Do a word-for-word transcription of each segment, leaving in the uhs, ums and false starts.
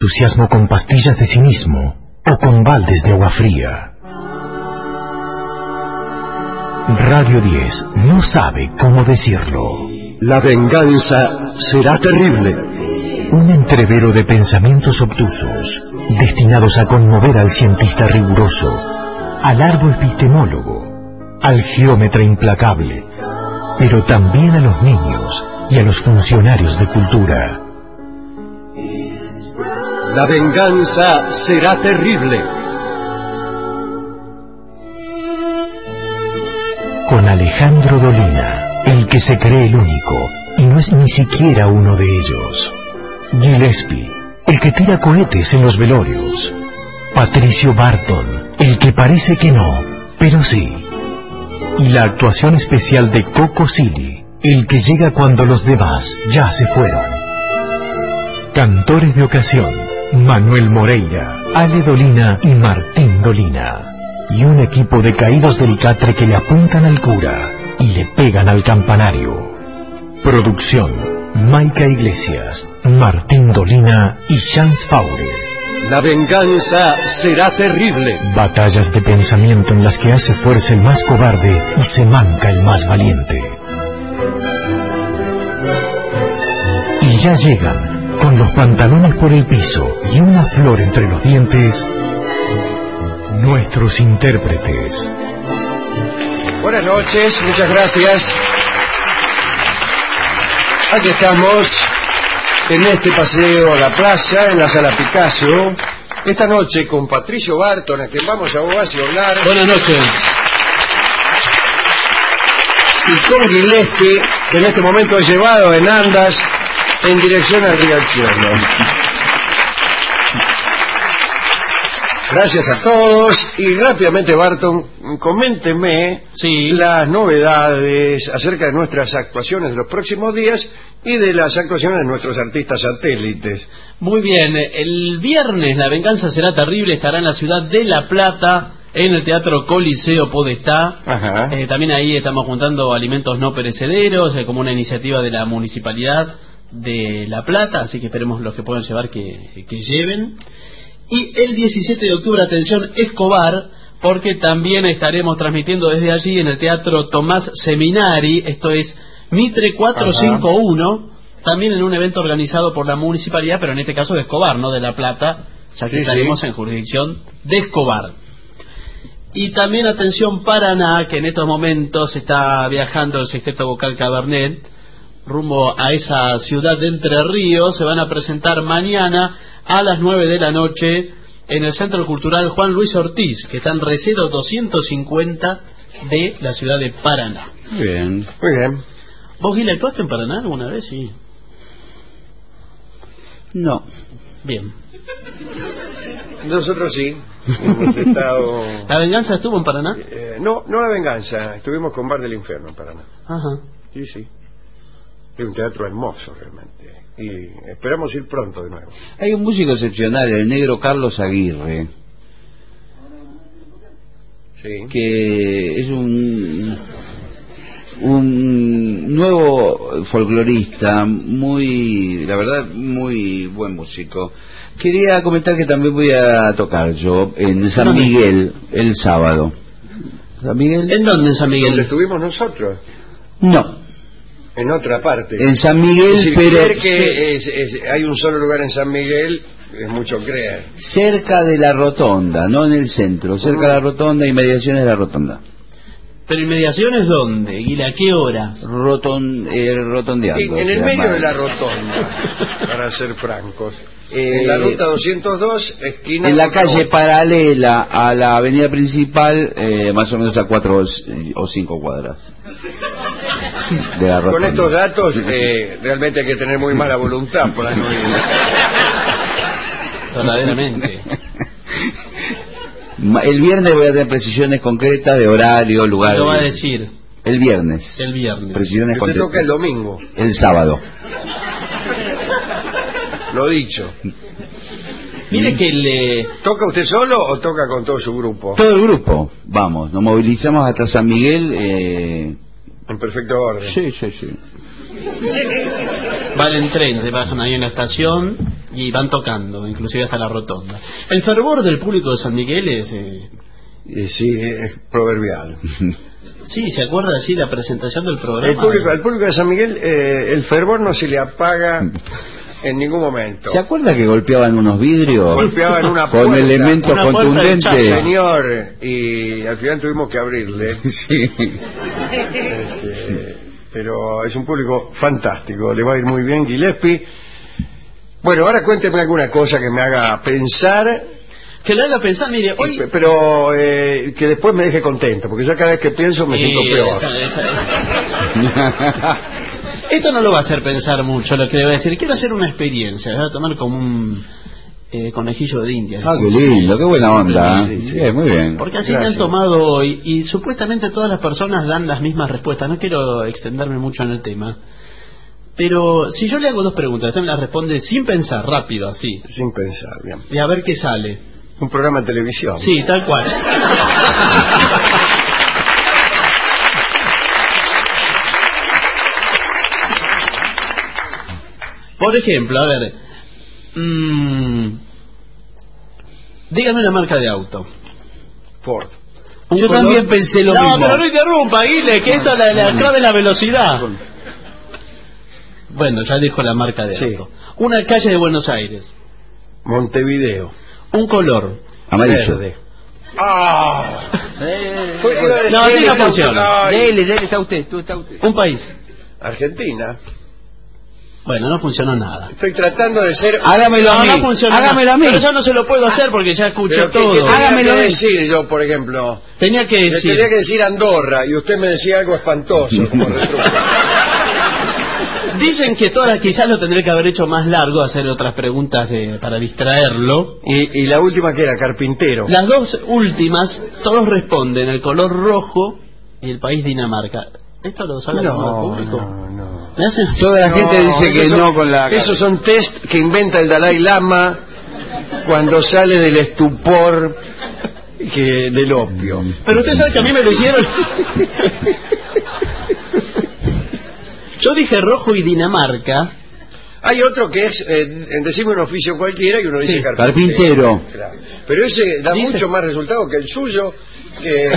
entusiasmo con pastillas de cinismo o con baldes de agua fría. Radio diez no sabe cómo decirlo. La venganza será terrible. Un entrevero de pensamientos obtusos, destinados a conmover al cientista riguroso, al arduo epistemólogo, al geómetra implacable, pero también a los niños y a los funcionarios de cultura. La venganza será terrible. Con Alejandro Dolina, el que se cree el único y no es ni siquiera uno de ellos. Gillespie, el que tira cohetes en los velorios. Patricio Barton, el que parece que no, pero sí. Y la actuación especial de Coco Silly, el que llega cuando los demás ya se fueron. Cantores de ocasión: Manuel Moreira, Ale Dolina y Martín Dolina. Y un equipo de caídos del catre que le apuntan al cura y le pegan al campanario. Producción: Maica Iglesias, Martín Dolina y Chance Faure. La venganza será terrible. Batallas de pensamiento en las que hace fuerza el más cobarde y se manca el más valiente. Y ya llegan, con los pantalones por el piso y una flor entre los dientes, nuestros intérpretes. Buenas noches, muchas gracias. Aquí estamos en este paseo a la plaza, en la Sala Picasso, esta noche con Patricio Barton, a quien vamos a ovacionar. Buenas noches. Y con Gillespie, que en este momento es llevado en andas en dirección al Riachuelo. Gracias a todos. Y rápidamente, Barton, coménteme sí. las novedades acerca de nuestras actuaciones de los próximos días y de las actuaciones de nuestros artistas satélites. Muy bien, el viernes La Venganza Será Terrible estará en la ciudad de La Plata, en el Teatro Coliseo Podestá. Eh, también ahí estamos juntando alimentos no perecederos, eh, como una iniciativa de la Municipalidad de La Plata, así que esperemos los que puedan llevar que, que lleven. Y el diecisiete de octubre, atención, Escobar, porque también estaremos transmitiendo desde allí en el Teatro Tomás Seminari, esto es Mitre cuatrocientos cincuenta y uno, también en un evento organizado por la Municipalidad, pero en este caso de Escobar, no de La Plata, ya que sí, estaremos sí. en jurisdicción de Escobar. Y también, atención, Paraná, que en estos momentos está viajando el Sexteto Vocal Cabernet rumbo a esa ciudad de Entre Ríos. Se van a presentar mañana a las nueve de la noche en el Centro Cultural Juan Luis Ortiz, que está en Recedo doscientos cincuenta de la ciudad de Paraná. Muy bien, muy bien. ¿Vos, Gil, actuaste en Paraná alguna vez? Sí. No. Bien. Nosotros sí. Hemos estado... ¿La Venganza estuvo en Paraná? Eh, no, no La Venganza. Estuvimos con Bar del Infierno en Paraná. Ajá. Sí, sí. Es un teatro hermoso realmente. Y esperamos ir pronto de nuevo. Hay un músico excepcional, el negro Carlos Aguirre, sí. que es un un nuevo folclorista, muy, la verdad, muy buen músico. Quería comentar que también voy a tocar yo en San Miguel el sábado. ¿San Miguel? ¿En dónde en San Miguel? ¿Dónde estuvimos nosotros? No. En otra parte. En San Miguel, si pero... creer que es, es, hay un solo lugar en San Miguel es mucho creer. Cerca de la rotonda, no en el centro, cerca uh-huh. de la rotonda, inmediaciones de la rotonda. ¿Pero inmediaciones dónde? ¿Y a qué hora? Roton, eh, rotondeando. En, en el medio llama. de la rotonda, para ser francos. Eh, en la ruta doscientos dos, esquina... En la calle paralela a la avenida principal, eh, más o menos a cuatro o cinco cuadras. De la Con estos datos, eh, realmente hay que tener muy mala voluntad para no ir. Verdaderamente. El viernes voy a tener precisiones concretas de horario, lugar. ¿Lo va a decir? El viernes. El viernes. Precisiones Usted concretas. toca el domingo. El sábado. Lo dicho. Mire que le... ¿Toca usted solo o toca con todo su grupo? Todo el grupo, vamos, nos movilizamos hasta San Miguel. Eh... En perfecto orden. Sí, sí, sí. Van en tren, se bajan ahí en la estación y van tocando, inclusive hasta la rotonda. El fervor del público de San Miguel es... Eh... Eh, sí, es proverbial. Sí, ¿se acuerda así la presentación del programa? El público, el público de San Miguel, eh, el fervor no se le apaga en ningún momento. ¿Se acuerda que golpeaban unos vidrios? Golpeaban una con puerta, elementos una puerta contundentes. Señor, y al final tuvimos que abrirle. Sí. Este, pero es un público fantástico, le va a ir muy bien Gillespie. Bueno, ahora cuénteme alguna cosa que me haga pensar. Que le haga pensar, mire, hoy... Pero eh, que después me deje contento, porque yo cada vez que pienso me siento Eh, peor. esa- esa- Esto no lo va a hacer pensar mucho, lo que le voy a decir. Quiero hacer una experiencia, voy a tomar como un eh, conejillo de India. Ah, qué lindo, qué buena onda. Sí, sí. Sí, muy bien. Porque así Gracias. me han tomado hoy, y supuestamente todas las personas dan las mismas respuestas. No quiero extenderme mucho en el tema. Pero si yo le hago dos preguntas, usted me las responde sin pensar, rápido, así. Sin pensar, bien. Y a ver qué sale. Un programa de televisión. Sí, tal cual. Por ejemplo, a ver, mmm, dígame una marca de auto. Ford. Un Yo color- también pensé lo no, mismo. No, pero no interrumpa, Aguile, que esto la, la clave es la velocidad. Bueno, ya dijo la marca de Sí. auto. Una calle de Buenos Aires. Montevideo. Un color. Amarillo. Verde. ¡Ah! Fue- iba a No, así decir- no funciona. Ay, Dele, dele, está usted, tú está usted. Un país. Argentina. Bueno, no funcionó nada. Estoy tratando de ser... Hágamelo a No, mí. no funcionó Hágamelo nada. a mí. Pero yo no se lo puedo hacer porque ya escuché Pero ¿qué- todo. qué tenía Hágamelo que a mí. decir yo, por ejemplo? Tenía que Le decir... tenía que decir Andorra y usted me decía algo espantoso. Como retruco. Dicen que todas, quizás lo tendré que haber hecho más largo, hacer otras preguntas eh, para distraerlo. y, y la última que era carpintero. Las dos últimas, todos responden el color rojo y el país Dinamarca. ¿Esto lo sabe el No, público? no, no. ¿Me hacen así? Toda la No, gente dice que esos no son- con la... Esos son test que inventa el Dalai Lama cuando sale del estupor que, del opio. Pero usted sabe que a mí me lo hicieron. Yo dije rojo y Dinamarca. Hay otro que es, eh, decime un oficio cualquiera y uno dice Sí, carpintero. carpintero. Claro. Pero ese da Dice- mucho más resultado que el suyo. Que...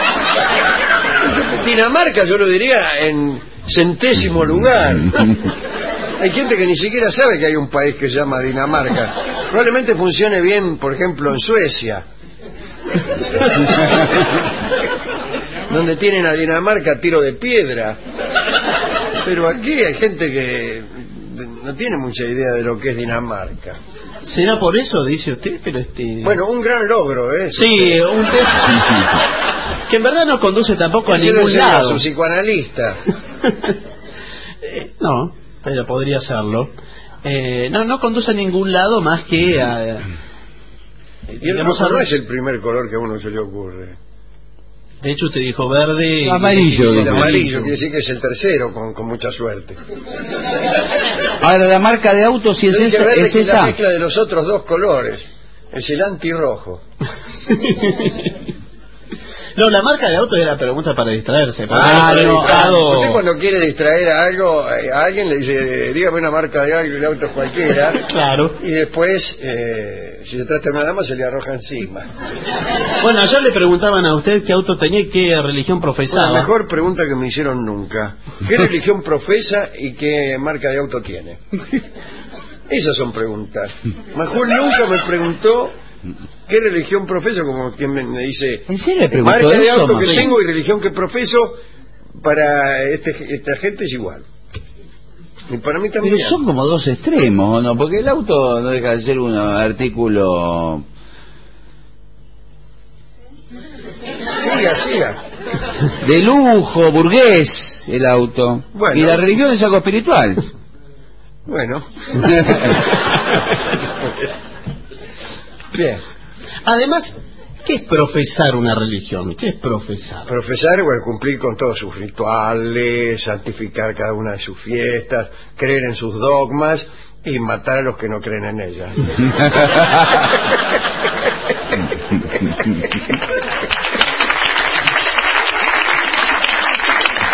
Dinamarca yo lo diría en centésimo lugar. Hay gente que ni siquiera sabe que hay un país que se llama Dinamarca. Probablemente funcione bien, por ejemplo, en Suecia. Donde tienen a Dinamarca a tiro de piedra. Pero aquí hay gente que no tiene mucha idea de lo que es Dinamarca. ¿Será por eso, dice usted? Pero este... Bueno, un gran logro, ¿eh? Sí, un test que en verdad no conduce tampoco a Ese lo ningún enseña a lado. su psicoanalista. Eh, no, pero podría hacerlo. Eh, no, no conduce a ningún lado más que a... Y el digamos, rojo no a- es el primer color que a uno se le ocurre. De hecho, usted dijo verde... y- Amarillo. El amarillo quiere decir que es el tercero, con, con mucha suerte. Ahora, la marca de auto, si es Yo dije esa, verde, es que es la esa. mezcla de los otros dos colores. Es el antirrojo. No, la marca de auto era la pregunta para distraerse. porque Ah, era no, preguntado- Usted cuando quiere distraer a algo, a alguien le dice, dígame una marca de algo de autos cualquiera. Claro. Y después, eh, si se trata de una dama, se le arroja encima. Bueno, ayer le preguntaban a usted qué auto tenía y qué religión profesaba. La mejor pregunta que me hicieron nunca. ¿Qué religión profesa y qué marca de auto tiene? Esas son preguntas. Majul nunca me preguntó qué religión profeso, como quien me, me dice, ¿En serio le preguntó marca de eso, auto que Majul? tengo y religión que profeso, para este, esta gente es igual. Y para mí también. Pero son como dos extremos, ¿no? Porque el auto no deja de ser un artículo... Siga, siga. de lujo, burgués, el auto. Bueno. Y la religión es algo espiritual. Bueno. Bien. Además, ¿qué es profesar una religión? ¿Qué es profesar? Profesar, bueno, cumplir con todos sus rituales, santificar cada una de sus fiestas, creer en sus dogmas y matar a los que no creen en ellas.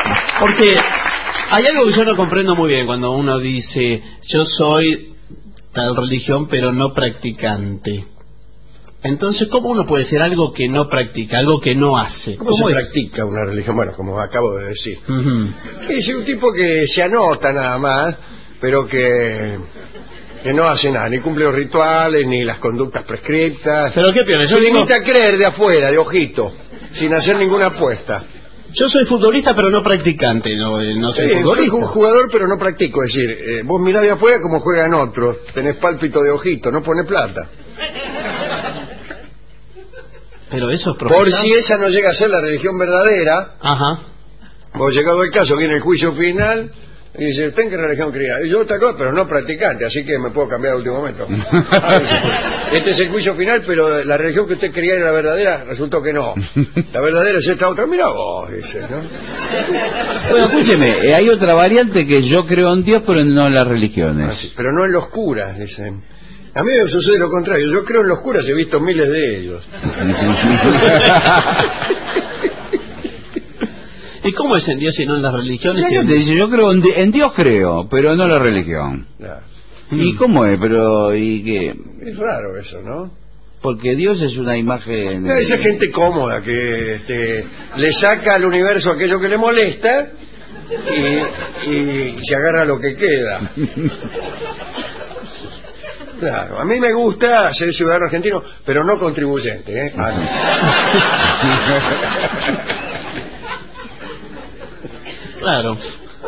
Porque hay algo que yo no comprendo muy bien cuando uno dice, yo soy tal religión, pero no practicante. Entonces, ¿cómo uno puede ser algo que no practica, algo que no hace? ¿Cómo, ¿Cómo se es? practica una religión? Bueno, como acabo de decir. Uh-huh. Es un tipo que se anota nada más, pero que, que no hace nada, ni cumple los rituales, ni las conductas prescriptas. ¿Pero qué piensas? Se limita digo... a creer de afuera, de ojito, sin hacer ninguna apuesta. Yo soy futbolista, pero no practicante, no, no soy sí, futbolista. Soy jugador, pero no practico, es decir, eh, vos mirás de afuera como juegan otros, tenés pálpito de ojito, no pone plata. Pero eso es profesor. Por si esa no llega a ser la religión verdadera. Ajá. Vos llegado el caso, viene el juicio final y dice, ¿usted en qué religión cría? Y yo otra cosa, pero no practicante, así que me puedo cambiar al último momento. Este es el juicio final, pero la religión que usted creía era la verdadera, resultó que no. La verdadera es esta otra, mira vos, dice, ¿no? Bueno, escúcheme, hay otra variante que yo creo en Dios, pero no en las religiones. Ah, sí, pero no en los curas, dicen. A mí me sucede lo contrario, yo creo en los curas, he visto miles de ellos. ¿Y cómo es en Dios y no en las religiones? Yo, te dice, yo creo en, en Dios creo, pero no en la religión. Claro. ¿Y mm. cómo es? Pero ¿y qué? Es raro eso, ¿no? Porque Dios es una imagen... No, esa gente cómoda que este, le saca al universo aquello que le molesta y, y se agarra lo que queda. Claro, a mí me gusta ser ciudadano argentino, pero no contribuyente, ¿eh? Ah, no. Claro.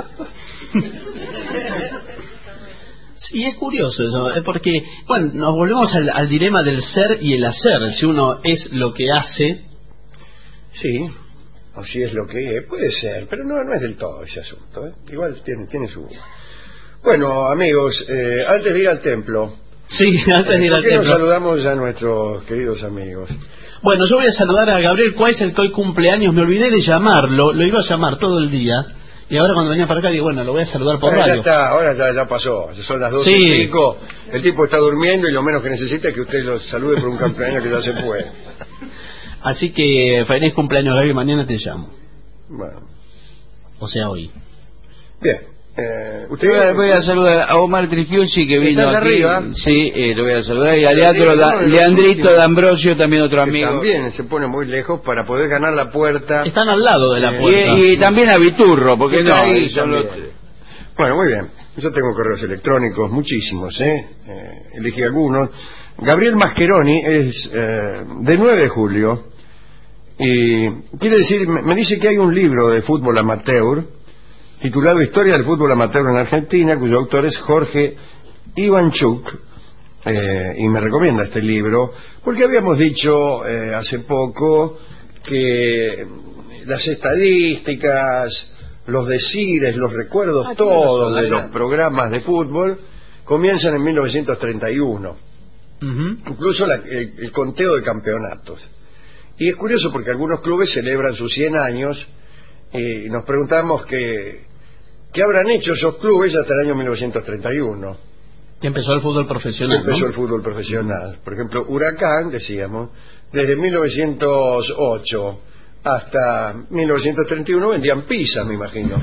Sí, es curioso eso, ¿eh? Porque, bueno, nos volvemos al, al dilema del ser y el hacer. Si uno es lo que hace... Sí, o si es lo que es, puede ser, pero no, no es del todo ese asunto, ¿eh? Igual tiene, tiene su... Bueno, amigos, eh, antes de ir al templo... Sí, antes de ir al templo... ¿Por qué nos saludamos a nuestros queridos amigos? Bueno, yo voy a saludar a Gabriel Cuáiz, que hoy cumpleaños. Me olvidé de llamarlo, lo iba a llamar todo el día. Y ahora cuando venía para acá digo, bueno, lo voy a saludar por ahora radio. Ya está, ahora ya, ya pasó, son las doce sí. y pico, el tipo está durmiendo y lo menos que necesita es que usted lo salude por un cumpleaños que ya se fue. Así que feliz cumpleaños, Gabriel, mañana te llamo. Bueno. O sea, hoy. Bien. Eh, usted voy a, voy a saludar a Omar Trigiucci, que vino aquí. Arriba. Sí, eh, lo voy a saludar. Y a Leandro, da, Leandrito D'Ambrosio, también otro amigo. También se pone muy lejos para poder ganar la puerta. Están al lado de la sí. puerta. Y, y también a Viturro, porque no. Ahí son los... Bueno, muy bien. Yo tengo correos electrónicos, muchísimos, ¿eh? eh elegí algunos. Gabriel Mascheroni es eh, de nueve de julio. Y quiere decir, me dice que hay un libro de fútbol amateur titulado Historia del fútbol amateur en Argentina, cuyo autor es Jorge Ivanchuk, eh, y me recomienda este libro, porque habíamos dicho eh, hace poco que las estadísticas, los decires, los recuerdos, ah, todos de los programas de fútbol comienzan en mil novecientos treinta y uno, uh-huh. Incluso la, el, el conteo de campeonatos. Y es curioso porque algunos clubes celebran sus cien años y nos preguntamos que, qué habrán hecho esos clubes hasta el año mil novecientos treinta y uno. Que empezó el fútbol profesional, que empezó ¿no? el fútbol profesional. Por ejemplo, Huracán, decíamos, desde mil novecientos ocho hasta mil novecientos treinta y uno vendían pizza, me imagino.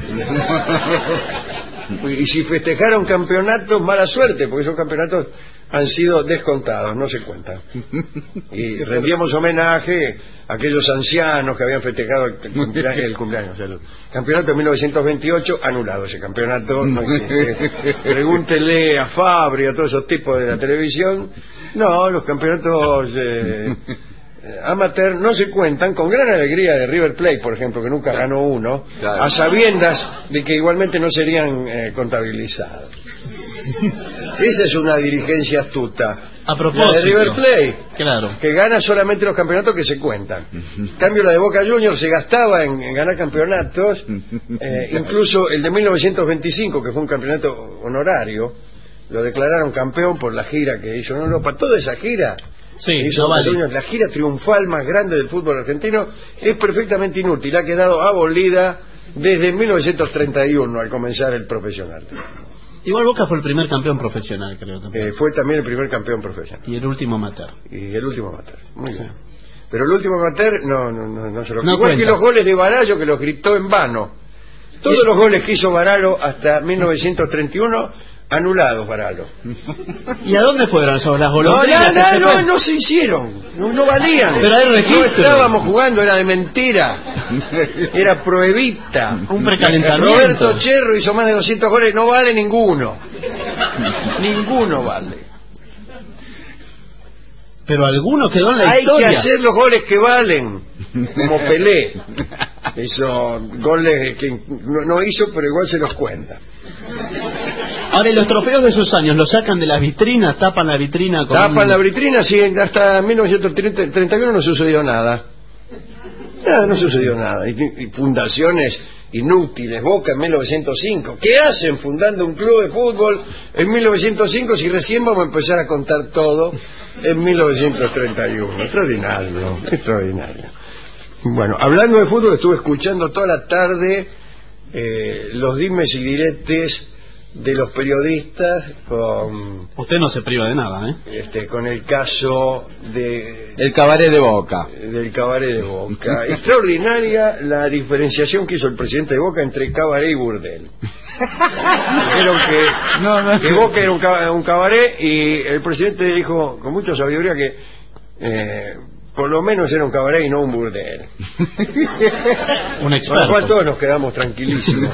Y si festejaron campeonatos, mala suerte, porque esos campeonatos han sido descontados, no se cuentan. Y rendíamos homenaje a aquellos ancianos que habían festejado el cumpleaños, el cumpleaños, el campeonato de mil novecientos veintiocho, anulado ese campeonato, no existe. Pregúntele a Fabri, a todos esos tipos de la televisión. No, los campeonatos eh, amateur no se cuentan, con gran alegría de River Plate, por ejemplo, que nunca ganó uno, claro, a sabiendas de que igualmente no serían eh, contabilizados. Esa es una dirigencia astuta. A propósito, la de River Plate, claro, que gana solamente los campeonatos que se cuentan. En cambio, la de Boca Juniors se gastaba en, en ganar campeonatos, eh, incluso el de mil novecientos veinticinco, que fue un campeonato honorario, lo declararon campeón por la gira que hizo en Europa. Toda esa gira, sí, que hizo no Boca vale. Juniors, la gira triunfal más grande del fútbol argentino, es perfectamente inútil. Ha quedado abolida desde mil novecientos treinta y uno, al comenzar el profesional. Igual Boca fue el primer campeón profesional, creo también. Eh, fue también el primer campeón profesional. Y el último amateur. Y el último amateur. Muy sí. bien. Pero el último amateur no, no, no, no se lo... No Igual cuenta. que los goles de Barallo, que los gritó en vano. Todos los goles que hizo Barallo hasta mil novecientos treinta y uno anulados para lo. ¿Y a dónde fueron esos las golondrinas? No, no, no, no, no se hicieron, no, no valían. Pero hay registro. No estábamos jugando, era de mentira. Era prohibita. Un precalentamiento. Roberto Cherro hizo más de doscientos goles, no vale ninguno. Ninguno vale. Pero alguno quedó en la Hay historia. Hay que hacer los goles que valen, como Pelé. Hizo goles que no, no hizo, pero igual se los cuenta. Ahora, ¿y los trofeos de esos años los sacan de las vitrinas, tapan la vitrina con... Tapan la vitrina, sí, hasta mil novecientos treinta y uno no sucedió nada. Nada, no sucedió nada. Y, y fundaciones inútiles, Boca en mil novecientos cinco. ¿Qué hacen fundando un club de fútbol en mil novecientos cinco si recién vamos a empezar a contar todo en mil novecientos treinta y uno? Extraordinario, extraordinario. Bueno, hablando de fútbol, estuve escuchando toda la tarde eh, los dimes y diretes de los periodistas con... Usted no se priva de nada, ¿eh? Este, con el caso de... El cabaret de Boca. Del cabaret de Boca. Extraordinaria la diferenciación que hizo el presidente de Boca entre cabaret y burdel. Dijeron que, no, no, que Boca era un, un cabaret y el presidente dijo con mucha sabiduría que eh, por lo menos era un cabaret y no un burdel. Un experto. Con lo cual todos nos quedamos tranquilísimos.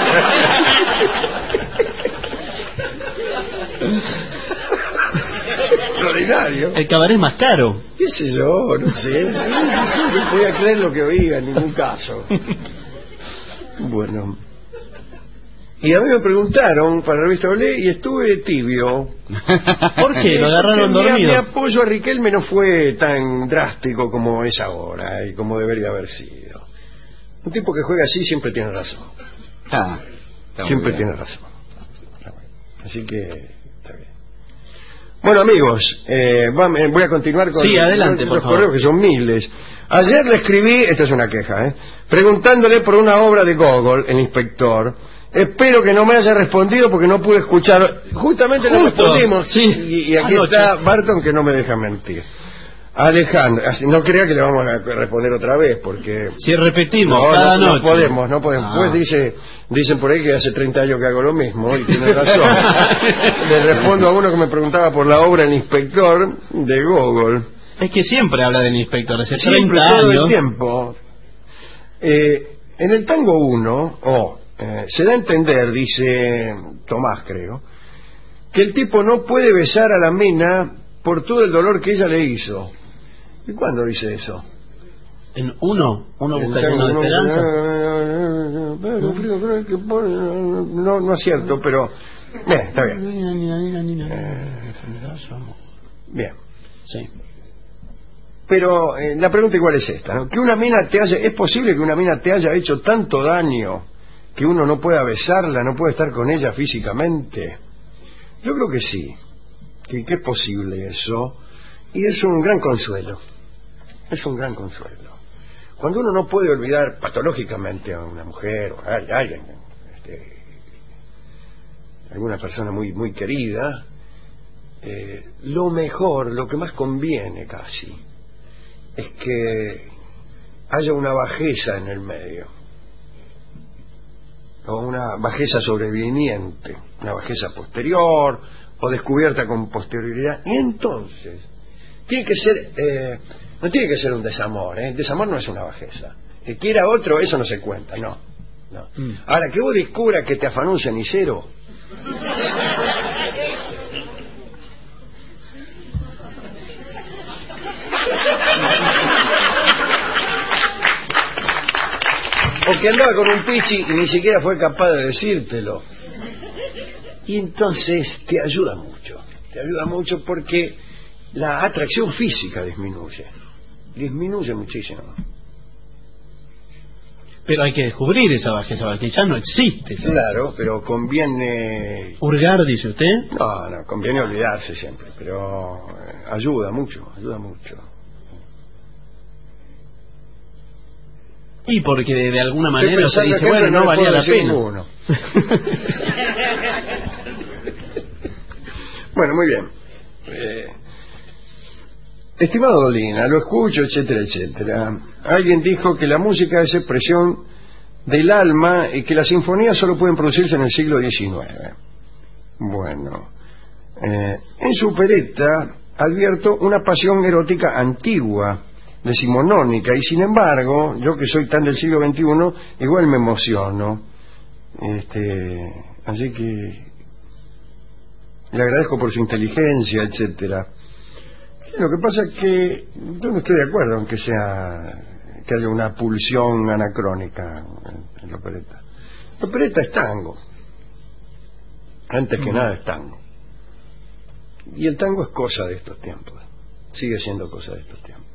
Extraordinario. El cabaret más caro. ¿Qué sé yo? No sé. No podía creer lo que oía en ningún caso. Bueno. Y a mí me preguntaron para la revista Olé y estuve tibio. ¿Por qué? Lo agarraron Porque dormido. Mi, mi apoyo a Riquelme no fue tan drástico como es ahora y como debería haber sido. Un tipo que juega así siempre tiene razón. Ah, siempre tiene razón. Así que está bien. Bueno, amigos, eh, voy a continuar con sí, adelante, los, por los favor. correos que son miles. Ayer le escribí, esta es una queja, ¿eh? preguntándole por una obra de Gogol, El Inspector. Espero que no me haya respondido porque no pude escuchar. Justamente le respondimos. Sí, y, y aquí anoche. está Barton que no me deja mentir. Alejandro, no crea que le vamos a responder otra vez porque... Si repetimos no, cada no, noche. No podemos, no podemos. Ah. Pues dice, dicen por ahí que hace treinta años que hago lo mismo y tiene razón. Le respondo a uno que me preguntaba por la obra El Inspector de Gogol. Es que siempre habla del inspector, hace Siempre, treinta todo años. el tiempo. Eh, en el tango uno, oh, eh, se da a entender, dice Tomás creo, que el tipo no puede besar a la mina por todo el dolor que ella le hizo. ¿Y cuándo dice eso? En uno, uno busca el de esperanza. No, no es cierto, pero bien, está bien. Bien. Sí. Pero eh, la pregunta igual es esta, ¿no? Que una mina te haya, ¿es posible que una mina te haya hecho tanto daño que uno no pueda besarla, no pueda estar con ella físicamente? Yo creo que sí, que, que es posible eso, y es un gran consuelo, es un gran consuelo. Cuando uno no puede olvidar patológicamente a una mujer o a alguien, este, alguna persona muy, muy querida, eh, lo mejor, lo que más conviene casi, es que haya una bajeza en el medio, o una bajeza sobreviniente, una bajeza posterior o descubierta con posterioridad, y entonces tiene que ser, eh, no tiene que ser un desamor, ¿eh? El desamor no es una bajeza. Que quiera otro, eso no se cuenta, no. no. Mm. Ahora, que vos descubras que te afanó un cenicero, o que andaba con un pichi y ni siquiera fue capaz de decírtelo. Y entonces te ayuda mucho, te ayuda mucho porque la atracción física disminuye, disminuye muchísimo. Pero hay que descubrir esa bajeza, que ya no existe. ¿sabes? Claro, pero conviene... ¿Hurgar, dice usted? No, no, conviene olvidarse siempre, pero ayuda mucho, ayuda mucho. Y porque de, de alguna manera se dice, bueno, no, no valía la pena. Bueno, muy bien. Eh, estimado Dolina, lo escucho, etcétera, etcétera. Alguien dijo que la música es expresión del alma y que las sinfonías solo pueden producirse en el siglo diecinueve. Bueno, eh, en su opereta advierto una pasión erótica antigua, decimonónica, y sin embargo, yo que soy tan del siglo veintiuno, igual me emociono. Este, así que le agradezco por su inteligencia, etcétera. Lo que pasa es que yo no estoy de acuerdo en que sea que haya una pulsión anacrónica en, en la opereta. La opereta es tango. Antes que nada es tango. Y el tango es cosa de estos tiempos. Sigue siendo cosa de estos tiempos.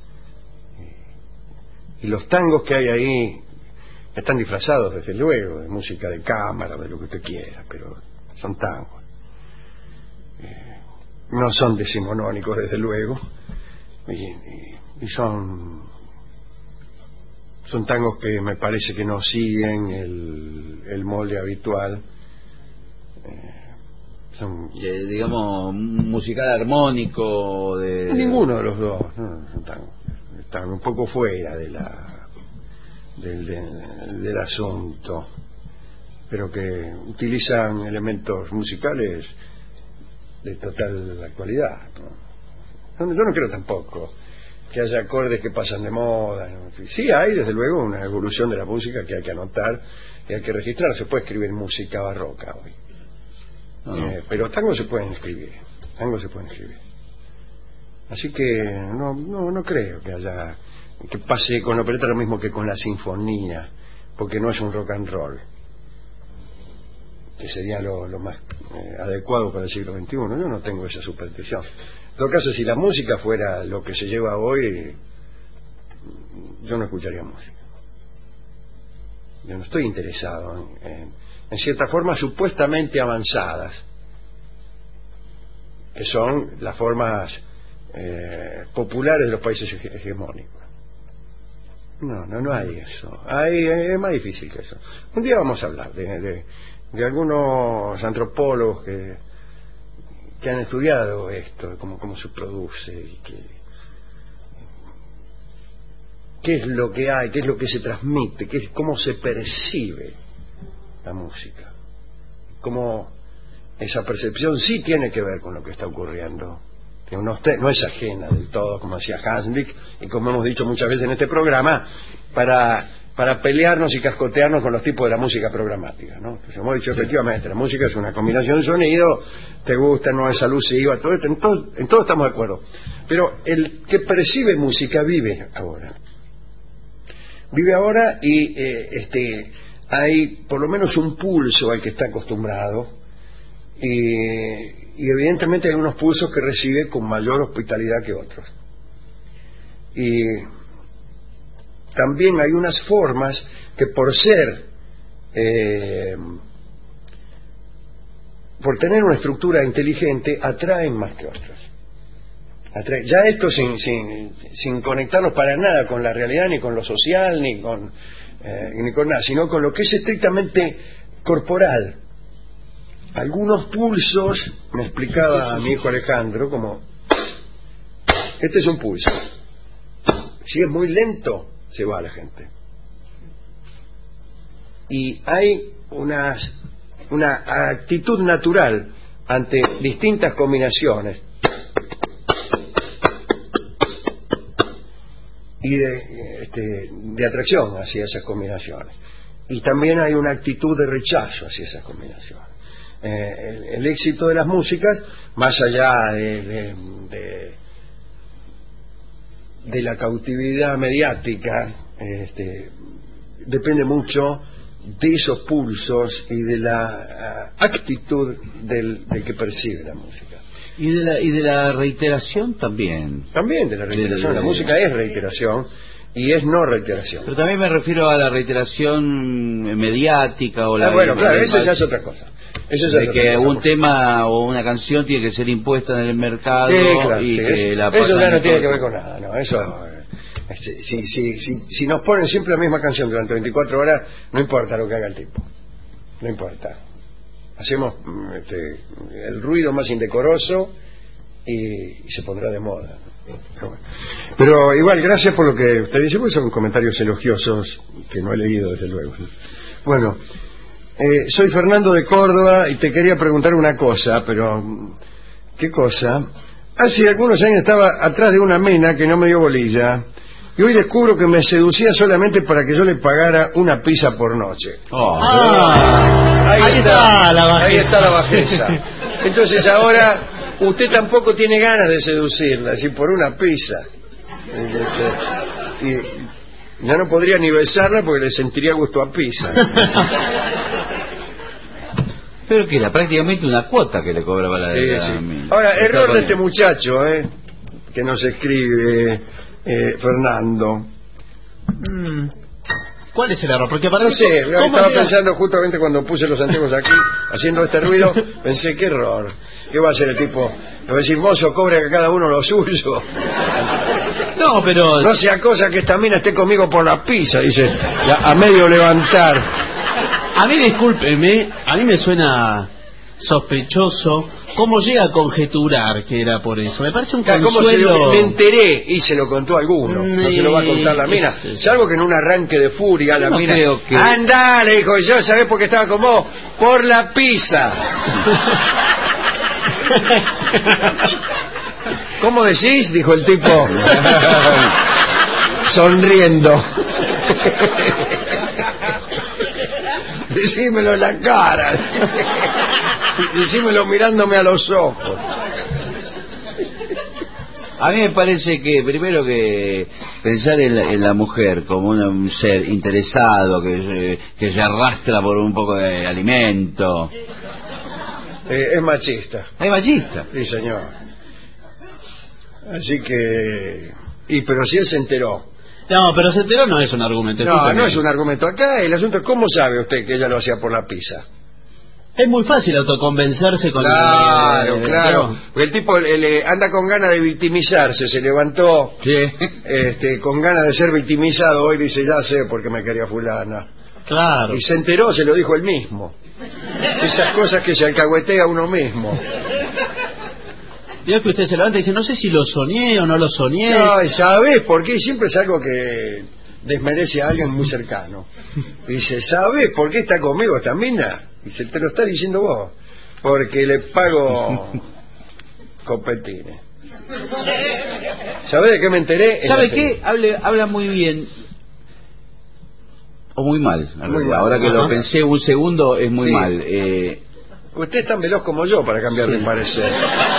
Y, y los tangos que hay ahí están disfrazados, desde luego, de música de cámara, de lo que usted quiera, pero son tangos. Eh, no son decimonónicos, desde luego. Y, y, y son... son tangos que me parece que no siguen el, el molde habitual. Eh, son eh, digamos musical armónico de... ninguno de los dos, no, son tangos, están un poco fuera de la del, del, del asunto, pero que utilizan elementos musicales de total actualidad, ¿no? Yo no creo tampoco que haya acordes que pasan de moda, ¿no? Sí hay, desde luego, una evolución de la música que hay que anotar y hay que registrar. Se puede escribir música barroca hoy, no, no. Eh, pero tango se pueden escribir, tango se pueden escribir. Así que no, no, no creo que haya que pase con la opereta lo mismo que con la sinfonía, porque no es un rock and roll, que sería lo, lo más eh, adecuado para el siglo veintiuno. Yo no tengo esa superstición. En todo caso, si la música fuera lo que se lleva hoy, yo no escucharía música. Yo no estoy interesado en, en, en ciertas formas supuestamente avanzadas, que son las formas eh, populares de los países hege hegemónicos. No, no, no hay eso. Hay, es más difícil que eso. Un día vamos a hablar de, de, de algunos antropólogos que que han estudiado esto, cómo, cómo se produce y qué, qué es lo que hay, qué es lo que se transmite, qué es, cómo se percibe la música, cómo esa percepción sí tiene que ver con lo que está ocurriendo, que no, no es ajena del todo, como decía Hanslick, y como hemos dicho muchas veces en este programa, para para pelearnos y cascotearnos con los tipos de la música programática, ¿no? Pues hemos dicho, efectivamente, la música es una combinación de sonido, te gusta, no es alusiva, todo, en, todo, en todo estamos de acuerdo. Pero el que percibe música vive ahora. Vive ahora y eh, este, hay por lo menos un pulso al que está acostumbrado, y, y evidentemente hay unos pulsos que recibe con mayor hospitalidad que otros. Y también hay unas formas que por ser, eh, por tener una estructura inteligente, atraen más que otras. Atraen. Ya esto sin, sin, sin conectarnos para nada con la realidad, ni con lo social, ni con, eh, ni con nada, sino con lo que es estrictamente corporal. Algunos pulsos, me explicaba a mi hijo Alejandro, como, este es un pulso. Si es muy lento, se va la gente. Y hay una, una actitud natural ante distintas combinaciones y de, este, de atracción hacia esas combinaciones. Y también hay una actitud de rechazo hacia esas combinaciones. Eh, el, el éxito de las músicas, más allá de, de, de de la cautividad mediática, este, depende mucho de esos pulsos y de la uh, actitud del, del que percibe la música. Y de la, y de la reiteración también. También de la reiteración. De, de, la música es reiteración y es no reiteración. Pero también me refiero a la reiteración mediática o la... Ah, bueno, claro, eso ya es otra cosa. Eso es de que un tema o una canción tiene que ser impuesta en el mercado, sí, claro, y sí, que eso, la eso ya no tiene todo. que ver con nada, no, eso... Este, si, si, si, si nos ponen siempre la misma canción durante veinticuatro horas, no importa lo que haga el tipo, no importa. Hacemos este, el ruido más indecoroso y, y se pondrá de moda. Pero, bueno. Pero igual, gracias por lo que usted dice, porque son comentarios elogiosos que no he leído desde luego. Bueno, Eh, soy Fernando de Córdoba y te quería preguntar una cosa, pero... ¿Qué cosa? Hace algunos años estaba atrás de una mina que no me dio bolilla y hoy descubro que me seducía solamente para que yo le pagara una pizza por noche. Oh. Ah, ahí, ahí está, está la bajeza. Ahí está la bajeza. Entonces ahora usted tampoco tiene ganas de seducirla, así por una pizza. Y, y ya no podría ni besarla porque le sentiría gusto a pizza. Pero que era prácticamente una cuota que le cobraba la de sí, la... sí. Ahora, error de este muchacho, ¿eh? Que nos escribe eh, Fernando. Mm. ¿Cuál es el error? Porque para no sé, ¿cómo estaba llega? pensando justamente cuando puse los anteojos aquí, haciendo este ruido, pensé, qué error. ¿Qué va a hacer el tipo? Le va a decir, mozo, cobre a cada uno lo suyo. No, pero... No sea cosa que esta mina esté conmigo por la pizza, dice, a medio levantar. A mí, discúlpeme, a mí me suena sospechoso cómo llega a conjeturar que era por eso. Me parece un claro, consuelo... ¿cómo se me enteré? Y se lo contó a alguno. No se lo va a contar la mina. Salvo que en un arranque de furia la no mina... Que... ¡Anda! Le dijo, yo, ¿sabés por qué estaba con vos? Por la pizza. ¿Cómo decís? Dijo el tipo, sonriendo. Decímelo en la cara. Decímelo mirándome a los ojos. A mí me parece que primero que pensar en la, en la mujer como una, un ser interesado que, que se arrastra por un poco de alimento. Eh, es machista. Es machista. Sí, señor. Así que... Y pero si él se enteró. No, pero se enteró no es un argumento. No, no es un argumento. Acá el asunto es cómo sabe usted que ella lo hacía por la pizza. Es muy fácil autoconvencerse con... Claro, el, claro. Porque el tipo le, le anda con ganas de victimizarse, se levantó sí. este, con ganas de ser victimizado. Hoy dice, ya sé por qué me quería fulana. Claro. Y se enteró, se lo dijo él mismo. Esas cosas que se alcahuetea uno mismo. Vio que usted se levanta y dice, no sé si lo soñé o no lo soñé. No, ¿sabés por qué? Siempre es algo que desmerece a alguien muy cercano. Dice, ¿sabés por qué está conmigo esta mina? Dice, te lo está diciendo vos. Porque le pago copetines. ¿Sabés de qué me enteré? ¿Sabe qué? Habla, habla muy bien. O muy mal. Muy mal. Ahora que Ajá. lo pensé un segundo, es muy sí. mal. Eh... Usted es tan veloz como yo para cambiar sí. de parecer.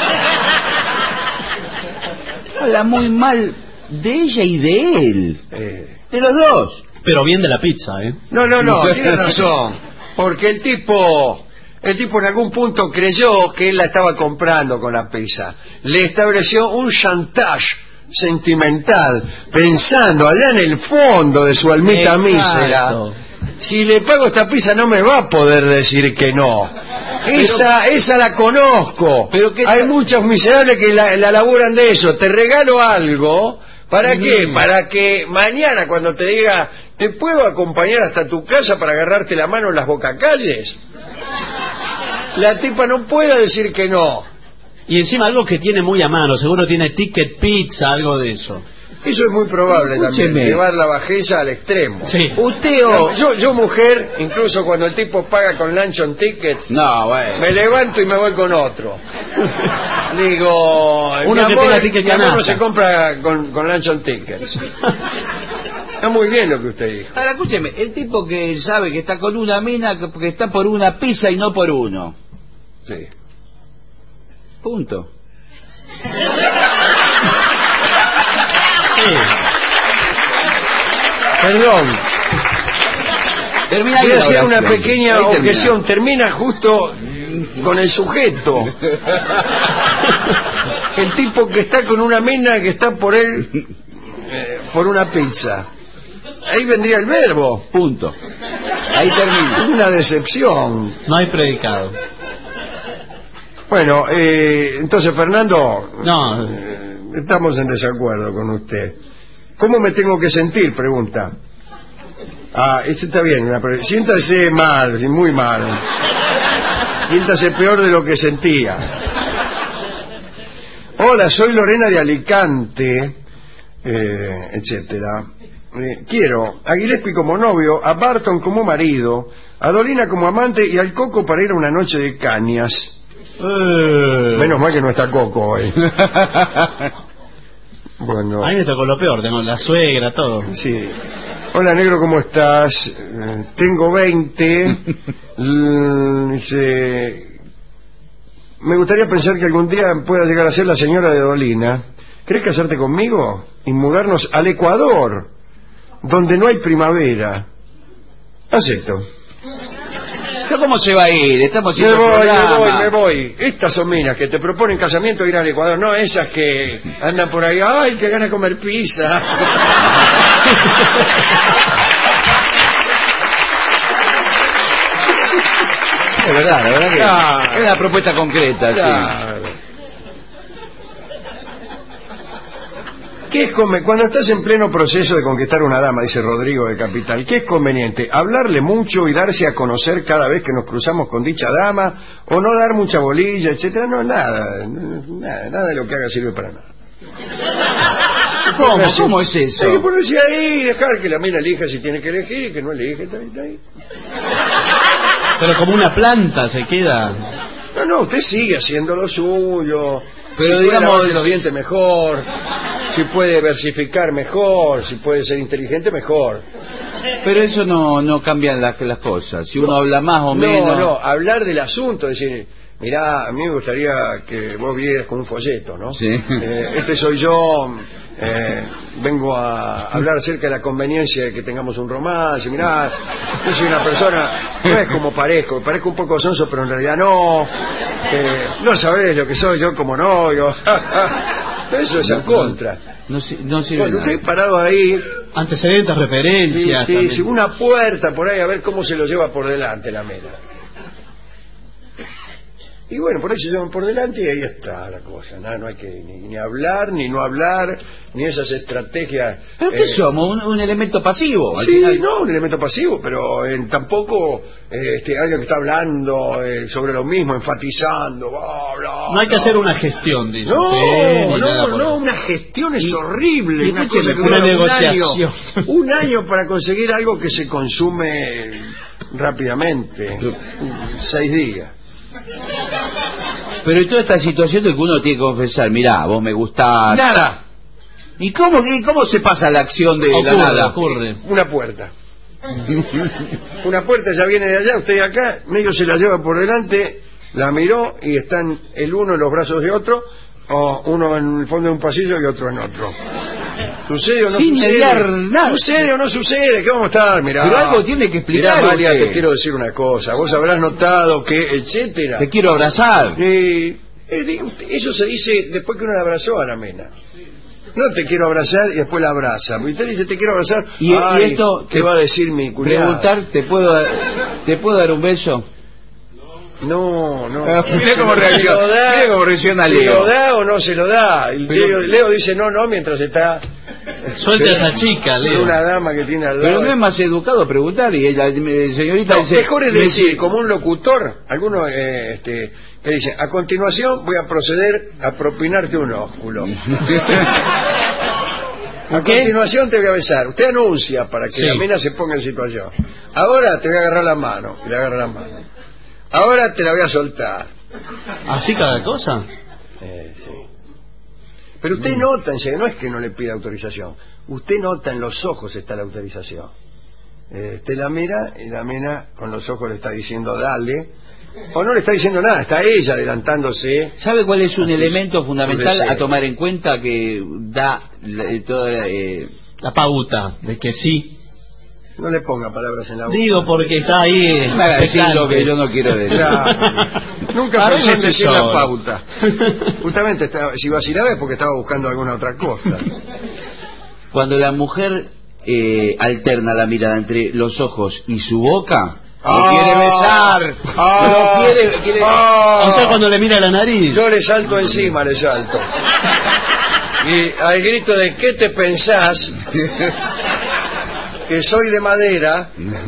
Habla muy mal de ella y de él. Eh. De los dos. Pero bien de la pizza, ¿eh? No, no, no, tiene razón. Porque el tipo... El tipo en algún punto creyó que él la estaba comprando con la pizza. Le estableció un chantage sentimental, pensando allá en el fondo de su almita Exacto. mísera. Si le pago esta pizza no me va a poder decir que no. Esa, pero, esa la conozco. Pero que hay muchos miserables que la, la laburan de eso. Te regalo algo. ¿Para mm. qué? Para que mañana cuando te diga, ¿te puedo acompañar hasta tu casa para agarrarte la mano en las bocacalles? La tipa no pueda decir que no. Y encima algo que tiene muy a mano, seguro tiene ticket pizza, algo de eso. Eso es muy probable. Escúcheme. También, llevar la bajeza al extremo. Sí. Usted o... yo, yo mujer, incluso cuando el tipo paga con luncheon ticket, no, bueno. me levanto y me voy con otro. Digo, uno mi que amor, tenga ticket mi amor canasta. no se compra con, con luncheon tickets. Está muy bien lo que usted dijo. Ahora, escúcheme, el tipo que sabe que está con una mina, que, que está por una pizza y no por uno. Sí. Punto. Sí. Perdón. Termina Voy a hacer una oración. pequeña Ahí objeción. Termina. termina justo con el sujeto. El tipo que está con una mina que está por él eh, por una pizza. Ahí vendría el verbo. Punto. Ahí termina. Una decepción. No hay predicado. Bueno, eh, entonces Fernando, no, eh, estamos en desacuerdo con usted. ¿Cómo me tengo que sentir? Pregunta. Ah, este está bien. Siéntase mal, muy mal. Siéntase peor de lo que sentía. Hola, soy Lorena de Alicante, eh, etcétera. Eh, quiero a Gillespie como novio, a Barton como marido, A Dolina como amante y al Coco para ir a una noche de cañas. Eh. Menos mal que no está Coco hoy. Bueno. A mí me tocó lo peor, tengo la suegra, todo. Sí. Hola, negro, ¿cómo estás? Eh, tengo veinte. L- dice, me gustaría pensar que algún día pueda llegar a ser la señora de Dolina. ¿Querés casarte conmigo? Y mudarnos al Ecuador, donde no hay primavera. Acepto. ¿Pero cómo se va a ir? Estamos Me haciendo voy, me programa. voy, me voy. Estas son minas que te proponen casamiento e ir al Ecuador, no esas que andan por ahí, ay, que gana comer pizza. Es verdad, la verdad que Claro. es una propuesta concreta, Claro. ¿Qué es come- Cuando estás en pleno proceso de conquistar una dama, dice Rodrigo de Capital, ¿qué es conveniente? ¿Hablarle mucho y darse a conocer cada vez que nos cruzamos con dicha dama? ¿O no dar mucha bolilla, etcétera? No, nada, nada, nada de lo que haga sirve para nada. sí. ¿Cómo? ¿Cómo es eso? Hay que ponerse ahí y dejar que la mina elija si tiene que elegir y que no elige, está ahí, está ahí. Pero como una planta se queda. No, no, usted sigue haciendo lo suyo. Pero si digamos- puede lavarse los dientes mejor, si puede versificar mejor, si puede ser inteligente mejor. Pero eso no, no cambian las, las cosas. Si uno habla más o No, menos... no, hablar del asunto, decir, mirá, a mí me gustaría que vos vieras con un folleto, ¿no? Sí. Eh, este soy yo, eh, vengo a hablar acerca de la conveniencia de que tengamos un romance, mirá, yo soy una persona, no es como parezco, parezco un poco sonso, pero en realidad no, eh, no sabés lo que soy yo como novio, eso es en contra. No, si- no sirve Bueno, nada. usted parado ahí, Antecedentes, sí, referencias. sí, también. sí, una puerta por ahí a ver cómo se lo lleva por delante la mela. Y bueno, por ahí se llevan por delante y ahí está la cosa. Nada, no hay que ni, ni hablar, ni no hablar, ni esas estrategias. ¿Pero qué eh, somos? Un, un elemento pasivo. Al Sí, final. no, un elemento pasivo, pero eh, tampoco eh, este, alguien que está hablando eh, sobre lo mismo, enfatizando, bla, bla, No hay que bla. hacer una gestión, dice No, usted, ni nada no, por no, eso. una gestión es horrible, y una escúcheme, cosa que una dura un negociación. año, un año para conseguir algo que se consume rápidamente, seis días. Pero en toda esta situación de que uno tiene que confesar, mirá, vos me gustás... Nada, ¿Y cómo, qué- cómo se pasa la acción de la Ocurre, nada? ocurre. una puerta. Una puerta ya viene de allá, usted de acá, medio se la lleva por delante, la miró y están el uno en los brazos de otro, o uno en el fondo de un pasillo y otro en otro. ¿Sucede o no Sin sucede? mediar nada. ¿Sucede o no sucede? ¿Qué vamos a estar? Mirá, Pero algo tiene que explicar, Mirá, Amalia, usted. te quiero decir una cosa. Vos habrás notado que, etcétera. Te quiero abrazar. Eh, eh, diga usted, eso se dice después que uno la abrazó a la mena. No te quiero abrazar y después la abraza. Porque usted dice te quiero abrazar. Y, y Ay, esto... ¿qué va a decir mi cuñada? Preguntar, ¿te puedo, dar- ¿te puedo dar un beso? No, no. Ah, mirá cómo ¿Se reacciona, lo da? mirá cómo reacciona ¿Se Leo. lo da o no se lo da? Y Pero- Leo, Leo dice no, no, mientras está Suelte a esa chica, con Leo. una dama que tiene al lado. Pero no es más educado preguntar y la eh, señorita No, dice... mejor es me decir, dice- como un locutor, algunos eh, este, que dicen, a continuación voy a proceder a propinarte un ósculo. A ¿Qué? continuación te voy a besar. Usted anuncia para que Sí. la mina se ponga en situación. Ahora te voy a agarrar la mano. Y le agarra la mano. Ahora te la voy a soltar. ¿Así cada cosa? Eh, sí. Pero usted nota, en serio, no es que no le pida autorización. Usted nota en los ojos está la autorización. Eh, usted la mira y la mina con los ojos le está diciendo dale. O no le está diciendo nada, está ella adelantándose. ¿Sabe cuál es un Así es. elemento fundamental Deseo. a tomar en cuenta que da la- eh, toda la, eh, La pauta de que sí. No le ponga palabras en la boca. Digo porque está ahí. me haga decir lo que yo no quiero decir? Ya, nunca Ahora pensé en no sé decir solo. la pauta. Justamente estaba, si vacilaba es porque estaba buscando alguna otra cosa. Cuando la mujer eh, alterna la mirada entre los ojos y su boca, lo Ah, quiere besar, ah, lo quiere, quiere- ah. O sea, cuando le mira la nariz. Yo le salto encima, le salto. Y al grito de ¿qué te pensás? Que soy de madera.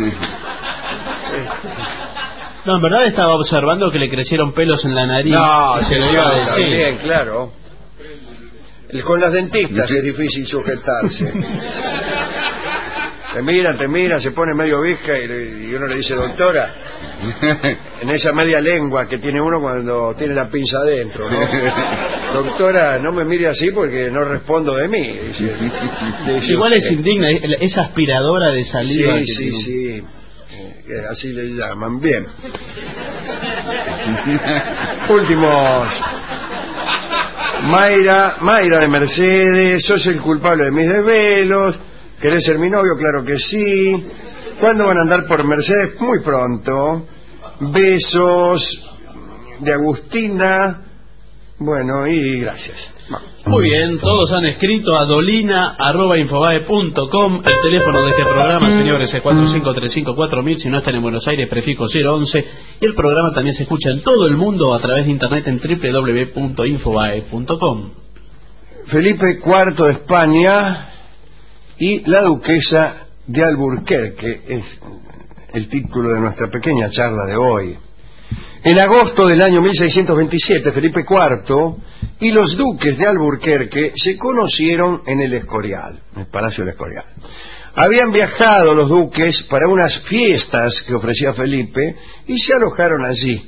No, en verdad estaba observando que le crecieron pelos en la nariz. No, se lo iba a decir. Bien, claro. Con las dentistas es difícil sujetarse. Te mira, te mira, se pone medio visca y, y uno le dice, doctora, en esa media lengua que tiene uno cuando tiene la pinza adentro, ¿no? Doctora, no me mire así porque no respondo de mí. Dice, dice Igual usted. es indigna, esa aspiradora de saliva. Sí, sí, sí. Eh, así le llaman. Bien. Últimos. Mayra, Mayra de Mercedes, sos el culpable de mis desvelos. ¿Querés ser mi novio? Claro que sí. ¿Cuándo van a andar por Mercedes? Muy pronto. Besos de Agustina. Bueno, y gracias. Vamos. Muy bien, todos han escrito a dolina arroba infobae punto com. El teléfono de este programa, señores, es cuatro cinco tres cinco cuatro mil. Si no están en Buenos Aires, prefijo cero once. Y el programa también se escucha en todo el mundo a través de internet en doble u doble u doble u punto infobae punto com. Felipe cuarto de España y la duquesa de Alburquerque es el título de nuestra pequeña charla de hoy. En agosto del año mil seiscientos veintisiete, Felipe cuarto y los duques de Alburquerque se conocieron en el Escorial, en el Palacio del Escorial. Habían viajado los duques para unas fiestas que ofrecía Felipe y se alojaron allí.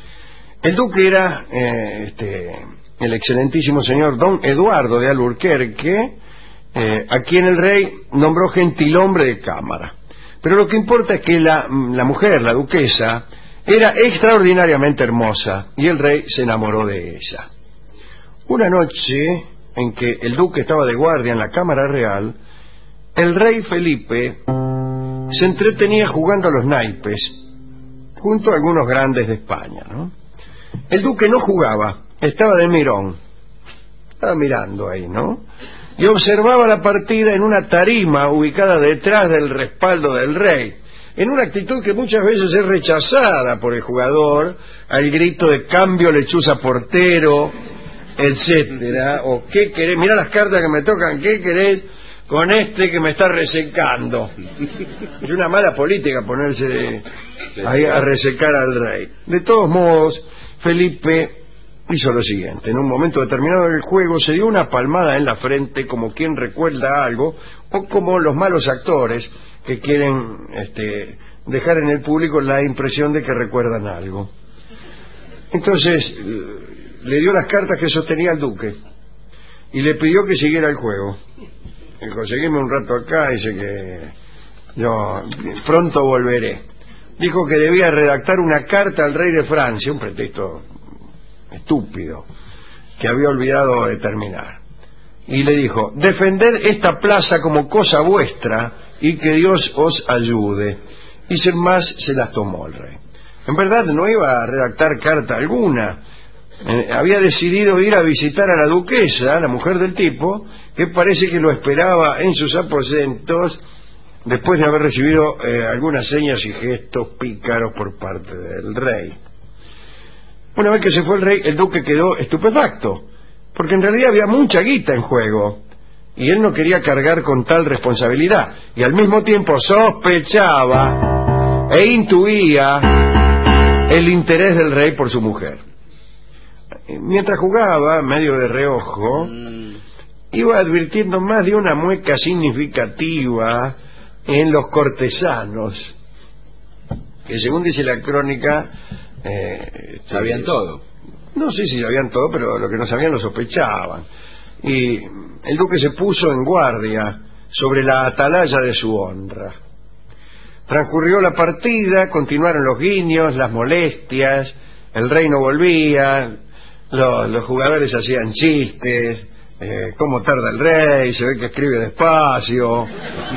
El duque era eh, este, el excelentísimo señor don Eduardo de Alburquerque, eh, a quien el rey nombró gentilhombre de cámara. Pero lo que importa es que la, la mujer, la duquesa, era extraordinariamente hermosa y el rey se enamoró de ella. Una noche en que el duque estaba de guardia en la cámara real, el rey Felipe se entretenía jugando a los naipes junto a algunos grandes de España, ¿no? El duque no jugaba, estaba de mirón, estaba mirando ahí, ¿no? Y observaba la partida en una tarima ubicada detrás del respaldo del rey, en una actitud que muchas veces es rechazada por el jugador, al grito de cambio lechuza portero, etcétera, o qué querés, mira las cartas que me tocan, qué querés con este que me está resecando. Es una mala política ponerse ahí a resecar al rey. De todos modos, Felipe hizo lo siguiente: en un momento determinado del juego se dio una palmada en la frente como quien recuerda algo, o como los malos actores que quieren este, dejar en el público la impresión de que recuerdan algo. Entonces le dio las cartas que sostenía el duque y le pidió que siguiera el juego. Dijo, seguime un rato acá, dice que yo pronto volveré. Dijo que debía redactar una carta al rey de Francia, un pretexto estúpido que había olvidado de terminar. Y le dijo, defended esta plaza como cosa vuestra y que Dios os ayude. Y sin más se las tomó el rey. En verdad no iba a redactar carta alguna. Eh, había decidido ir a visitar a la duquesa, la mujer del tipo, que parece que lo esperaba en sus aposentos después de haber recibido eh, algunas señas y gestos pícaros por parte del rey. Una vez que se fue el rey, el duque quedó estupefacto, porque en realidad había mucha guita en juego y él no quería cargar con tal responsabilidad, y al mismo tiempo sospechaba e intuía el interés del rey por su mujer. Mientras jugaba, medio de reojo, iba advirtiendo más de una mueca significativa en los cortesanos, que según dice la crónica, eh, sabían todo. No sé si sabían todo, pero lo que no sabían lo sospechaban. Y el duque se puso en guardia sobre la atalaya de su honra. Transcurrió la partida, continuaron los guiños, las molestias, el rey no volvía, los, los jugadores hacían chistes, eh, cómo tarda el rey, se ve que escribe despacio,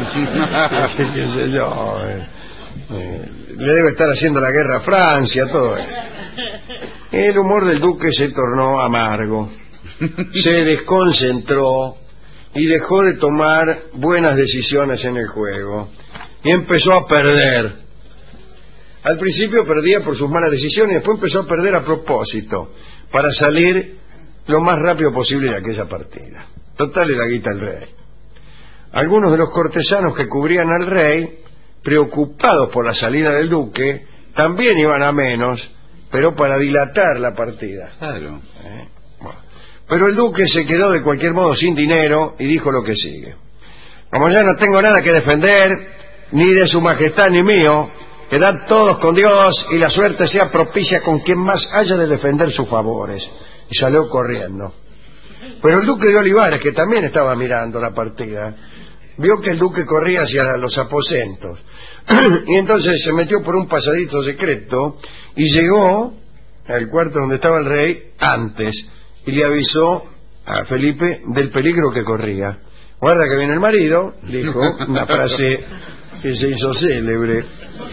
qué sé yo, eh, eh, le debe estar haciendo la guerra a Francia, todo eso. El humor del duque se tornó amargo, se desconcentró y dejó de tomar buenas decisiones en el juego y empezó a perder. Al principio perdía por sus malas decisiones y después empezó a perder a propósito para salir lo más rápido posible de aquella partida. Total, era la guita al rey. Algunos de los cortesanos que cubrían al rey, preocupados por la salida del duque, también iban a menos, pero para dilatar la partida. Claro. ¿Eh? Bueno. Pero el duque se quedó de cualquier modo sin dinero y dijo lo que sigue: como ya no tengo nada que defender, ni de su majestad ni mío, quedad todos con Dios y la suerte sea propicia con quien más haya de defender sus favores. Y salió corriendo. Pero el duque de Olivares, que también estaba mirando la partida, vio que el duque corría hacia los aposentos. Y entonces se metió por un pasadito secreto y llegó al cuarto donde estaba el rey antes y le avisó a Felipe del peligro que corría. Guarda que viene el marido, dijo, una frase que se hizo célebre.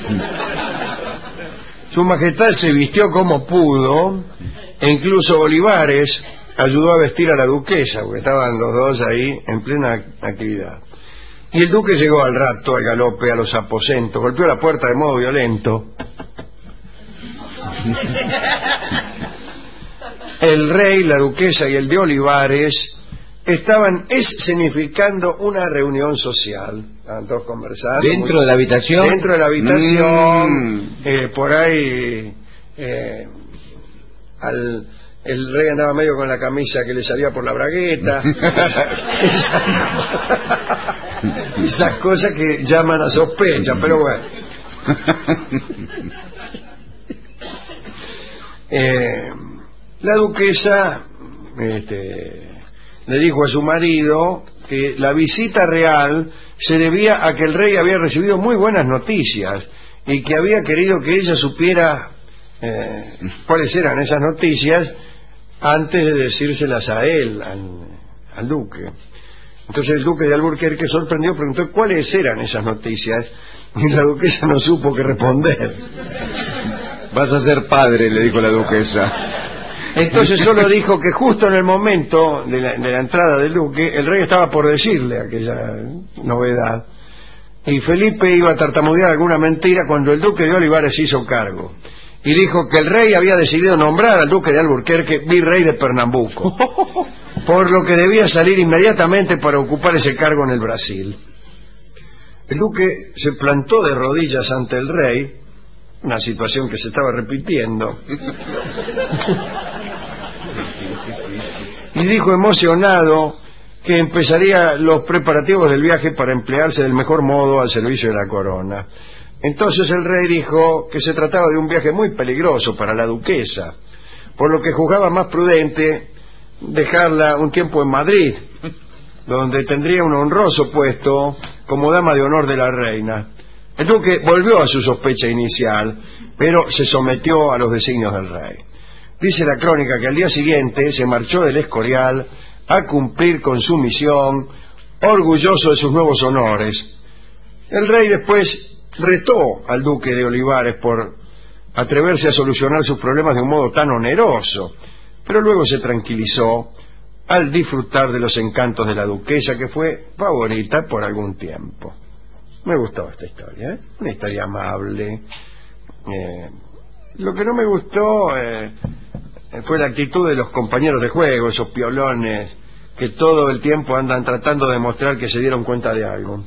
Su majestad se vistió como pudo e incluso Olivares ayudó a vestir a la duquesa, porque estaban los dos ahí en plena actividad. Y el duque llegó al rato, al galope, a los aposentos, golpeó la puerta de modo violento. El rey, la duquesa y el de Olivares estaban escenificando una reunión social. Estaban todos conversando. ¿Dentro muy... de la habitación? Dentro de la habitación, mm. eh, por ahí... Eh, al... El rey andaba medio con la camisa que le salía por la bragueta. esa, esa, esas cosas que llaman a sospecha, pero bueno. Eh, la duquesa este, le dijo a su marido que la visita real se debía a que el rey había recibido muy buenas noticias y que había querido que ella supiera eh, cuáles eran esas noticias antes de decírselas a él, al, al duque. Entonces el duque de Alburquerque, sorprendido, preguntó cuáles eran esas noticias y la duquesa no supo qué responder. Vas a ser padre, le dijo la duquesa. Entonces solo dijo que justo en el momento de la, de la entrada del duque, el rey estaba por decirle aquella novedad y Felipe iba a tartamudear alguna mentira cuando el duque de Olivares se hizo cargo y dijo que el rey había decidido nombrar al duque de Alburquerque virrey de Pernambuco, por lo que debía salir inmediatamente para ocupar ese cargo en el Brasil. El duque se plantó de rodillas ante el rey, una situación que se estaba repitiendo, y dijo emocionado que empezaría los preparativos del viaje para emplearse del mejor modo al servicio de la corona. Entonces el rey dijo que se trataba de un viaje muy peligroso para la duquesa, por lo que juzgaba más prudente dejarla un tiempo en Madrid, donde tendría un honroso puesto como dama de honor de la reina. El duque volvió a su sospecha inicial, pero se sometió a los designios del rey. Dice la crónica que al día siguiente se marchó del Escorial a cumplir con su misión, orgulloso de sus nuevos honores. El rey después retó al duque de Olivares por atreverse a solucionar sus problemas de un modo tan oneroso, pero luego se tranquilizó al disfrutar de los encantos de la duquesa, que fue favorita por algún tiempo. Me gustó esta historia, ¿eh? Una historia amable. Eh, lo que no me gustó eh, fue la actitud de los compañeros de juego, esos piolones que todo el tiempo andan tratando de demostrar que se dieron cuenta de algo.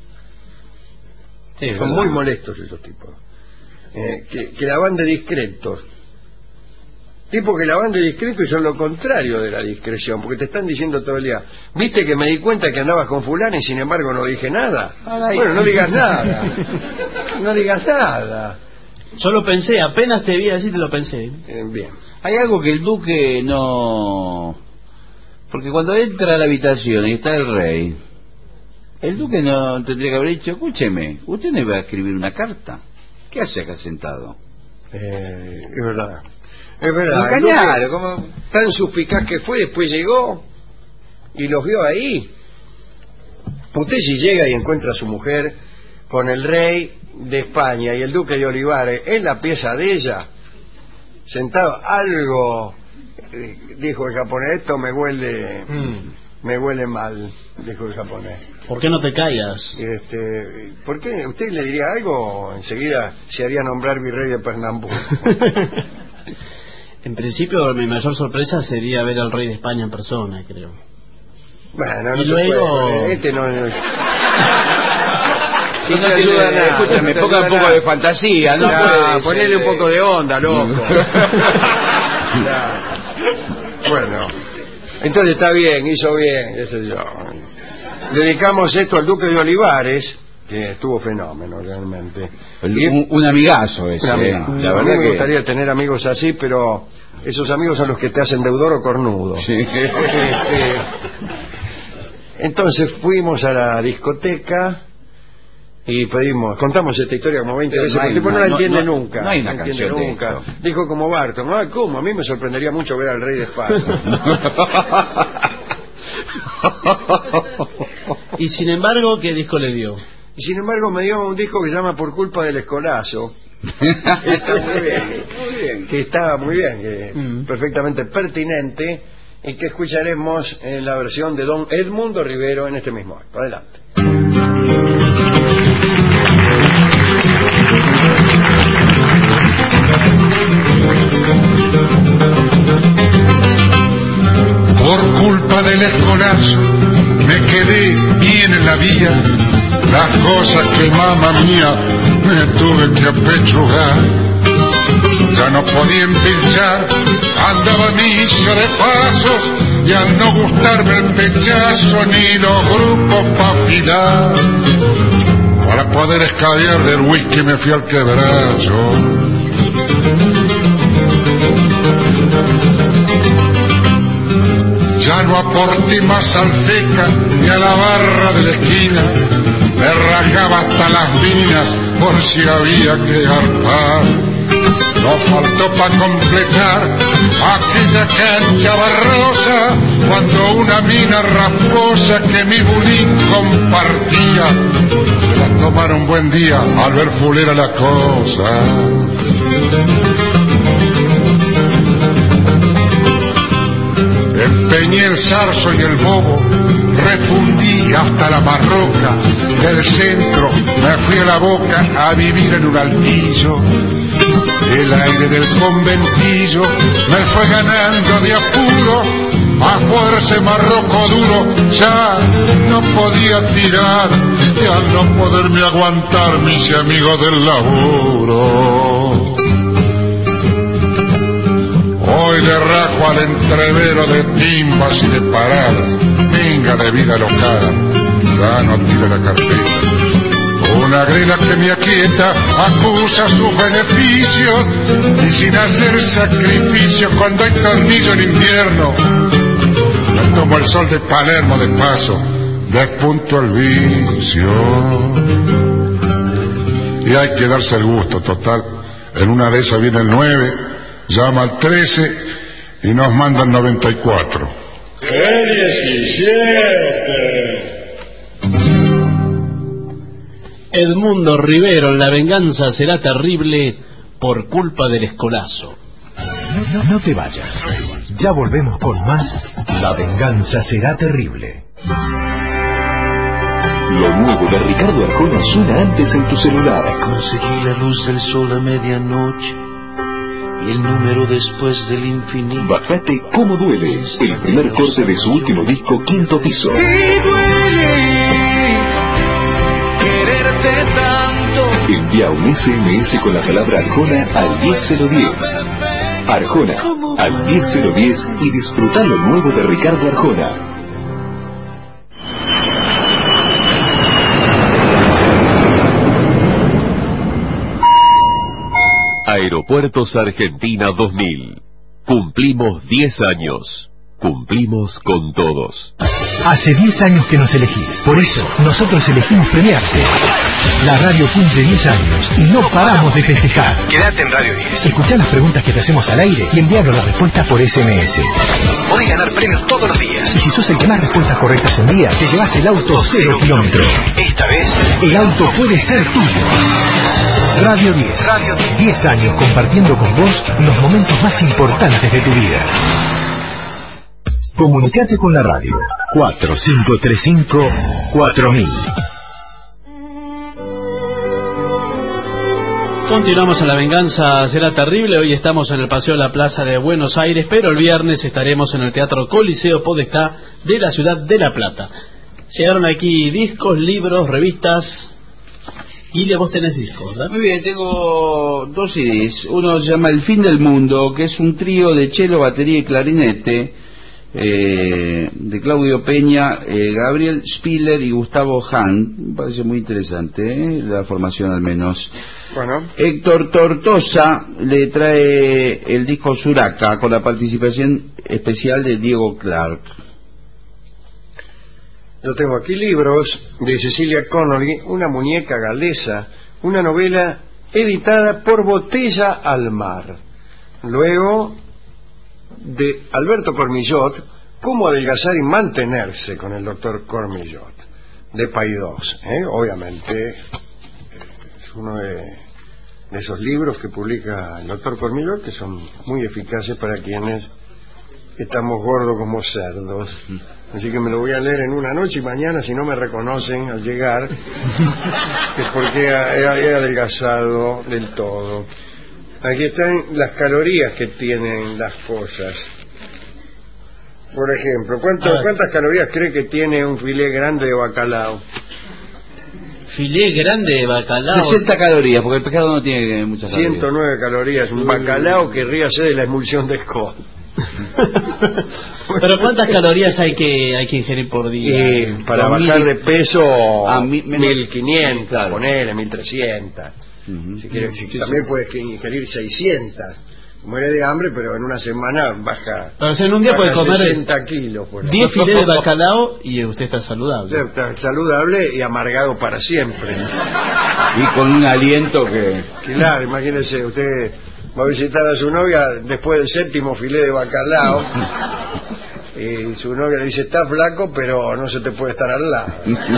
Sí, son muy molestos esos tipos, eh, que, que la van de discretos, tipos que la van de discretos y son lo contrario de la discreción, porque te están diciendo todo el día, viste que me di cuenta que andabas con fulano y sin embargo no dije nada. Ay. Bueno, no digas nada, no digas nada. Yo lo pensé, apenas te vi así te lo pensé. Eh, bien. Hay algo que el duque no... Porque cuando entra a la habitación y está el rey, el duque no tendría que haber dicho, escúcheme, usted no iba a escribir una carta. ¿Qué hace acá sentado? Eh, es verdad. Es verdad. Engañar, como... Tan suspicaz que fue, después llegó y los vio ahí. Usted si llega y encuentra a su mujer con el rey de España y el duque de Olivares en la pieza de ella, sentado, algo, eh, dijo el japonés, esto me huele, mm. me huele mal, dijo el japonés. ¿Por qué no te callas? Este, ¿por qué? ¿Usted le diría algo? Enseguida se haría nombrar virrey de Pernambuco. En principio mi mayor sorpresa sería ver al rey de España en persona, creo. Bueno, no y se luego... puede. Este no... no... Si no te ayuda a nada, escúchame, no ponga un poco de fantasía, ¿no? Ya, ponele un poco de onda, loco. Ya. Bueno, Entonces está bien, hizo bien, qué sé yo. Dedicamos esto al Duque de Olivares, que estuvo fenómeno realmente. El, un, un amigazo ese. Un amigo. La verdad me que... gustaría tener amigos así, pero esos amigos son los que te hacen deudor o cornudo. Sí. Entonces fuimos a la discoteca y pedimos, contamos esta historia como veinte veces, porque el tipo no la entiende no, nunca. No hay una no canción entiende nunca. Dijo como Barton, ah, ¿cómo? A mí me sorprendería mucho ver al Rey de Esparta. Y sin embargo, ¿qué disco le dio? Y sin embargo me dio un disco que se llama Por culpa del escolazo. Está muy bien, muy bien. Que está muy bien, que mm. perfectamente pertinente, y que escucharemos en la versión de don Edmundo Rivero en este mismo acto. Adelante. Por culpa del escolazo me quedé bien en la vía, las cosas que mamá mía me tuve que apechugar. Ya no podía empilchar, andaba misa de pasos, y al no gustarme el pechazo ni los grupos pa' afilar, para poder escabiar del whisky me fui al quebracho. Ya no aporté más al Feca ni a la barra de la esquina, me rajaba hasta las minas por si había que hartar. No faltó para completar aquella cancha barrosa, cuando una mina rasposa que mi bulín compartía se la tomaron buen día al ver fulera la cosa. Empeñé el zarzo y el bobo, refundí hasta la Marroca, del centro me fui a la Boca a vivir en un altillo. El aire del conventillo me fue ganando de apuro, a fuerza de marroco duro ya no podía tirar, y al no poderme aguantar me hice amigo del laburo. Hoy le rajo al entrevero de timbas y de paradas, venga de vida locada, ya no tiro la carpeta. Una grela que me aquieta acusa sus beneficios, y sin hacer sacrificio cuando hay tornillo en invierno, me tomo el sol de Palermo de paso, despunto el vicio. Y hay que darse el gusto, total. En una de esas viene el nueve, llama al trece y nos mandan noventa y cuatro. ¡Qué diecisiete! Edmundo Rivero, La venganza será terrible por culpa del escolazo. No, no te vayas. Ya volvemos con más La venganza será terrible. Lo nuevo de Ricardo Arjona suena antes en tu celular. Conseguí la luz del sol a medianoche y el número después del infinito. Bájate Cómo duele, el primer corte de su último disco, Quinto Piso. Y duele quererte tanto. Envía un S M S con la palabra Arjona al diez cero diez. Arjona al diez cero diez y disfruta lo nuevo de Ricardo Arjona. Aeropuertos Argentina dos mil. Cumplimos diez años. Cumplimos con todos. Hace diez años que nos elegís. Por eso, nosotros elegimos premiarte. La radio cumple diez años y no paramos de festejar. Quédate en Radio diez. Escuchá las preguntas que te hacemos al aire y enviarnos las respuestas por S M S. Podés ganar premios todos los días. Y si sos el que más respuestas correctas envía, te llevas el auto cero kilómetros. Esta vez, el auto puede ser tuyo. Radio diez. Radio diez. diez años compartiendo con vos los momentos más importantes de tu vida. Comunicate con la radio. cuatro cinco tres cinco cuatro mil. Continuamos en La venganza será terrible. Hoy estamos en el Paseo de la Plaza de Buenos Aires, pero el viernes estaremos en el Teatro Coliseo Podestá de la ciudad de La Plata. Llegaron aquí discos, libros, revistas. Guille, vos tenés discos, ¿verdad? Muy bien, tengo dos C Ds. Uno se llama El fin del mundo, que es un trío de cello, batería y clarinete, eh, de Claudio Peña, eh, Gabriel Spiller y Gustavo Hahn. Me parece muy interesante, ¿eh? La formación al menos. Bueno. Héctor Tortosa le trae el disco Suraca con la participación especial de Diego Clark. Yo tengo aquí libros de Cecilia Connolly, una muñeca galesa, una novela editada por Botella al Mar. Luego, de Alberto Cormillot, Cómo adelgazar y mantenerse con el doctor Cormillot, de Paidós, ¿eh? Obviamente es uno de, de esos libros que publica el doctor Cormillot que son muy eficaces para quienes estamos gordos como cerdos. Así que me lo voy a leer en una noche y mañana, si no me reconocen al llegar, es porque he, he adelgazado del todo. Aquí están las calorías que tienen las cosas. Por ejemplo, ¿cuánto, ¿cuántas calorías cree que tiene un filé grande de bacalao? Filé grande de bacalao. sesenta calorías, porque el pescado no tiene muchas calorías. ciento nueve calorías. Un bacalao querría ser de la emulsión de Scott. Pero ¿cuántas calorías hay que hay que ingerir por día? Eh, para bajar mil, de peso a mi, mil quinientas, claro. Ponele mil trescientas. Uh-huh. Si quieres, si, sí, también sí. Puedes ingerir seiscientas. Muere de hambre, pero en una semana baja. Pero en un día puede comer sesenta kilos. Por diez filetes de bacalao y usted está saludable. Está saludable y amargado para siempre. Y con un aliento que... Claro, imagínese, usted va a visitar a su novia después del séptimo filé de bacalao y su novia le dice, está flaco, pero no se te puede estar al lado.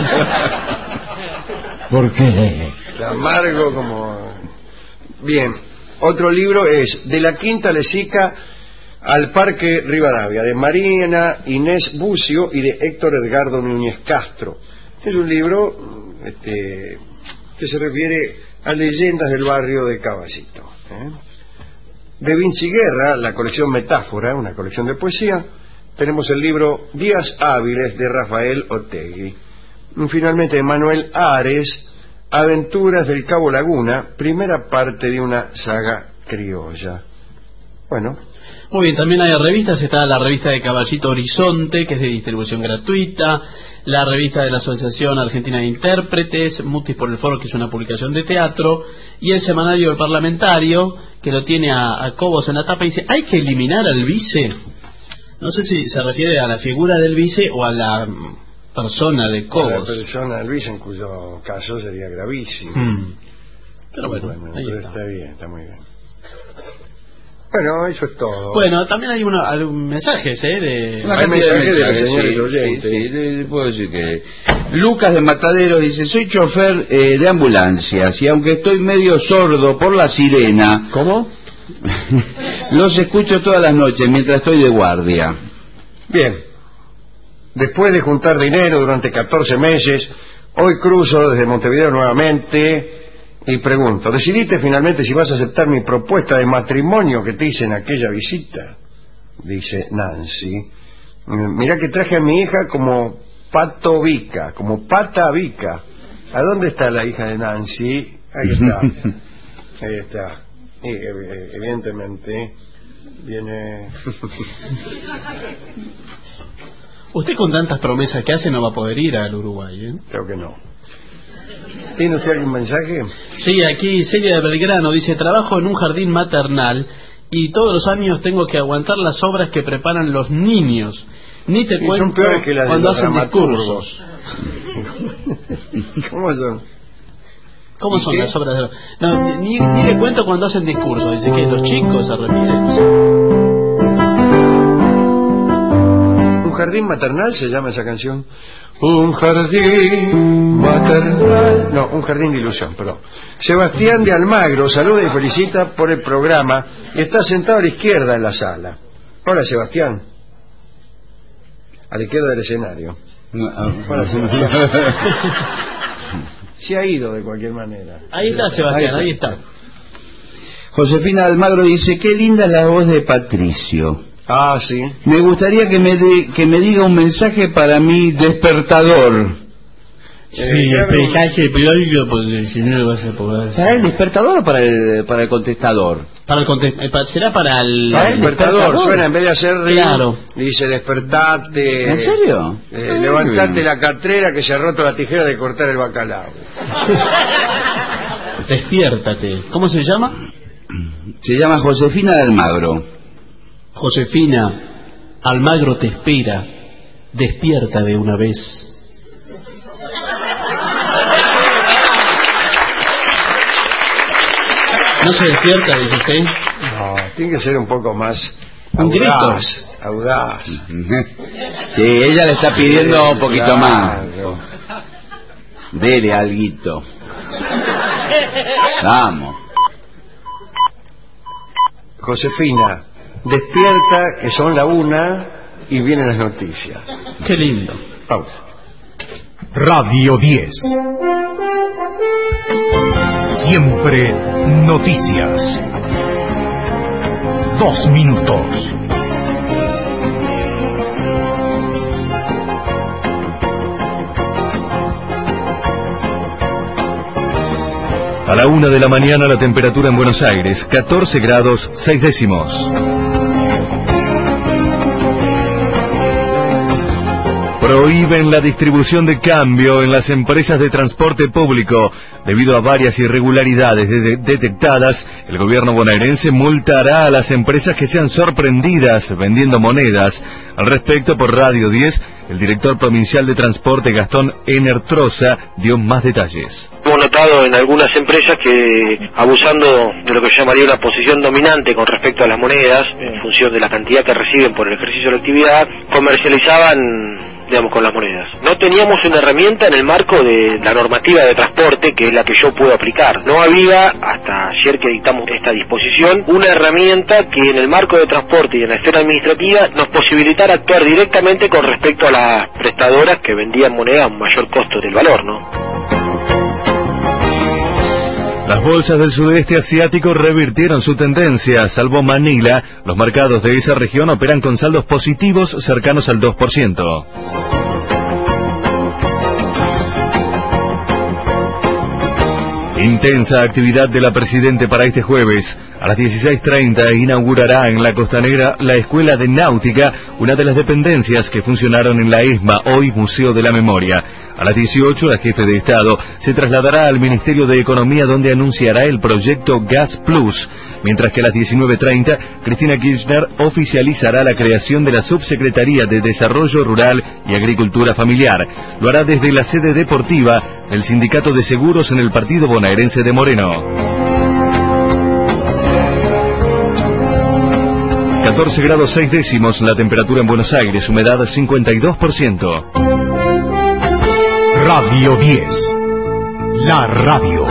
¿Por qué? Amargo como... Bien, otro libro es De la Quinta Lesica al Parque Rivadavia, de Marina Inés Bucio y de Héctor Edgardo Núñez Castro. Es un libro este, que se refiere a leyendas del barrio de Caballito, ¿eh? De Vinci Guerra, la colección Metáfora, una colección de poesía, tenemos el libro Días Hábiles de Rafael Otegui. Y finalmente de Manuel Ares, Aventuras del Cabo Laguna, primera parte de una saga criolla. Bueno. Muy bien, también hay revistas, está la revista de Caballito Horizonte, que es de distribución gratuita, la revista de la Asociación Argentina de Intérpretes, Mutis por el Foro, que es una publicación de teatro, y el semanario del Parlamentario, que lo tiene a, a Cobos en la tapa, y dice, hay que eliminar al vice. No sé si se refiere a la figura del vice o a la persona de Cobos. A la persona del vice, en cuyo caso sería gravísimo. Hmm. Pero bueno, bueno ahí pero está. Está bien, está muy bien. Bueno, eso es todo. Bueno, también hay unos mensajes, ¿eh? De... Una hay mensajes de los sí, señores sí, oyentes. Sí, sí, le puedo decir que... Lucas de Matadero dice, soy chofer eh, de ambulancias y aunque estoy medio sordo por la sirena... ¿Cómo? Los escucho todas las noches mientras estoy de guardia. Bien. Después de juntar dinero durante catorce meses, hoy cruzo desde Montevideo nuevamente... Y pregunto, ¿decidiste finalmente si vas a aceptar mi propuesta de matrimonio que te hice en aquella visita? Dice Nancy. Mirá que traje a mi hija como Pato Vica, como Pata Vica. ¿A dónde está la hija de Nancy? Ahí está. Ahí está. Y, evidentemente viene... Usted con tantas promesas que hace no va a poder ir al Uruguay, ¿eh? Creo que no. ¿Tiene usted algún mensaje? Sí, aquí Celia de Belgrano dice, trabajo en un jardín maternal y todos los años tengo que aguantar las obras que preparan los niños. Ni te y cuento son peores que las cuando de los hacen discursos. ¿Cómo son? ¿Cómo son las obras de los... No, ni, ni te cuento cuando hacen discursos. Dice que los chicos se refieren. ¿Un jardín maternal se llama esa canción? Un jardín maternal... No, un jardín de ilusión, perdón. Sebastián de Almagro saluda y felicita por el programa y está sentado a la izquierda en la sala. Hola, Sebastián. A la izquierda del escenario. Hola, Sebastián. Se ha ido de cualquier manera. Ahí está, Sebastián, ahí está. Josefina Almagro dice, qué linda la voz de Patricio. Ah, sí. Me gustaría que me, de, que me diga un mensaje para mi despertador. Sí, eh, el mensaje periódico, porque si no lo vas a poder. ¿Para el despertador o para el, para el contestador? Para el conte- eh, pa- será para el, Para el despertador, despertador. suena en vez de hacer ring, Claro. dice despertate. ¿En serio? Eh, Ah, levantate bien. la catrera que se ha roto la tijera de cortar el bacalao. Despiértate. ¿Cómo se llama? Se llama Josefina de Almagro. Josefina, Almagro te espera. Despierta de una vez. ¿No se despierta, dice usted? No, tiene que ser un poco más Un grito. audaz, audaz. Sí, ella le está pidiendo un poquito Claro. más. Dele alguito. Vamos. Josefina, despierta, que son la una y vienen las noticias. Qué lindo. Pausa. Radio diez. Siempre noticias. Dos minutos. A la una de la mañana la temperatura en Buenos Aires, catorce grados seis décimos. Prohíben la distribución de cambio en las empresas de transporte público. Debido a varias irregularidades de- de- detectadas, el gobierno bonaerense multará a las empresas que sean sorprendidas vendiendo monedas. Al respecto, por Radio diez, el director provincial de transporte Gastón Enertroza dio más detalles. Hemos notado en algunas empresas que, abusando de lo que yo llamaría una posición dominante con respecto a las monedas, en función de la cantidad que reciben por el ejercicio de la actividad, comercializaban, digamos, con las monedas. No teníamos una herramienta en el marco de la normativa de transporte, que es la que yo puedo aplicar. No había, hasta ayer que dictamos esta disposición, una herramienta que en el marco de transporte y en la esfera administrativa nos posibilitara actuar directamente con respecto a las prestadoras que vendían moneda a un mayor costo del valor, ¿no? Las bolsas del sudeste asiático revirtieron su tendencia, salvo Manila. Los mercados de esa región operan con saldos positivos cercanos al dos por ciento. Intensa actividad de la Presidente para este jueves. A las dieciséis treinta inaugurará en la Costanera la Escuela de Náutica, una de las dependencias que funcionaron en la ESMA, hoy Museo de la Memoria. A las dieciocho, la jefe de Estado se trasladará al Ministerio de Economía, donde anunciará el proyecto Gas Plus, mientras que a las diecinueve treinta, Cristina Kirchner oficializará la creación de la Subsecretaría de Desarrollo Rural y Agricultura Familiar. Lo hará desde la sede deportiva del Sindicato de Seguros en el partido bonaerense de Moreno. catorce grados seis décimos la temperatura en Buenos Aires, humedad cincuenta y dos por ciento. Radio diez, la radio.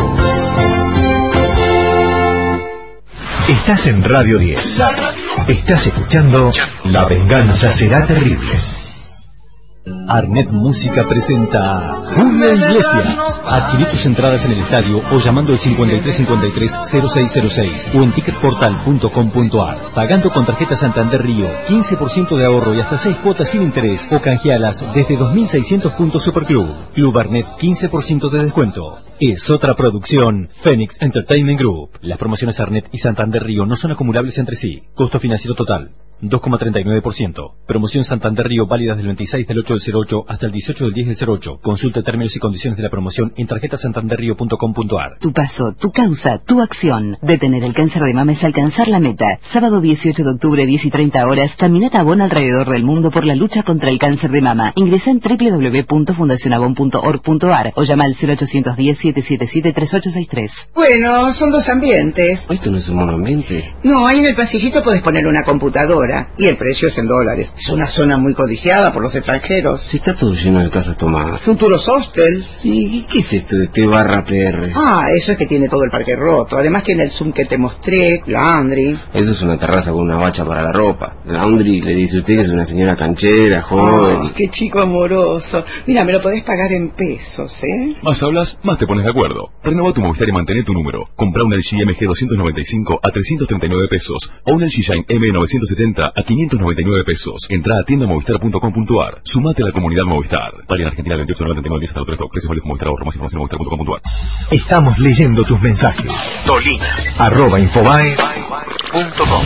Estás en Radio diez. Estás escuchando La Venganza Será Terrible. Arnet Música presenta Julio Iglesias. Adquirí tus entradas en el estadio o llamando al cincuenta y tres cincuenta y tres cero seis cero seis o en ticketportal punto com punto ar. Pagando con tarjeta Santander Río, quince por ciento de ahorro y hasta seis cuotas sin interés o canjealas desde dos mil seiscientos puntos Superclub. Club Arnet, quince por ciento de descuento. Es otra producción Phoenix Entertainment Group. Las promociones Arnet y Santander Río no son acumulables entre sí. Costo financiero total dos coma treinta y nueve por ciento. Promoción Santander Río válida del veintiséis del ocho del cero ocho hasta el dieciocho del diez del cero ocho. Consulta términos y condiciones de la promoción en tarjeta santander río punto com punto ar. Tu paso, tu causa, tu acción. Detener el cáncer de mama es alcanzar la meta. Sábado dieciocho de octubre, diez y treinta horas, caminata Avon alrededor del mundo por la lucha contra el cáncer de mama. Ingresa en doble u doble u doble u punto fundación avon punto org punto ar o llama al cero ochocientos diez, setecientos setenta y siete, treinta y ocho sesenta y tres. Bueno, son dos ambientes. ¿Esto no es un monoambiente? No, ahí en el pasillito puedes poner una computadora y el precio es en dólares. Es una zona muy codiciada por los extranjeros. Si está todo lleno de casas tomadas. Futuros hostels. Sí, ¿qué es esto de este barra P R? Ah, eso es que tiene todo el parque roto. Además tiene el Zoom que te mostré, laundry. Eso es una terraza con una bacha para la ropa. Laundry le dice usted que es una señora canchera, joven. Oh, qué chico amoroso. Mira, me lo podés pagar en pesos, ¿eh? Más hablas, más te pones de acuerdo. Renova tu Movistar y mantén tu número. Compra un L G M G doscientos noventa y cinco a trescientos treinta y nueve pesos o un L G Shine M novecientos setenta a quinientos noventa y nueve pesos. Entra a tienda movistar punto com punto ar. Sumate a la Comunidad Movistar. Vale en Argentina veintiocho noventa y nueve diez hasta el tres. Precios válidos Movistar. Ahorro más información en movistar punto com punto ar. Estamos leyendo tus mensajes. Dolina. Arroba Infobae. Punto com.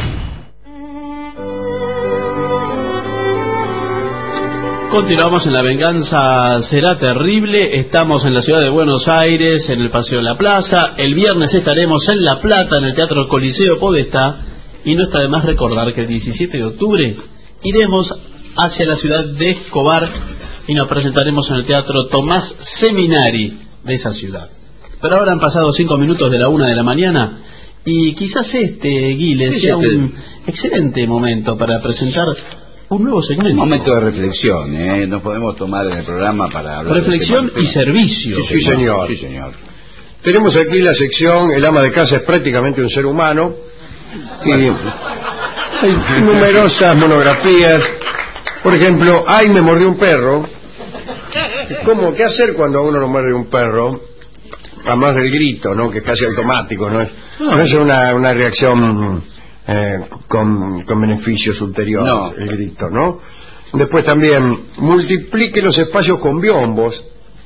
Continuamos en La Venganza Será Terrible. Estamos en la ciudad de Buenos Aires, en el Paseo de la Plaza. El viernes estaremos en La Plata, en el Teatro Coliseo Podestá. Y no está de más recordar que el diecisiete de octubre iremos hacia la ciudad de Escobar y nos presentaremos en el Teatro Tomás Seminari de esa ciudad. Pero ahora han pasado cinco minutos de la una de la mañana y quizás este, Guiles, sea un excelente momento para presentar un nuevo segmento. Un momento de reflexión, ¿eh? Nos podemos tomar en el programa para hablar. Reflexión y servicio. Sí, señor. Sí, señor. Tenemos aquí la sección El ama de casa es prácticamente un ser humano. Y hay numerosas monografías. Por ejemplo, ¡ay, me mordió un perro! ¿Cómo? ¿Qué hacer cuando a uno lo muerde un perro? Además del grito, ¿no? Que es casi automático, ¿no? Es, no es una, una reacción eh, con, con beneficios ulteriores, no. El grito, ¿no? Después también, multiplique los espacios con biombos.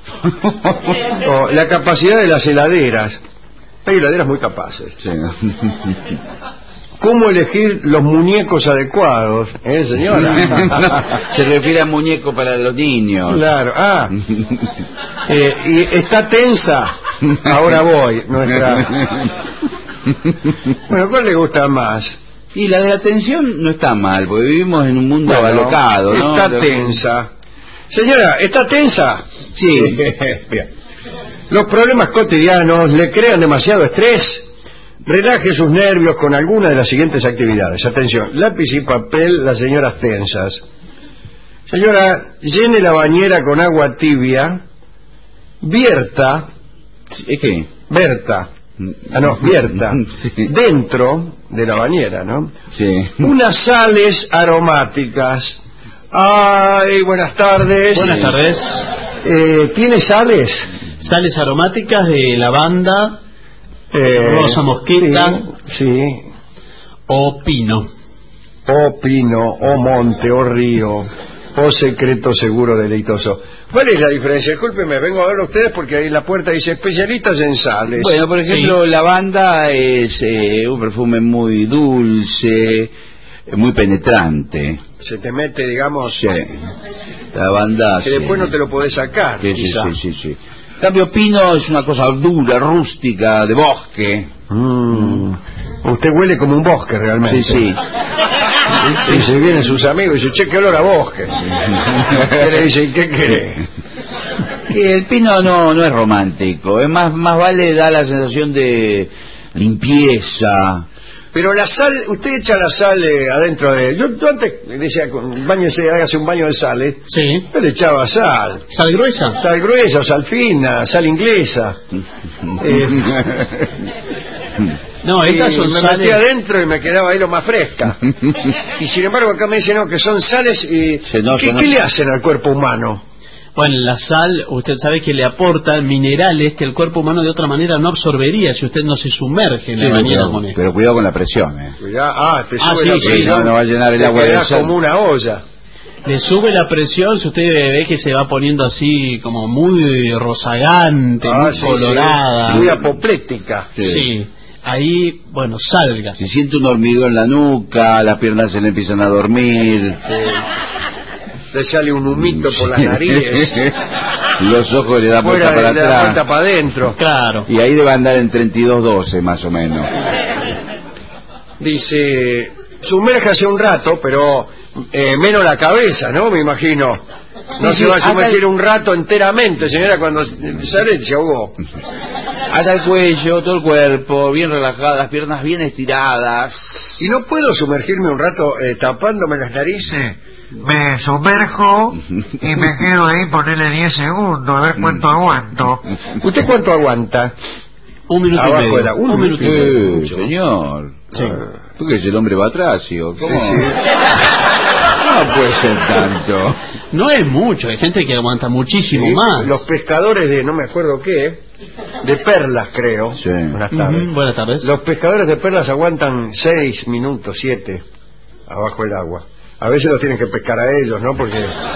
O la capacidad de las heladeras. Hay heladeras muy capaces. Sí. ¿Cómo elegir los muñecos adecuados? ¿Eh, señora? Se refiere a muñeco para los niños. Claro. Ah. Eh, y está tensa. Ahora voy. Nuestra... Bueno, ¿cuál le gusta más? Y la de la tensión no está mal, porque vivimos en un mundo bueno, alocado, ¿no? Está tensa. Señora, ¿está tensa? Sí. Bien. Los problemas cotidianos le crean demasiado estrés. Relaje sus nervios con alguna de las siguientes actividades. Atención, lápiz y papel, las señoras tensas. Señora, llene la bañera con agua tibia. Vierta. ¿Qué? Verta. Ah, no, vierta. Sí. Dentro de la bañera, ¿no? Sí. Unas sales aromáticas. Ay, buenas tardes. Buenas tardes. Eh, ¿Tiene sales? Sales aromáticas de lavanda, eh, rosa mosqueta, sí, sí. O pino. O pino, o monte, o río, o secreto seguro deleitoso. ¿Cuál es la diferencia? Discúlpeme, vengo a ver a ustedes porque ahí en la puerta dice especialistas en sales. Bueno, por ejemplo, sí. Lavanda es eh, un perfume muy dulce, muy penetrante. Se te mete, digamos... Sí. Lavanda... Que sí. Después no te lo podés sacar, sí, quizá. Sí, sí, sí, sí. En cambio, pino es una cosa dura, rústica, de bosque. Mm. Usted huele como un bosque realmente. Sí, sí. Y se vienen sus amigos y dicen, che, qué olor a bosque. ¿Qué le dicen? ¿Qué quiere? Que el pino no, no es romántico. Es más, más vale da la sensación de limpieza. Pero la sal, usted echa la sal eh, adentro de... Yo, yo antes decía, bañese, hágase un baño de sal, ¿eh? Sí. Yo le echaba sal. ¿Sal gruesa? Sal gruesa, o sal fina, sal inglesa. eh, no, estas son me sales... metía adentro y me quedaba ahí lo más fresca. Y sin embargo acá me dicen no, que son sales y... Sí, no, ¿Qué, no, ¿qué le hacen al cuerpo humano? Bueno, la sal, usted sabe que le aporta minerales que el cuerpo humano de otra manera no absorbería si usted no se sumerge en sí, la bañera pero, con él. Pero cuidado con la presión, ¿eh? Cuidado, ah, te sube ah, sí, la presión. Sí, no, no va a llenar el agua de sal. Como una olla. Le sube la presión, si usted ve que se va poniendo así como muy rozagante, ah, muy sí, colorada. Sí. Muy apoplética. Sí. sí. Ahí, bueno, salga. Se siente un hormigón en la nuca, las piernas se le empiezan a dormir. Sí. Le sale un humito por las narices. Los ojos le dan vuelta para le atrás. da vuelta para adentro. Claro. Y ahí debe andar en treinta y dos doce más o menos. Dice, sumérjase un rato, pero eh, menos la cabeza, ¿no? Me imagino. No sí, se va a sumergir el... un rato enteramente, señora, cuando sale se ahogó. Hasta el cuello, todo el cuerpo, bien relajado, las piernas bien estiradas. ¿Y no puedo sumergirme un rato eh, tapándome las narices? Me sumerjo y me quedo ahí, ponerle diez segundos, a ver cuánto aguanto. ¿Usted cuánto aguanta? Un minuto Abajo y medio. Era, un, un minuto y medio. Eh, señor. Sí. ¿Tú qué es el hombre batracio? ¿Cómo? Sí, sí. No puede ser tanto. No es mucho, hay gente que aguanta muchísimo sí, más. Los pescadores de, no me acuerdo qué, de perlas creo. Sí. Buenas tardes. Uh-huh, buenas tardes. Los pescadores de perlas aguantan seis minutos, siete, abajo el agua. A veces los tienen que pescar a ellos, ¿no? Porque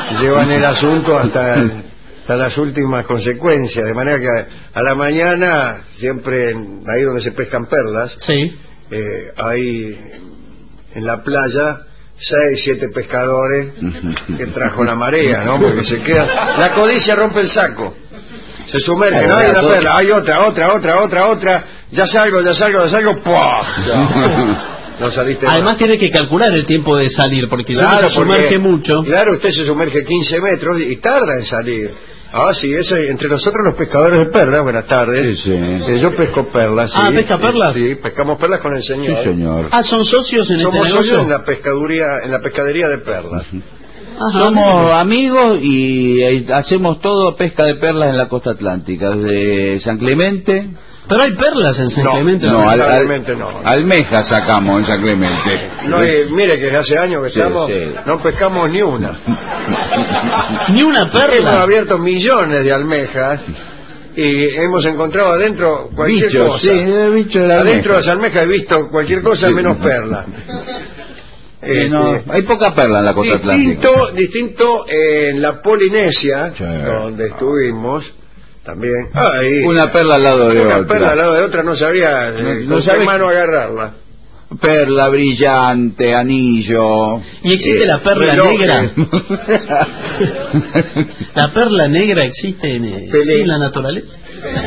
llevan el asunto hasta, hasta las últimas consecuencias, de manera que a, a la mañana, siempre en, ahí donde se pescan perlas, sí. eh, hay en la playa seis, siete pescadores que trajo la marea, ¿no? Porque se queda, la codicia rompe el saco, se sumerge, no hay una perla, hay otra, otra, otra, otra, otra, ya salgo, ya salgo, ya salgo, ¡pua! Ya. No saliste Además más. tiene que calcular el tiempo de salir, porque claro, si uno se sumerge porque, mucho. Claro, usted se sumerge quince metros y tarda en salir. Ah, sí, eso, entre nosotros los pescadores de perlas, buenas tardes. Sí, sí. Eh, yo pesco perlas. Sí, ah, ¿pesca perlas? Sí, pescamos perlas con el señor. Sí, señor. Ah, ¿son socios en Somos este negocio? socios en la pescaduría, en la pescadería de perlas. Ajá, Somos mira. amigos y eh, hacemos todo pesca de perlas en la costa atlántica, desde San Clemente. Pero hay perlas en San No, Clemente. No, al, al, lamentablemente no. almejas sacamos en San Clemente. No, eh, mire que desde hace años que Sí, estamos, sí. no pescamos ni una. Ni una Hemos perla. abierto millones de almejas y hemos encontrado adentro cualquier Bichos, cosa. sí, bicho de la Adentro de las almeja. almejas he visto cualquier cosa Sí. menos perla. Sí, no, hay poca perla en la costa atlántica. Distinto, distinto en la Polinesia, Sí. donde estuvimos también. Ahí, Una perla al lado de una otra. perla al lado de otra, no sabía eh, No- no con qué sabe- mano agarrarla. Perla, brillante, anillo. ¿Y existe eh, la perla reloj, negra? eh. ¿La perla negra existe en, eh, Pelé. sí, en la naturaleza?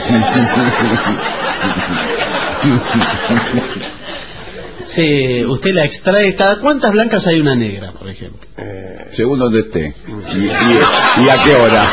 Sí, usted la extrae. ¿Cada cuántas blancas hay una negra, por ejemplo? Eh, Según donde esté. Y, y- y a qué hora.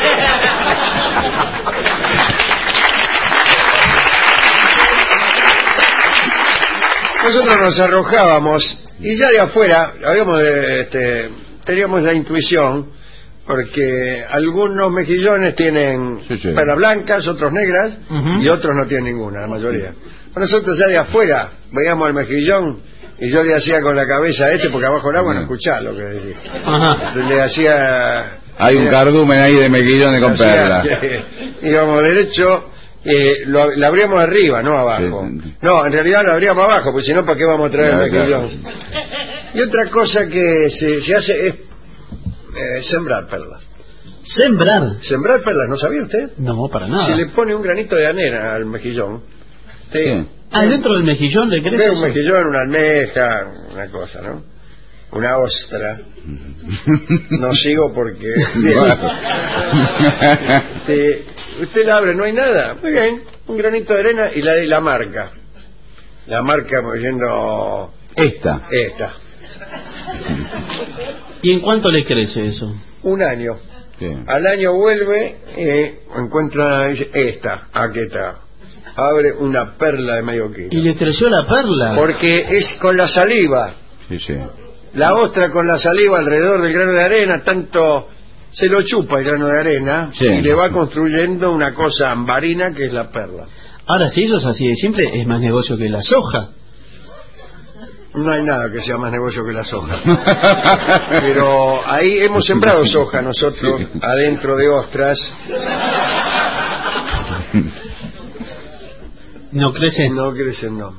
Nosotros nos arrojábamos y ya de afuera habíamos eh, este, teníamos la intuición, porque algunos mejillones tienen Sí, sí. perlas blancas, otros negras, Ujú. y otros no tienen ninguna, la mayoría. Nosotros ya de afuera veíamos el mejillón y yo le hacía con la cabeza a este, porque abajo del agua no escuchaba lo que decía. Ajá. Entonces le hacía... Hay un le- cardumen ahí de mejillones con le hacía perla. que íbamos derecho, eh, lo, lo abríamos arriba, no abajo. Sí, sí. No, en realidad lo abríamos abajo, porque si no, ¿para qué vamos a traer Claro, el mejillón? Y otra cosa que se, se hace es eh, sembrar perlas. ¿Sembrar? Sembrar perlas, ¿no sabía usted? No, para nada. Si le pone un granito de arena al mejillón, te, Sí. Ah, dentro del mejillón le crece ve un eso? mejillón, una almeja, una cosa, ¿no? Una ostra. No sigo porque... Te- usted la abre, no hay nada. Muy bien, un granito de arena y la, y la marca. La marca yendo... Esta. Esta. ¿Y en cuánto le crece eso? Un año. Sí. Al año vuelve y encuentra dice, esta, aquí está. Abre una perla de medio kilo. ¿Y le creció la perla? Porque es con la saliva. Sí, sí. La ostra con la saliva alrededor del grano de arena, tanto se lo chupa el grano de arena Sí. y le va construyendo una cosa ambarina que es la perla. Ahora, si eso es así de simple, es más negocio que la soja. No hay nada que sea más negocio que la soja. Pero ahí hemos sembrado soja nosotros, Sí. adentro de ostras. ¿No crece? No crecen, no.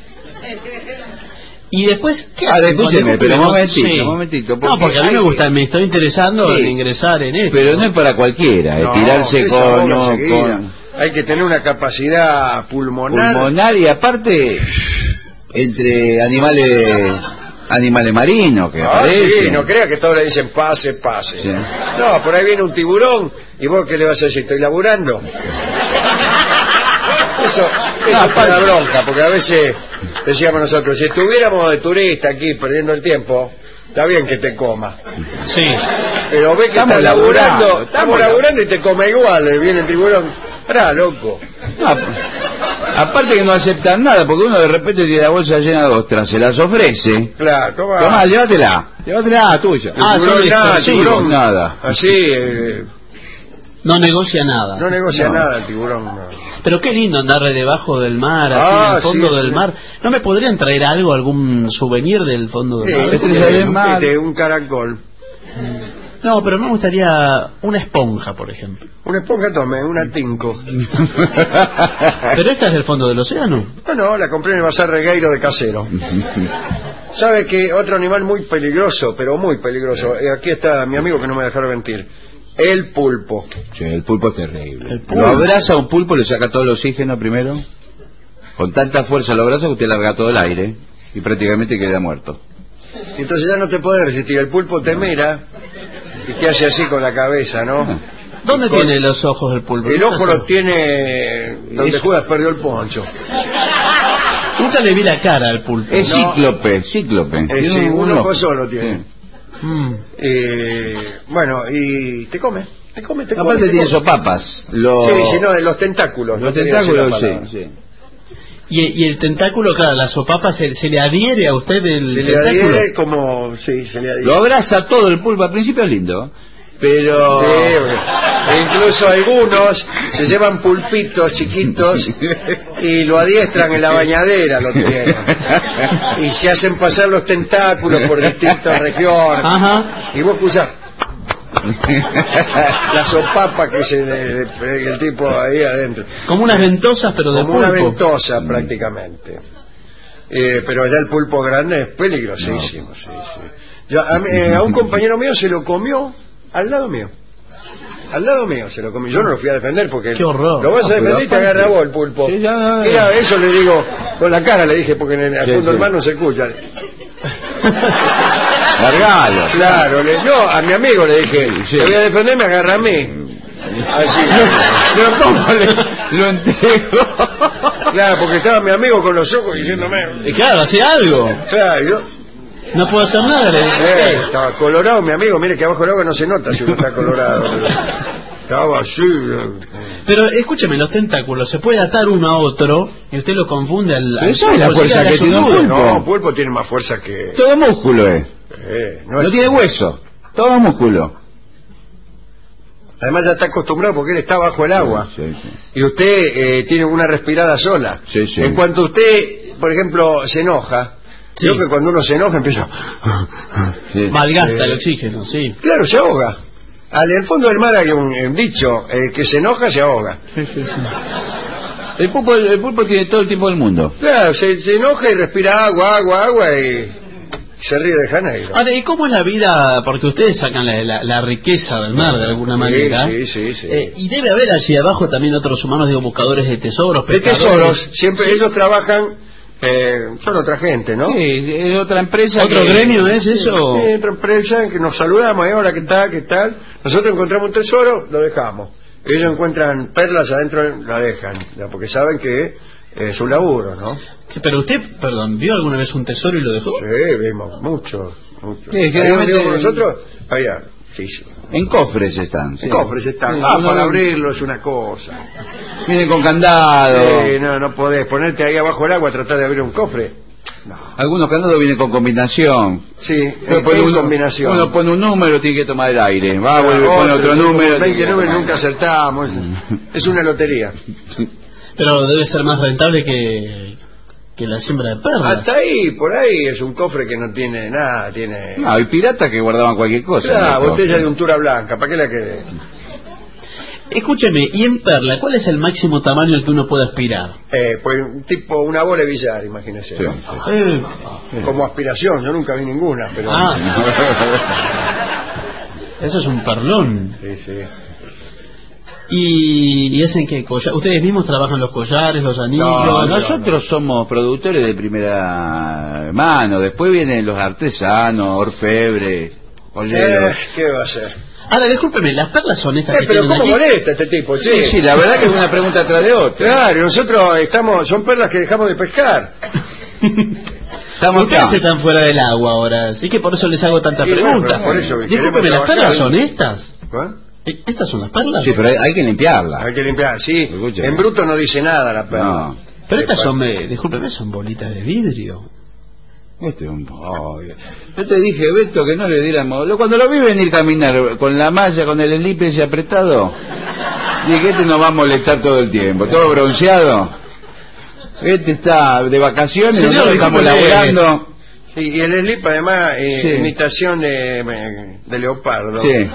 Y después, ¿qué Ah, hacen con escúcheme, el pero un último? momentito, Sí. un momentito, No, porque porque a mí hay me que- gusta, me estoy interesando Sí. en ingresar en esto. Pero no es para cualquiera, es No, tirarse esa con, obra no, enseguida. con Hay que tener una capacidad pulmonar. pulmonar y aparte entre animales animales marinos que Ah, sí, aparecen. no crea que todos le dicen pase, pase. Sí. No, por ahí viene un tiburón y vos qué le vas a decir, estoy laburando. Eso, eso es la bronca, porque a veces decíamos nosotros, si estuviéramos de turista aquí perdiendo el tiempo, está bien que te coma. Sí. Pero ve que Estamos estás laburando, laburando, estamos laburando y te come igual, eh, viene el tiburón. Pará, loco. Ah, aparte que no aceptan nada, porque uno de repente tiene la bolsa llena de ostras, se las ofrece. Claro, toma. Tomá, llévatela, llévatela, tuya. El Ah, tiburón, son nada, el extorsivos. tiburón, Nada. Así, eh, No negocia nada. no negocia No. nada el tiburón. No. Pero qué lindo andar debajo del mar, así Ah, en el fondo sí, del sí. mar. ¿No me podrían traer algo, algún souvenir del fondo del Sí, mar? Estrella del un, mar. este, un caracol. No, pero me gustaría una esponja, por ejemplo. Una esponja, tome, una tinco. Pero esta es del fondo del océano. No, no, la compré en el Bazar Regueiro de Casero. ¿Sabe que otro animal muy peligroso, pero muy peligroso? Eh, aquí está mi amigo que no me dejará mentir. El pulpo. Sí, el pulpo es terrible. El pulpo. Lo abraza a un pulpo, le saca todo el oxígeno primero. Con tanta fuerza lo abraza que usted larga todo el aire y prácticamente queda muerto. Entonces ya no te puedes resistir. El pulpo te mira y te hace así con la cabeza, ¿no? ¿Dónde con... tiene los ojos el pulpo? El ojo los tiene donde Judas perdió el poncho. Nunca le vi la cara al pulpo. Es no. cíclope, cíclope. Eh, sí, un ojo solo tiene. Sí. Mm. Eh, bueno, y te come. Te come, te come. Aparte te tiene come. sopapas. Los... Sí, sí, no, los tentáculos. Los no tentáculos, sí, sí. Y, y el tentáculo, claro, la sopapa se, se le adhiere a usted el se tentáculo. Se le adhiere como... Sí, se le adhiere. Lo abraza todo el pulpo, al principio es lindo. Pero... Sí, e incluso algunos se llevan pulpitos chiquitos y lo adiestran en la bañadera, lo tienen. Y se hacen pasar los tentáculos por distintas regiones. Ajá. Y vos escuchás la sopapa que se le, le, el tipo ahí adentro. Como unas ventosas, pero de Como pulpo. una ventosa prácticamente. Eh, pero ya el pulpo grande es peligrosísimo. No. Sí, sí. Yo, a, eh, a un compañero mío se lo comió al lado mío. Al lado mío se lo comió. Yo no lo fui a defender porque... Qué horror. Lo vas a defender y te agarra a vos el pulpo. Sí, ya, ya, ya. Mira, eso le digo con la cara, le dije, porque en el sí, fondo sí. hermano se escucha. Largalo. Claro, le, no, a mi amigo le dije, sí. Te voy a defender, me agarra a mí. Así. Pero ¿cómo le, lo entrego? Claro, porque estaba mi amigo con los ojos diciéndome... Y claro, hacía algo. Claro, yo... No puedo hacer nada. Le... Eh, estaba colorado mi amigo, mire que abajo del agua no se nota si uno está colorado. Pero estaba así. Pero escúcheme, los tentáculos se puede atar uno a otro y usted lo confunde al... al esa es la fuerza que tiene un pulpo. No, pulpo tiene más fuerza que... Todo músculo es. Eh, no, no es... tiene hueso, todo músculo. Además ya está acostumbrado porque él está bajo el agua. Sí, sí. Y usted eh, tiene una respirada sola. Sí, sí. En cuanto usted, por ejemplo, se enoja... Sí. Creo que cuando uno se enoja empieza... Sí. Malgasta eh, el oxígeno, sí. Claro, se ahoga. Al el fondo del mar hay un, un dicho, el que se enoja se ahoga. Sí, sí, sí. El pulpo, el pulpo tiene todo el tiempo del mundo. Claro, se, se enoja y respira agua, agua, agua y se ríe de Janeiro. Ahora, ¿y cómo es la vida? Porque ustedes sacan la, la, la riqueza del mar de alguna manera. Sí, sí, sí. sí. Eh, y debe haber allí abajo también otros humanos, digo, buscadores de tesoros, de tesoros, siempre sí. Ellos trabajan... Eh, son otra gente, ¿no? Sí, es otra empresa. ¿Otro que... gremio es eso? Sí, otra empresa en que nos saludamos, ¿eh? Hola, ¿qué tal? ¿Qué tal? Nosotros encontramos un tesoro, lo dejamos. Ellos encuentran perlas adentro, la dejan, ya, porque saben que es un laburo, ¿no? Sí, pero usted, perdón, ¿vio alguna vez un tesoro y lo dejó? Sí, vimos, mucho, mucho. Sí, generalmente... con nosotros, allá, sí, sí. En cofres están. Sí. En cofres están. Sí, ah, para abrirlo es una cosa. Vienen con candado. Sí, no, no podés ponerte ahí abajo del agua a tratar de abrir un cofre. No. Algunos candados vienen con combinación. Sí, uno pone un, combinación. Uno pone un número, tiene que tomar el aire. Va, vuelve, pone otro número. veinte números nunca acertamos. Es una lotería. Pero debe ser más rentable que... que la siembra de perlas. Hasta ahí, por ahí es un cofre que no tiene nada, tiene... No, hay piratas que guardaban cualquier cosa. Claro, ¿no? Botella de untura blanca, ¿para qué la querés? Escúcheme, y en perla, ¿cuál es el máximo tamaño al que uno puede aspirar? Eh, pues tipo una bola de billar, imagínese. Sí, ¿no? sí. Eh, como aspiración, yo nunca vi ninguna, pero... Ah. Eso es un perlón. Sí, sí. ¿Y, y es en qué collar? ¿Ustedes mismos trabajan los collares, los anillos? No, nosotros no. somos productores de primera mano. Después vienen los artesanos, orfebres, oleros. Eh, ¿Qué va a ser? Ahora, discúlpeme, las perlas son estas eh, que pero tienen ¿cómo aquí? molesta este tipo, che? Sí, sí, la verdad que es una pregunta tras de otra. Claro, nosotros estamos... Son perlas que dejamos de pescar. Estamos Ustedes acá. Están fuera del agua ahora, así que por eso les hago tanta y pregunta. Bueno, por eso discúlpeme, ¿las perlas son estas? ¿Eh? ¿Estas son las perlas? Sí, pero hay, hay que limpiarlas. Hay que limpiar, sí. Escúchame. En bruto no dice nada la perla. No. Pero estas son, eh, discúlpeme, son bolitas de vidrio. Este es un... Oh, yo te dije, Beto, que no le diéramos... Cuando lo vi venir caminar con la malla, con el elipe ese apretado, dije, este nos va a molestar todo el tiempo. Todo bronceado. Este está de vacaciones, Señor, nosotros estamos laburando. Sí, y el slip además, eh, Sí. imitación de, de leopardo. Sí.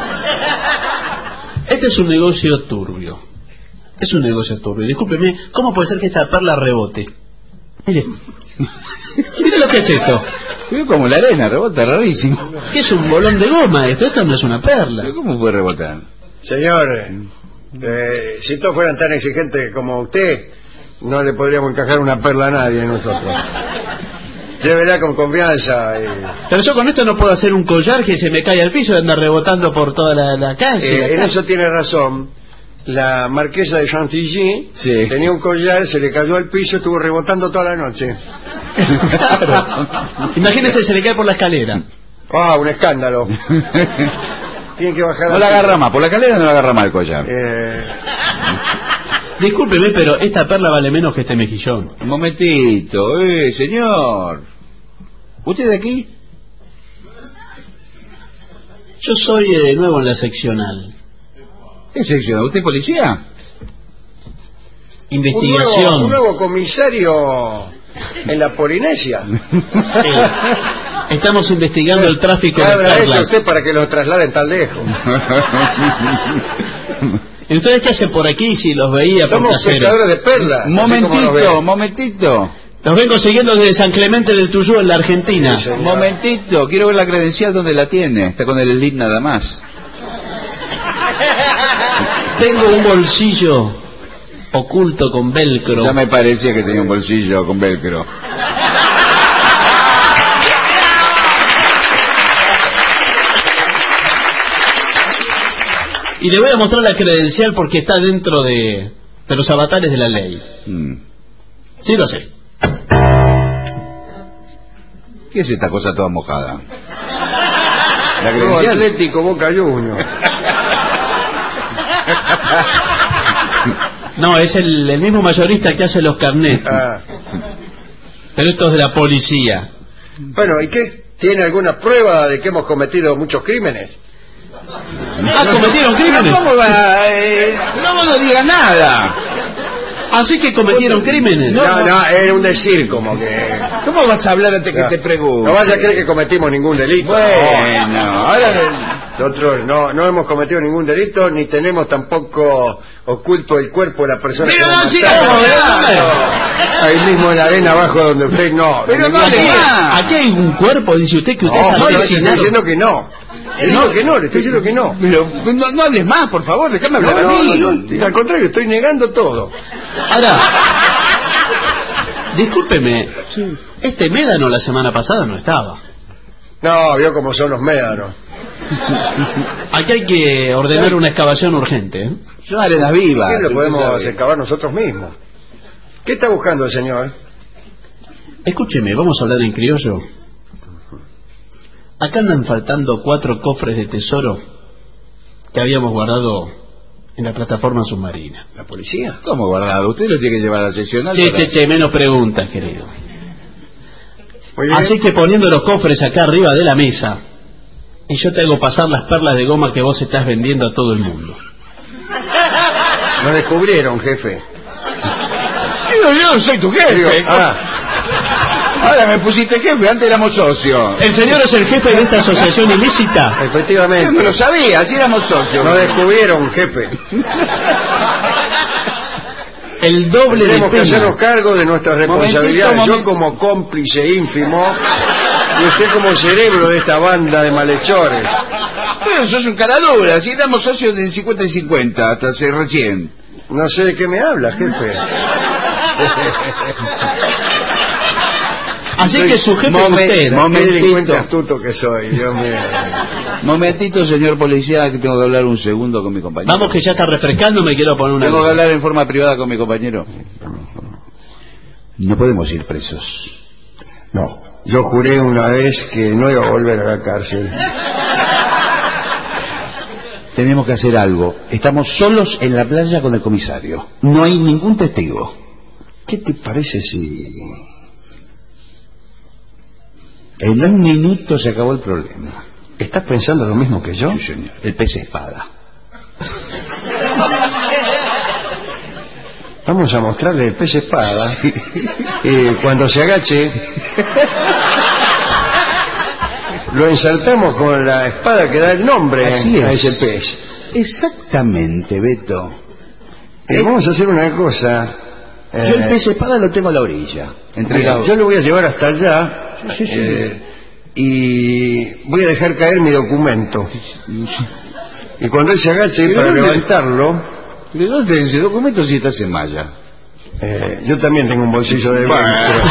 Este es un negocio turbio. Es un negocio turbio. Discúlpeme, ¿cómo puede ser que esta perla rebote? Mire. Mire lo que es esto. Es como la arena, rebota rarísimo. ¿Qué es un bolón de goma esto? Esto no es una perla. ¿Pero cómo puede rebotar? Señor, eh, si todos fueran tan exigentes como usted, no le podríamos encajar una perla a nadie de nosotros. Llévela con confianza. Y... Pero yo con esto no puedo hacer un collar que se me cae al piso y anda rebotando por toda la, la calle. Eh, la en calle. eso tiene razón. La marquesa de Chantilly sí. tenía un collar, se le cayó al piso, estuvo rebotando toda la noche. Claro. Imagínese, se le cae por la escalera. Ah, un escándalo. Tienen que bajar. No la agarra más, por la escalera no la agarra más el collar. Eh... Discúlpeme, pero esta perla vale menos que este mejillón. Un momentito, eh, señor. ¿Usted de aquí? Yo soy eh, nuevo en la seccional. ¿Qué sección? ¿Usted es policía? Investigación. Un nuevo, un nuevo comisario en la Polinesia. Sí. Estamos investigando el tráfico ¿Qué de habrá perlas. hecho usted para que lo trasladen tan lejos? ¿Y ustedes qué hacen por aquí si los veía por Somos caseros? pescadores de perlas. Momentito, momentito. Los vengo siguiendo desde San Clemente del Tuyú en la Argentina. Sí, Un momentito, quiero ver la credencial donde la tiene. Está con el slip nada más. Tengo un bolsillo oculto con velcro. Ya me parecía que tenía un bolsillo con velcro. Y le voy a mostrar la credencial porque está dentro de, de los avatares de la ley. Mm. Sí lo sé. ¿Qué es esta cosa toda mojada? La Nuevo credencial. Atlético Boca Juniors. No, es el, el mismo mayorista que hace los carnets. Ah. Pero esto es de la policía. Bueno, ¿y qué? ¿Tiene alguna prueba de que hemos cometido muchos crímenes? Ah, ¿cometieron crímenes? ¿Cómo va? Eh, no me diga nada. Así que cometieron crímenes. No, no, no, era un decir como que... ¿Cómo vas a hablar antes que No. te pregunte? No vas a creer que cometimos ningún delito. Bueno, ahora... Nosotros no, no hemos cometido ningún delito, ni tenemos tampoco oculto el cuerpo de la persona Pero que no, nos sí, mataron. no, Ahí mismo en la arena abajo donde usted no. Pero en no ningún le lugar. más. Aquí hay un cuerpo, dice usted que usted No, es no, le estoy asesinado. diciendo que no. Le digo que no, le estoy diciendo que no. Pero no, no hables más, por favor, déjame No, hablar a no, mí. no, no, al contrario, estoy negando todo. Ahora, discúlpeme, este médano la semana pasada no estaba. No, vio cómo son los médanos. Aquí hay que ordenar una excavación urgente. ¿eh? Son arenas vivas. ¿Qué lo usted podemos sabe. excavar nosotros mismos? ¿Qué está buscando el señor? Escúcheme, vamos a hablar en criollo. Acá andan faltando cuatro cofres de tesoro que habíamos guardado en la plataforma submarina. ¿La policía? ¿Cómo guardado? Usted lo tiene que llevar a la seccional. Che, para- che, che, menos preguntas, querido. Muy bien. Así que poniendo los cofres acá arriba de la mesa, y yo te hago pasar las perlas de goma que vos estás vendiendo a todo el mundo. Nos descubrieron, jefe. Yo, yo no soy tu jefe. Ah, Ahora me pusiste jefe, antes éramos socios. ¿El señor es el jefe de esta asociación ilícita? Yo no efectivamente. lo sabía, así éramos socios. Nos descubrieron, jefe. El doble de Tenemos que hacernos pena. cargo de nuestras responsabilidades. Momentito, Yo como cómplice ínfimo y usted como cerebro de esta banda de malhechores. Pero sos un cara dura, si éramos socios de cincuenta y cincuenta hasta hace recién. No sé de qué me habla, jefe. Así que su jefe es Momen- usted. momen- Qué delincuente Momentito. astuto que soy, Dios mío. Momentito, señor policía, que tengo que hablar un segundo con mi compañero. Vamos que ya está refrescando, me quiero poner una... Tengo que hablar en forma privada con mi compañero. No podemos ir presos. No, yo juré una vez que no iba a volver a la cárcel. Tenemos que hacer algo. Estamos solos en la playa con el comisario. No hay ningún testigo. ¿Qué te parece si... En un minuto se acabó el problema. ¿Estás pensando lo mismo que yo? Sí, señor. El pez espada. Vamos a mostrarle el pez espada. Y cuando se agache, lo ensaltamos con la espada que da el nombre Así a es. ese pez. Exactamente, Beto. Y vamos a hacer una cosa. Yo el eh, pez espada lo tengo a la orilla. Entregado. Yo lo voy a llevar hasta allá. Sí, sí, sí. eh, y voy a dejar caer mi documento. Y cuando él se agache para dónde? levantarlo... ¿Pero dónde ese documento si estás en malla? Eh, yo también tengo un bolsillo de velcro.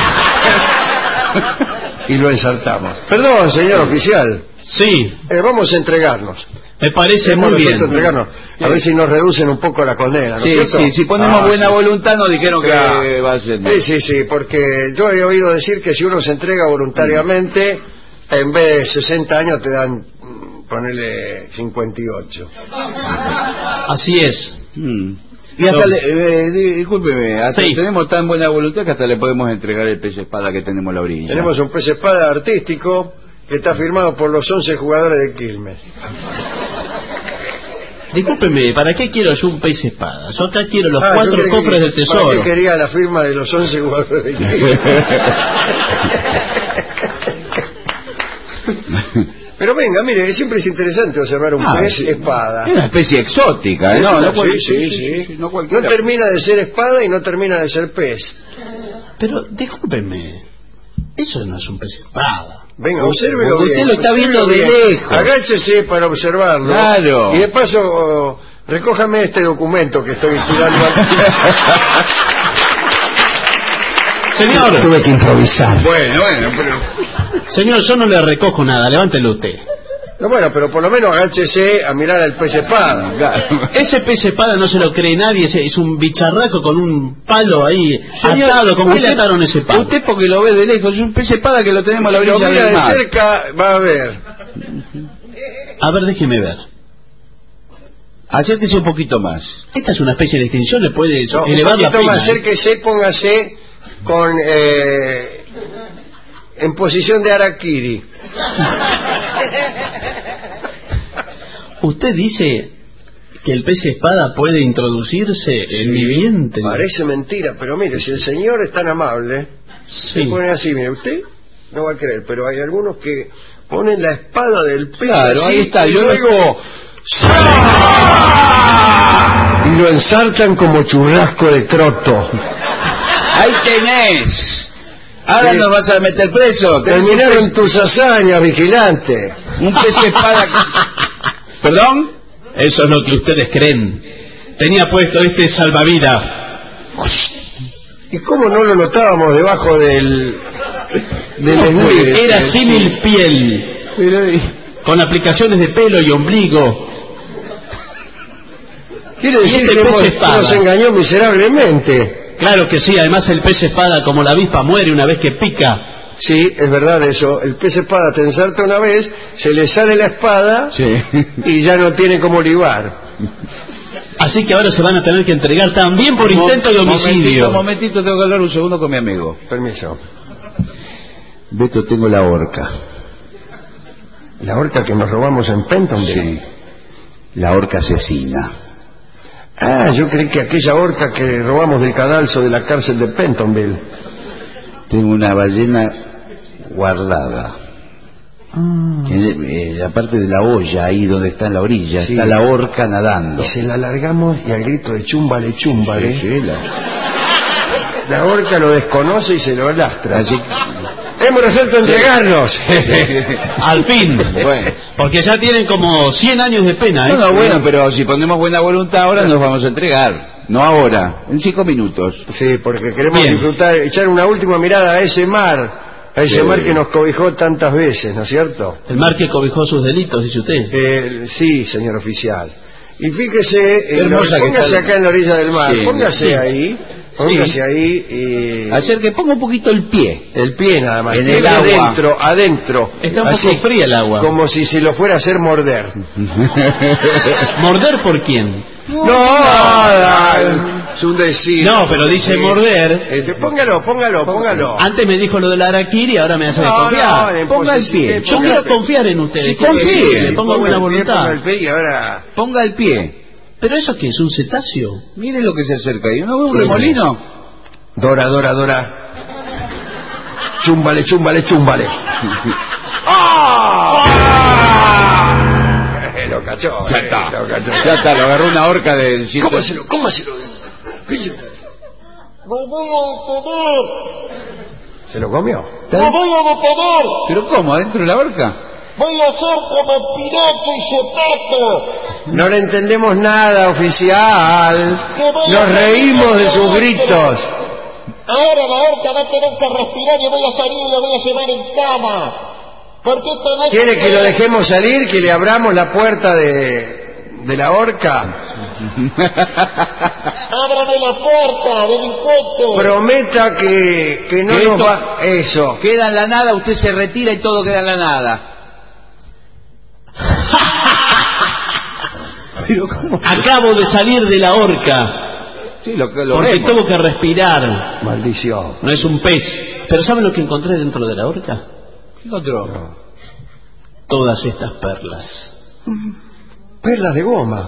Y lo ensartamos. Perdón, señor oficial. Sí. Eh, vamos a entregarnos. Me parece Hemos muy bien. resuelto entregarnos. A ver si nos reducen un poco la condena, ¿no Sí, es cierto? sí, si ponemos Ah, buena sí. voluntad nos dijeron Claro. que va a ser... Sí, sí, sí, porque yo he oído decir que si uno se entrega voluntariamente, en vez de sesenta años te dan, mm, ponele cincuenta y ocho. Así es. Mm. Y hasta, No. le, eh, di- discúlpeme, hasta Sí. tenemos tan buena voluntad que hasta le podemos entregar el pez espada que tenemos en la orilla. Tenemos un pez espada artístico que está firmado por los once jugadores de Quilmes. Discúlpeme, ¿para qué quiero yo un pez espada? Yo acá quiero los Ah, yo cuatro creí que- cofres del ¿Para tesoro. qué quería la firma de los once jugadores de Quilmes? Pero venga, mire, siempre es interesante observar un Ah, pez sí. espada. Es una especie exótica, ¿eh? Es No, una- no, cual- sí, sí, sí, sí, sí. no No cualquiera. termina de ser espada y no termina de ser pez. Pero discúlpeme, eso no es un pez espada. Venga, obsérvelo Usted bien. lo está obsérvelo viendo de bien. lejos. Agáchese para observarlo. Claro. Y de paso, oh, recójame este documento que estoy tirando al piso. Señor, Tuve que improvisar. Bueno, bueno, pero... señor, yo no le recojo nada, levántelo usted. No, bueno, pero por lo menos agáchese a mirar al pez espada. Claro. Ese pez espada no se lo cree nadie, es- es un bicharraco con un palo ahí Señor, atado. ¿Con qué le usted- ataron ese palo? Usted porque lo ve de lejos, es un pez espada que lo tenemos a la Si lo orilla mira del de mar. cerca, va a ver. A ver, déjeme ver. Acérquese un poquito más. Esta es una especie de extinción, le puede No, un elevar la poquito pena. más, ¿eh? acérquese, póngase con eh, en posición de harakiri. Usted dice que el pez espada puede introducirse en mi vientre. Parece mentira, pero mire, si el señor es tan amable, se Sí. pone así, mire, usted no va a creer, pero hay algunos que ponen la espada del pez Claro, así, ahí está, y yo lo- luego y lo ensartan como churrasco de croto. ¡Ahí tenés! Ahora Sí. nos vas a meter preso. Tenés un Terminaron pez- tus hazañas, vigilante. Un pez espada... ¿Perdón? Eso es lo que ustedes creen. Tenía puesto este salvavidas. ¿Y cómo no lo notábamos debajo del del No esnif? puede Era ser, símil piel, Pero, con aplicaciones de pelo y ombligo. Quiere y decir este que pez hemos- espada. nos engañó miserablemente. Claro que sí, además el pez espada, como la avispa, muere una vez que pica. Sí, es verdad eso. El pez espada te ensarta una vez, se le sale la espada sí. y ya no tiene cómo libar. Así que ahora se van a tener que entregar también por intento de homicidio. Momentito, momentito, tengo que hablar un segundo con mi amigo. Permiso. Beto, tengo la horca. La horca que nos robamos en Pentonville. Sí. La horca asesina. Ah, yo creí que aquella horca que robamos del cadalso de la cárcel de Pentonville. Tengo una ballena guardada. En eh, la parte de la olla, ahí donde está en la orilla, Sí. está la horca nadando. Y se la alargamos y al grito de chúmbale, chúmbale, Sí, sí, la- la horca lo desconoce y se lo lastra. Así- Hemos resuelto entregarnos. Al fin. Bueno. Porque ya tienen como cien años de pena, ¿eh? No, no, bueno, pero si ponemos buena voluntad ahora nos vamos a entregar. No ahora, en cinco minutos. Sí, porque queremos Bien. disfrutar, echar una última mirada a ese mar, a ese Sí. mar que nos cobijó tantas veces, ¿no es cierto? El mar que cobijó sus delitos, dice usted. Eh, sí, señor oficial. Y fíjese, en la- hermosa que póngase está- acá en la orilla del mar, Sí, póngase sí. ahí, póngase ahí y... Hacer que ponga un poquito el pie. El pie nada más, En Pie el agua. adentro, adentro. Está un Así, poco fría el agua. como si se lo fuera a hacer morder. ¿Morder por quién? No, nada, es un decir. No, pero dice Sí. morder. Este, póngalo, póngalo, póngalo. Antes me dijo lo del araquiri, ahora me hace No, desconfiar. no, en Ponga el posesión- pie. en Yo ponga quiero el pie. confiar en ustedes. Sí, quiero confíe. decir, Sí, le pongo ponga buena el pie, voluntad. ponga el pie y ahora... Ponga el pie. ¿Pero eso qué es? ¿Un cetáceo? Mire lo que se acerca ahí. ¿No ve un Sí. remolino? Dora, Dora, Dora. Chúmbale, chúmbale, chúmbale. Eh, Lo cachó. Ya eh, está. Lo cachó. Ya está, lo agarró una horca de... ciento- Cómaselo, cómaselo. Se lo comió. ¡Me voy a detener! ¿Pero cómo? ¿Adentro de la horca? ¡Voy a ser como Pinocho y Geppetto! No le entendemos nada, oficial. Nos reímos de sus gritos. Ahora la horca va a tener que respirar y voy a salir y lo voy a llevar en cama. Porque esto no es... ¿Quiere que lo dejemos salir? ¿Que le abramos la puerta de, de la horca? ¡Ábrame la puerta, delincuente! Prometa que, que no Que nos esto va... Eso. Queda en la nada, usted se retira y todo queda en la nada. Pero ¿cómo? Acabo de salir de la horca. Sí, lo, lo porque vemos. tengo que respirar. Maldición. No es un pez. Pero ¿saben lo que encontré dentro de la horca? ¿Qué encontró? Todas estas perlas. Perlas de goma.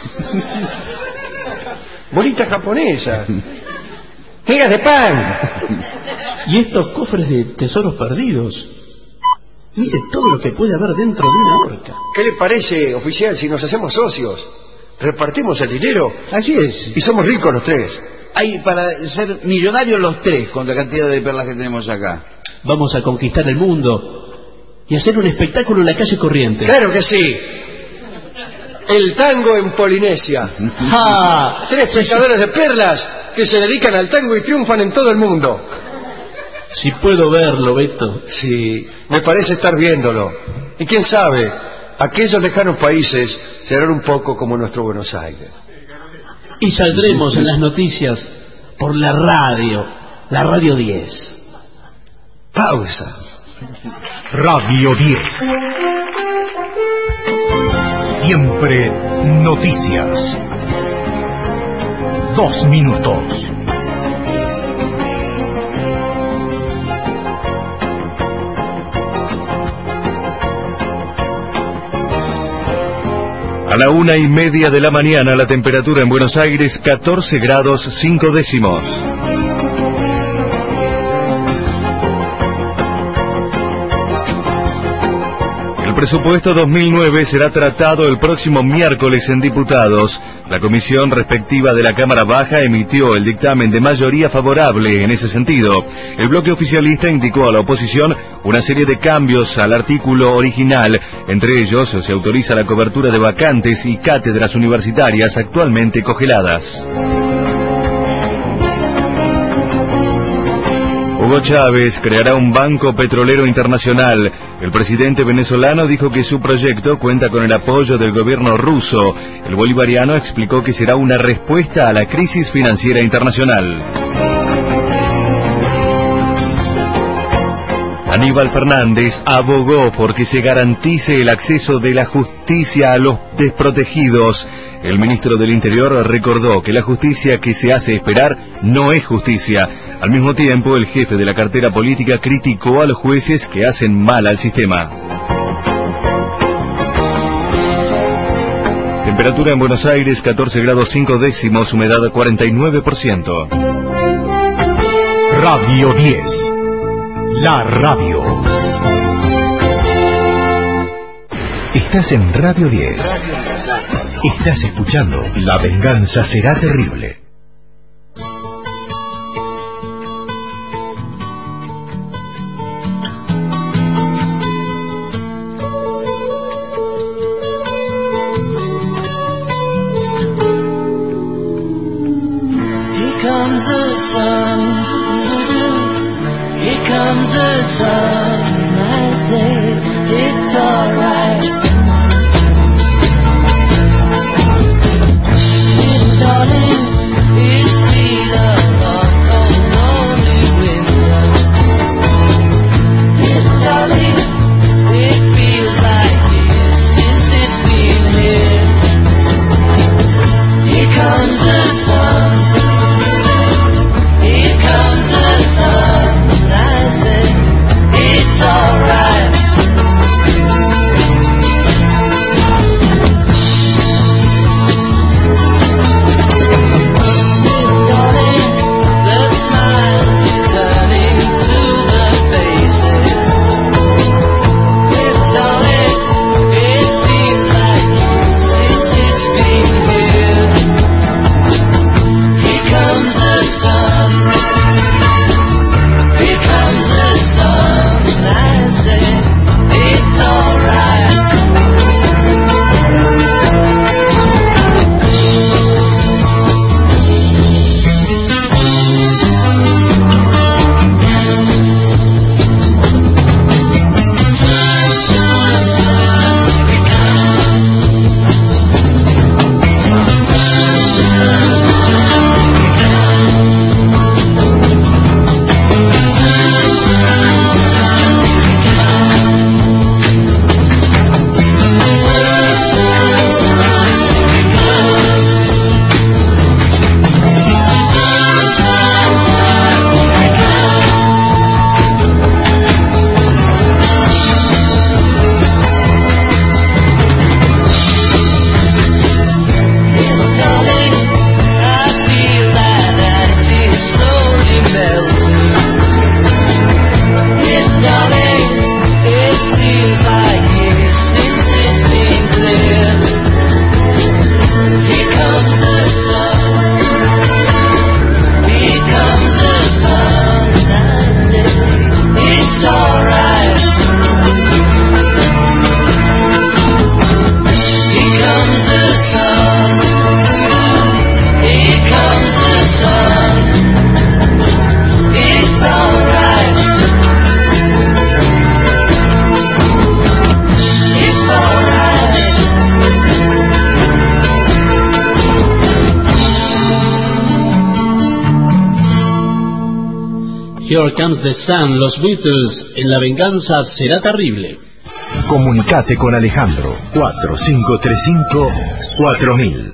Bolitas japonesas. Migas de pan. Y estos cofres de tesoros perdidos. Mire todo lo que puede haber dentro de una horca. ¿Qué le parece, oficial, si nos hacemos socios? Repartimos el dinero. Así es. Y somos ricos los tres. Hay para ser millonarios los tres con la cantidad de perlas que tenemos acá. Vamos a conquistar el mundo y hacer un espectáculo en la calle Corrientes. Claro que sí. El tango en Polinesia. ¡Ah! Tres pescadores de perlas que se dedican al tango y triunfan en todo el mundo. Si puedo verlo, Beto. Sí, me parece estar viéndolo. Y quién sabe, aquellos lejanos países serán un poco como nuestro Buenos Aires. Y saldremos en las noticias por la radio, la Radio diez. Pausa. Radio diez. Siempre noticias. Dos minutos. A la una y media de la mañana, la temperatura en Buenos Aires, catorce grados cinco décimos. El presupuesto dos mil nueve será tratado el próximo miércoles en diputados. La comisión respectiva de la Cámara Baja emitió el dictamen de mayoría favorable en ese sentido. El bloque oficialista indicó a la oposición una serie de cambios al artículo original. Entre ellos, se autoriza la cobertura de vacantes y cátedras universitarias actualmente congeladas. Hugo Chávez creará un banco petrolero internacional. El presidente venezolano dijo que su proyecto cuenta con el apoyo del gobierno ruso. El bolivariano explicó que será una respuesta a la crisis financiera internacional. Aníbal Fernández abogó porque se garantice el acceso de la justicia a los desprotegidos. El ministro del Interior recordó que la justicia que se hace esperar no es justicia. Al mismo tiempo, el jefe de la cartera política criticó a los jueces que hacen mal al sistema. Temperatura en Buenos Aires, catorce grados cinco décimos, humedad cuarenta y nueve por ciento. Radio diez. La radio. Estás en Radio diez. Estás escuchando La venganza será terrible. Here comes the sun. Here comes the sun. I say it's alright. Here Comes the Sun, los Beatles, en La Venganza Será Terrible. Comunicate con Alejandro, cuatro cinco tres cinco cuatro mil.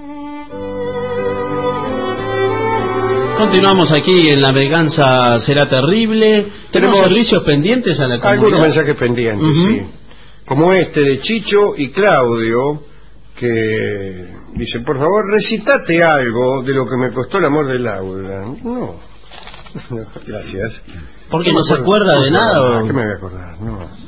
Continuamos aquí en La Venganza Será Terrible. Tenemos servicios pendientes a la comunidad. Algunos mensajes pendientes, uh-huh. sí. Como este de Chicho y Claudio, que dicen, por favor, recitate algo de lo que me costó el amor de Laura. No, no gracias. ¿Porque no, no se acuerda de nada? ¿O? ¿Qué me voy a acordar? No.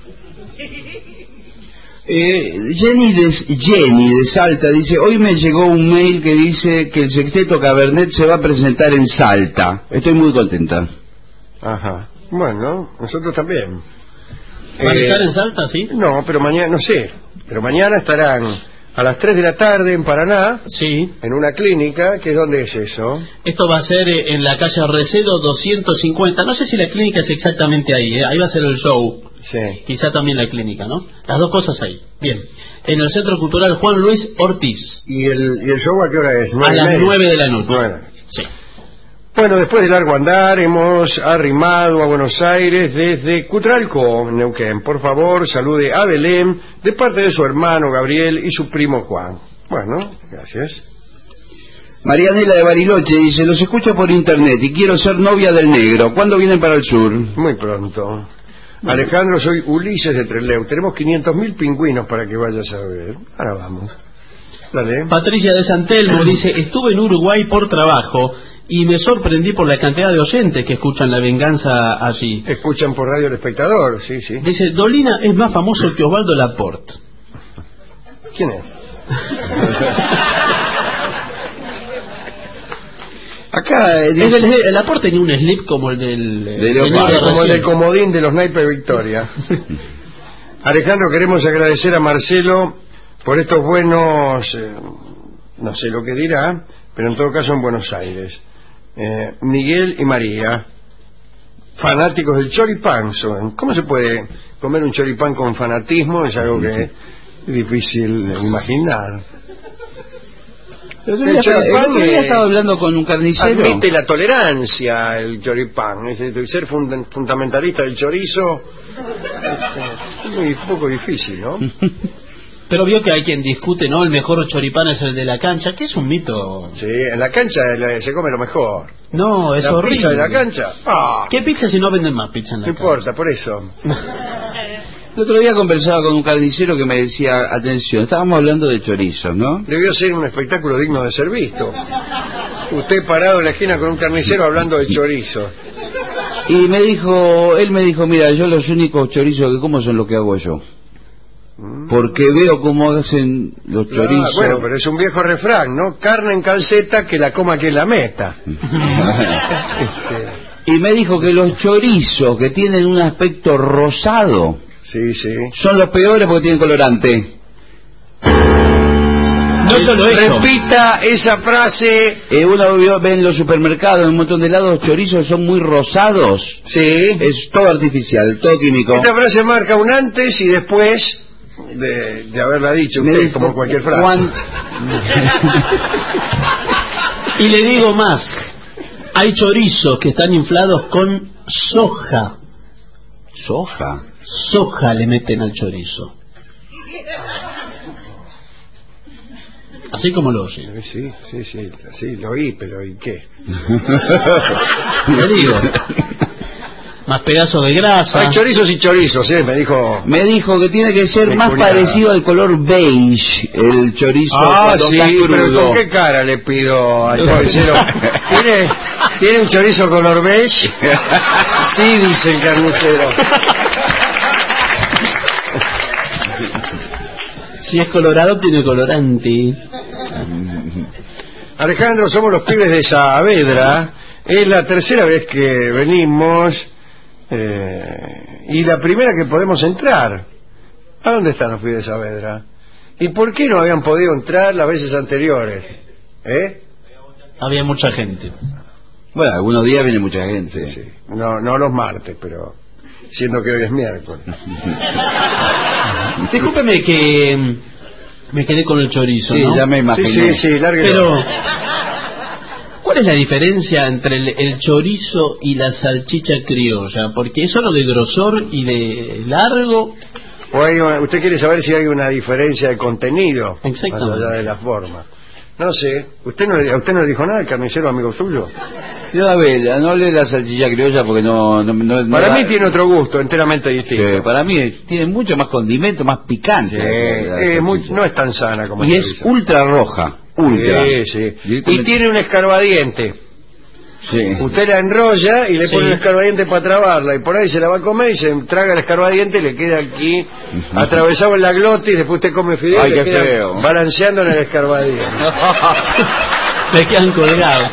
Eh, Jenny, de, Jenny de Salta dice, hoy me llegó un mail que dice que el Sexteto Cabernet se va a presentar en Salta. Estoy muy contenta. Ajá. Bueno, nosotros también. ¿Van a eh, estar en Salta, sí? No, pero mañana, no sé, pero mañana estarán a las tres de la tarde en Paraná, sí, en una clínica, que es donde es eso. Esto va a ser en la calle Recedo doscientos cincuenta, no sé si la clínica es exactamente ahí, ¿eh? Ahí va a ser el show, sí. Quizá también la clínica, ¿no? Las dos cosas ahí, bien. En el Centro Cultural Juan Luis Ortiz. ¿Y el, y el show a qué hora es? A las nueve de la noche. Bueno. Sí. Bueno, después de largo andar, hemos arrimado a Buenos Aires desde Cutralcó, Neuquén. Por favor, salude a Belén, de parte de su hermano Gabriel y su primo Juan. Bueno, gracias. Marianela de Bariloche dice, los escucho por internet y quiero ser novia del negro. ¿Cuándo vienen para el sur? Muy pronto. Alejandro, soy Ulises de Trelew. Tenemos quinientos mil pingüinos para que vayas a ver. Ahora vamos. Dale. Patricia de San Telmo dice, estuve en Uruguay por trabajo y me sorprendí por la cantidad de oyentes que escuchan La Venganza allí. Escuchan por Radio El Espectador, sí, sí. Dice, Dolina es más famoso que Osvaldo Laporte. ¿Quién es? Acá dice... el, el Laporte tenía un slip como el del... De señor de como el del comodín de los naipes Victoria. Alejandro, queremos agradecer a Marcelo por estos buenos... Eh, no sé lo que dirá, pero en todo caso en Buenos Aires. Eh, Miguel y María, fanáticos del choripán son. ¿Cómo se puede comer un choripán con fanatismo? Es algo que es difícil de imaginar. El otro día, el choripán el otro día estaba hablando con un carnicero. Admite la tolerancia el choripán. Es decir, ser fund fundamentalista del chorizo es muy poco difícil, ¿no? Pero vio que hay quien discute, ¿no? El mejor choripán es el de la cancha, que es un mito. Sí, en la cancha se come lo mejor. No, es la horrible. Pizza de la cancha. ¡Ah! ¿Qué pizza si no venden más pizza en la no cancha? No importa, por eso. El otro día conversaba con un carnicero que me decía, atención, estábamos hablando de chorizos, ¿no? Debió ser un espectáculo digno de ser visto. Usted parado en la esquina con un carnicero hablando de chorizo. Y me dijo, él me dijo, mira, yo los únicos chorizos que como son los que hago yo. Porque veo cómo hacen los chorizos. Ah, bueno, pero es un viejo refrán, ¿no? Carne en calceta, que la coma quien la meta. este... Y me dijo que los chorizos que tienen un aspecto rosado, sí, sí, son los peores porque tienen colorante. No solo eso. Repita esa frase. Eh, uno ve en los supermercados, en un montón de lados, los chorizos son muy rosados. Sí. Es todo artificial, todo químico. Esta frase marca un antes y después de, de haberla dicho usted, dijo, como cualquier frase. Juan... Y le digo más, hay chorizos que están inflados con soja. ¿Soja? Soja le meten al chorizo. Así como lo oye. Sí, sí, sí, sí, lo oí, pero ¿y qué? Le digo. Más pedazos de grasa. Hay chorizos y chorizos, ¿eh? Me dijo... Me dijo que tiene que ser más cuñada. Parecido al color beige, el chorizo. Ah, sí, pero ¿con qué cara le pido al carnicero? ¿Tiene, ¿Tiene un chorizo color beige? Sí, dice el carnicero. Si es colorado, tiene colorante. Alejandro, somos los pibes de Saavedra. Es la tercera vez que venimos eh, y la primera que podemos entrar. ¿A dónde están los pibes de Saavedra? ¿Y por qué no habían podido entrar las veces anteriores? ¿Eh? Había mucha gente. Bueno, algunos días viene mucha gente. Sí, sí. No, no los martes, pero siendo que hoy es miércoles. Discúlpeme que me quedé con el chorizo, sí, ¿no? ya me imagino. Sí, sí, sí, lárguelo. Pero, ¿cuál ¿Cuál es la diferencia entre el, el chorizo y la salchicha criolla? Porque es solo de grosor y de largo. O hay una, usted quiere saber si hay una diferencia de contenido, más Exactamente. allá de la forma. No sé, ¿usted no, le- ¿a usted no le dijo nada el carnicero amigo suyo? Yo, a ver, no le la salchicha criolla porque no... no, no- no Para da- mí tiene otro gusto, enteramente distinto. Sí, para mí tiene mucho más condimento, más picante. Sí, la- la eh, muy- salchicha. no es tan sana como Y el es chorizo. ultra roja, ultra. Sí, sí. Y Directamente- tiene un escarbadiente. Sí. Usted la enrolla y le Sí. pone un escarbadiente para trabarla y por ahí se la va a comer y se traga el escarbadiente y le queda aquí atravesado en la glotis, después usted come fideo Ay, y le qué queda feo. balanceando en el escarbadiente. Le quedan colgados.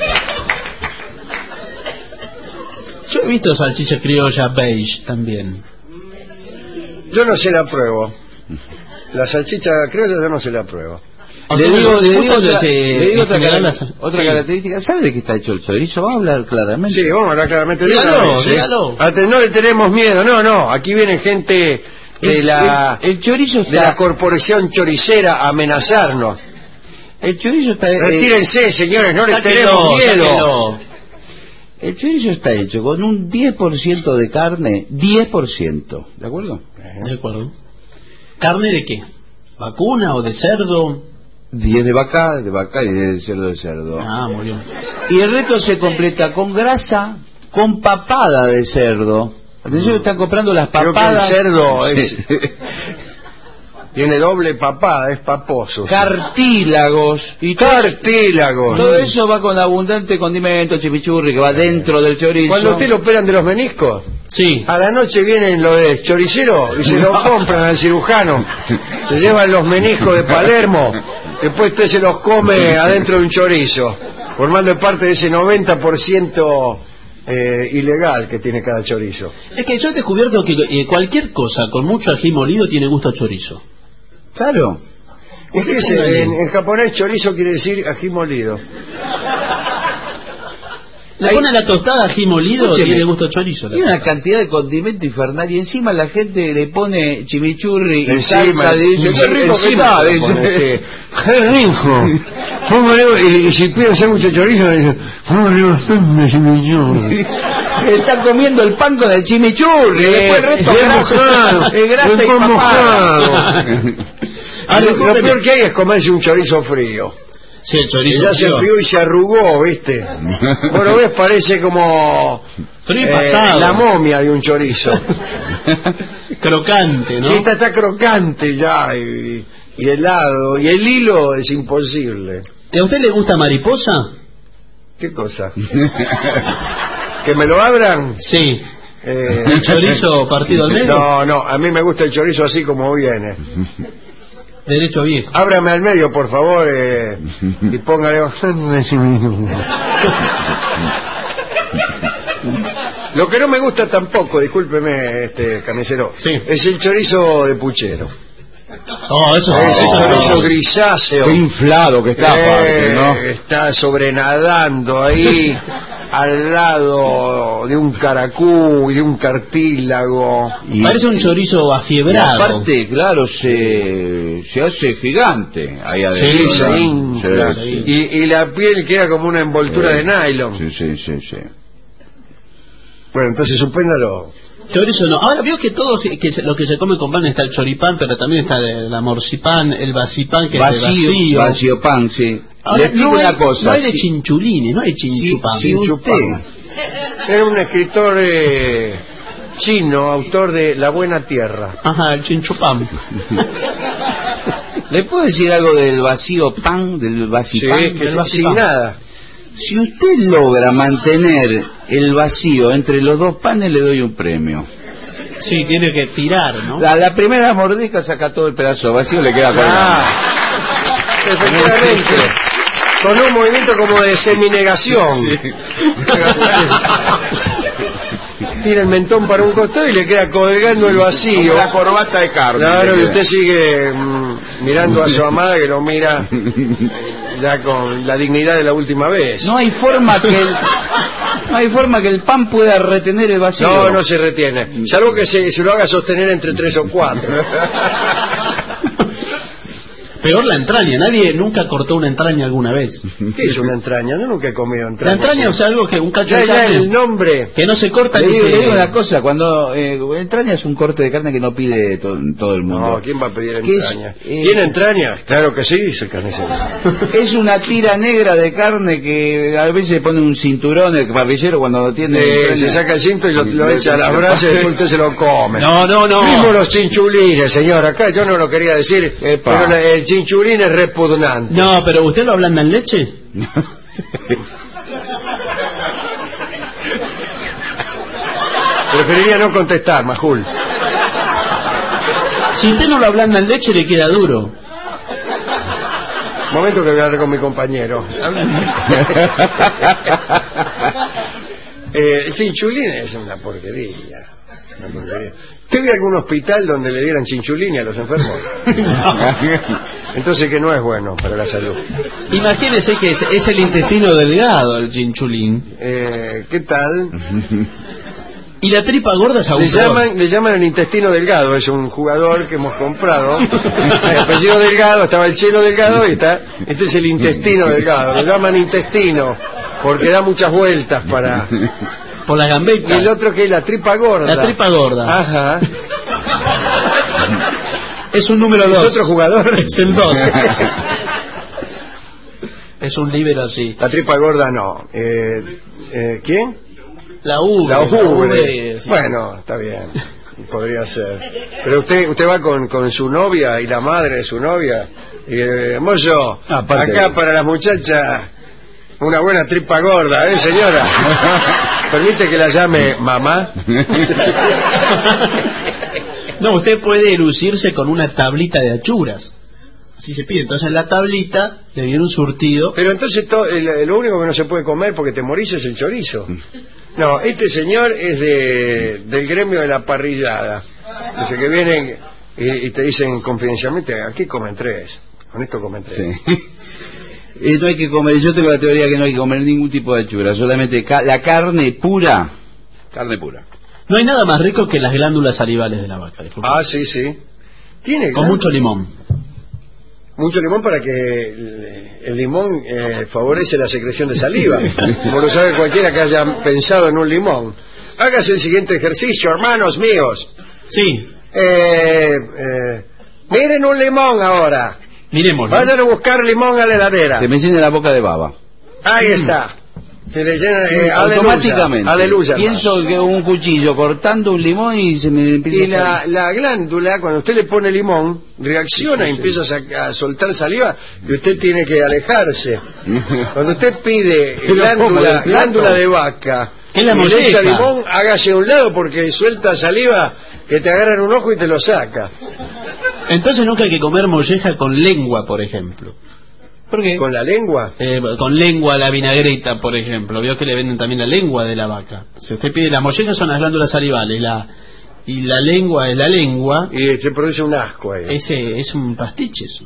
Yo he visto salchicha criolla beige también. Yo no se la pruebo. La salchicha criolla yo no se la pruebo. Le digo, le digo otra, se- le digo en otra, general cara- las- otra sí. característica. ¿Sabe de qué está hecho el chorizo? Vamos a hablar claramente. Sí, vamos a hablar claramente. Dígalo, Dígalo, sí. dígalo. Ate- No le tenemos miedo, no, no. Aquí viene gente de El- la, el, el chorizo de la está... corporación choricera a amenazarnos. El chorizo está... eh, Retírense, señores, no le Sáquenlo, tenemos miedo. sáquenlo. el chorizo está hecho con un diez por ciento de carne, diez por ciento, ¿de acuerdo? De acuerdo. ¿Carne de qué? ¿Vacuna o de cerdo? diez de vaca, de vaca y de cerdo de cerdo. Ah, muy bien. Y el resto se completa con grasa, con papada de cerdo. Atención, están comprando las Creo que el papadas. cerdo es, Sí. tiene doble papada, es paposo. Cartílagos y todo, Cartílagos. todo eso va con abundante condimento, chimichurri, que va dentro del chorizo. Cuando usted lo operan de los meniscos, Sí. a la noche vienen los de choricero y se lo compran al cirujano. Se llevan los meniscos de Palermo, después usted se los come adentro de un chorizo, formando parte de ese noventa por ciento eh, ilegal que tiene cada chorizo. Es que yo he descubierto que eh, cualquier cosa con mucho ají molido tiene gusto a chorizo. Claro. Es que ese, en, en japonés chorizo quiere decir ají molido. Le Hay- pone la tostada ají molido y Escúcheme, tiene gusto a chorizo. Tiene una cantidad de condimento infernal y encima la gente le pone chimichurri y Encima, salsa. Dice, qué rico que encima está, lo dice. pone, sí. ¡Qué rico! Póngale, y, y si pide hacer mucho chorizo, le dice, póngale bastante chimichurri. Está comiendo el pan con el chimichurri. Después el resto bien es grasa, mojado, es grasa bien y papada. mojado. Ah, lo, discúlpeme. lo peor que hay es comerse un chorizo frío. Sí, el Y chorizo. ya se frío. enfrió y se arrugó, ¿viste? Bueno, ves, parece como Frío y eh, pasado. la momia de un chorizo. Crocante, ¿no? Sí, está, está crocante ya y, y helado. Y el hilo es imposible. ¿Y a usted le gusta mariposa? ¿Qué cosa? ¿Que me lo abran? Sí. Eh, ¿El chorizo partido al medio? No, no, a mí me gusta el chorizo así como viene. Derecho viejo. Ábrame al medio, por favor, eh, y póngale bastante chimichurri. Lo que no me gusta tampoco, discúlpeme, este carnicero, Sí. es el chorizo de puchero. Oh, eso sí. Ese eso sí. chorizo grisáceo. Qué inflado que está, Eh, aparte, ¿no? Está sobrenadando ahí al lado de un caracú y de un cartílago. Y- Parece un chorizo y afiebrado. aparte, claro, se, se hace gigante ahí adentro. Sí, ¿no? se infla. Sí, sí. Y, y la piel queda como una envoltura Sí. de nylon. Sí, sí, sí, sí. Bueno, entonces suspéndalo. Chorizo no. Ahora veo que todo se- que se- lo que se come con pan está el choripán, pero también está el amorcipán, el vasipán, que es de Vacío, vacío. vacío pan, sí. Ahora, Le explico no hay, una cosa. no hay de si- chinchulines, no hay chinchupán. si usted, Era un escritor eh, chino, autor de La Buena Tierra. Ajá, el chinchupán. ¿le puedo decir algo del vacío pan, del vacipán? Sí, que del sin vasipán. nada. Si usted logra mantener el vacío entre los dos panes, le doy un premio. Sí, tiene que tirar, ¿no? La, la primera mordisca saca todo el pedazo vacío, le queda colgando. Ah, efectivamente. Con un movimiento como de seminegación. Tira el mentón para un costado y le queda colgando el vacío. La corbata de carne. Claro, le y queda. usted sigue mm, mirando a su amada que lo mira ya con la dignidad de la última vez. No hay forma que el, no hay forma que el pan pueda retener el vacío. No, no se retiene. Salvo que se, se lo haga sostener entre tres o cuatro. Peor la entraña, nadie nunca cortó una entraña alguna vez. ¿Qué es una entraña? Yo nunca he comido entraña. La entraña, o sea, algo que un cacho ya, de ya carne el nombre que no se corta le ni digo, se... le digo una cosa, cuando eh, entraña es un corte de carne que no pide to, todo el mundo. No, ¿quién va a pedir ¿Qué entraña? es, eh, ¿Tiene entraña? Claro que sí, dice el carnicero. Es una tira negra de carne que a veces pone un cinturón el parrillero cuando lo tiene. Eh, se saca el cinto y lo, lo echa a las brasas y después usted se lo come. No, no, no. Vimos los chinchulines, señor, acá yo no lo quería decir, Epa. pero la- el chinchulín es repugnante. No, pero ¿usted lo ablanda en leche? Preferiría no contestar, Majul. Si usted no lo ablanda en leche, le queda duro. Momento que voy a hablar con mi compañero. eh, el chinchulín es una porquería. Una porquería. ¿Usted vio algún hospital donde le dieran chinchulín a los enfermos? Entonces que no es bueno para la salud. Imagínese que es, es el intestino delgado el chinchulín. Eh, ¿Qué tal? Y la tripa gorda es aún Le peor. llaman, le llaman el intestino delgado, es un jugador que hemos comprado. El apellido Delgado, estaba el Chelo Delgado y está. Este es el intestino delgado, lo llaman intestino porque da muchas vueltas para. Por la gambeta. Y el otro que es la tripa gorda. La tripa gorda. Ajá. Es un número dos. ¿Es otro jugador? Es el dos. Es un líbero así. La tripa gorda no. Eh, eh, ¿Quién? La U. La ubre. Sí. Bueno, está bien. Podría ser. Pero usted usted va con, con su novia y la madre de su novia. Y, eh, mozo, Aparte acá de- para las muchachas una buena tripa gorda, ¿eh, señora? ¿Permite que la llame mamá? No, usted puede lucirse con una tablita de achuras. Así se pide. Entonces en la tablita le viene un surtido. Pero entonces to- el- lo único que no se puede comer porque te morís es el chorizo. No, este señor es de del gremio de la parrillada. Dice que vienen y, y te dicen confidencialmente, aquí comen tres. Con esto comen tres. Sí. Eh, no hay que comer, yo tengo la teoría que no hay que comer ningún tipo de achura, solamente ca la carne pura, carne pura. No hay nada más rico que las glándulas salivales de la vaca. Disculpe. Ah, sí, sí. Tiene Con mucho limón. mucho limón para que el, el limón eh, favorece la secreción de saliva. Como lo sabe cualquiera que haya pensado en un limón. Hágase el siguiente ejercicio, hermanos míos. Sí. Eh, eh, miren un limón ahora. Miremos. Vayan a buscar limón a la heladera. Se me llena la boca de baba. Ahí está. Se le llena eh, Automáticamente. Aleluya. Pienso que un cuchillo cortando un limón y se me empieza Y a la, salir. la glándula, cuando usted le pone limón, reacciona y empieza a, sa- a soltar saliva y usted tiene que alejarse. Cuando usted pide Pero ¿cómo? glándula, ¿Del plato? glándula de vaca Es la y le echa molleja. limón, hágase a un lado porque suelta saliva que te agarra en un ojo y te lo saca. Entonces nunca hay que comer molleja con lengua, por ejemplo. ¿Por qué? ¿Con la lengua? Eh, con lengua a la vinagreta, por ejemplo. Vio que le venden también la lengua de la vaca. Si usted pide, las mollejas son las glándulas salivales, la y la lengua es la lengua. Y se produce un asco ahí. Ese es un pastiche eso.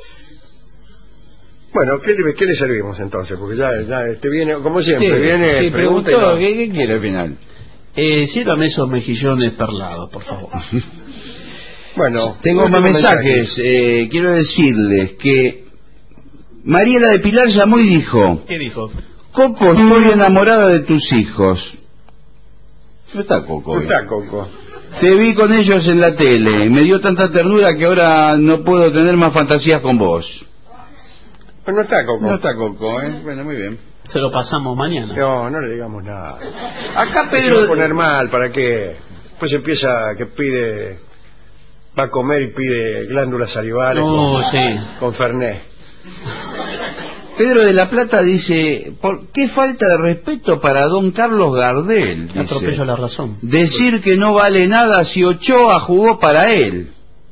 Bueno, ¿qué le, qué le servimos entonces? Porque ya, ya este viene, como siempre, Sí, viene, sí, pregunta y preguntó, no. ¿qué, ¿qué quiere al final? Eh, sírvame esos mejillones perlados, por favor. Bueno, Tengo más mensajes. Eh, quiero decirles que Mariela de Pilar llamó y dijo: ¿Qué dijo? Coco, estoy enamorada de tus hijos. No está Coco. No hoy. está Coco. Te vi con ellos en la tele. Me dio tanta ternura que ahora no puedo tener más fantasías con vos. Pero no está Coco. No está Coco, ¿eh? Bueno, muy bien. Se lo pasamos mañana. No, no le digamos nada. Acá Se va a Pedro... poner mal, ¿para qué? Después empieza que pide, va a comer y pide glándulas salivales No, con, sí. con Fernet. Pedro de la Plata dice: ¿por qué falta de respeto para don Carlos Gardel? Dice. Atropello la razón. Decir que no vale nada si Ochoa jugó para él.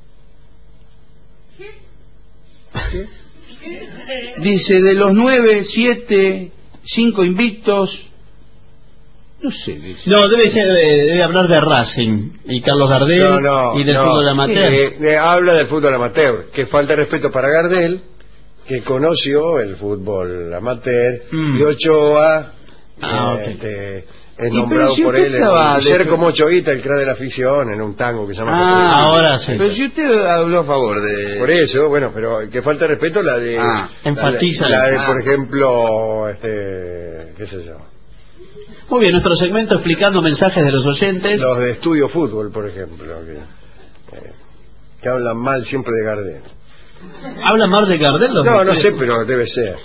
Dice, de los nueve, siete, cinco invictos, no sé. Dice. No, debe ser, eh, debe hablar de Racing y Carlos Gardel No, no, y del no. fútbol amateur. Eh, eh, habla del fútbol amateur, que falta de respeto para Gardel, que conoció el fútbol amateur, Mm. y Ochoa Ah, eh, ok. este, es Y nombrado pero si por usted él estaba en de- ser como Choguita, el crack de la ficción, en un tango que se llama Ah, ahora sí. Pero si usted habló a favor de... Por eso, bueno, pero que falta de respeto la de... Ah, la de- enfatiza La de, eso. por Ah. ejemplo, este, qué sé yo. Muy bien, nuestro segmento explicando mensajes de los oyentes. Los de Estudio Fútbol, por ejemplo, que, eh, que hablan mal siempre de Gardel. ¿Habla mal de Gardel? los No, no de- sé, pero debe ser.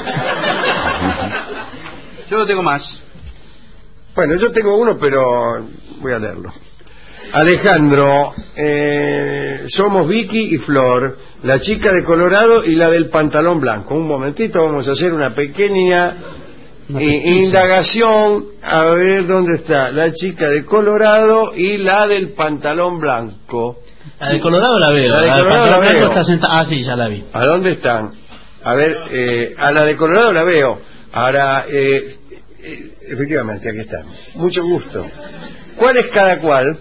Yo no tengo más. Bueno, yo tengo uno, pero voy a leerlo. Alejandro, eh, somos Vicky y Flor, la chica de Colorado y la del pantalón blanco. Un momentito, vamos a hacer una pequeña eh, indagación a ver dónde está la chica de Colorado y la del pantalón blanco. La de Colorado la veo. La de del Colorado pantalón la blanco veo. está sentada. Ah, sí, ya la vi. ¿A dónde están? A ver, eh, a la de Colorado la veo. Ahora, eh, eh, efectivamente, aquí está. Mucho gusto. ¿Cuál es cada cual?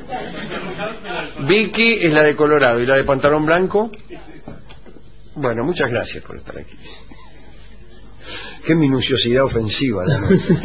Vicky es la de Colorado y la de pantalón blanco. Bueno, muchas gracias por estar aquí. Qué minuciosidad ofensiva la nuestra.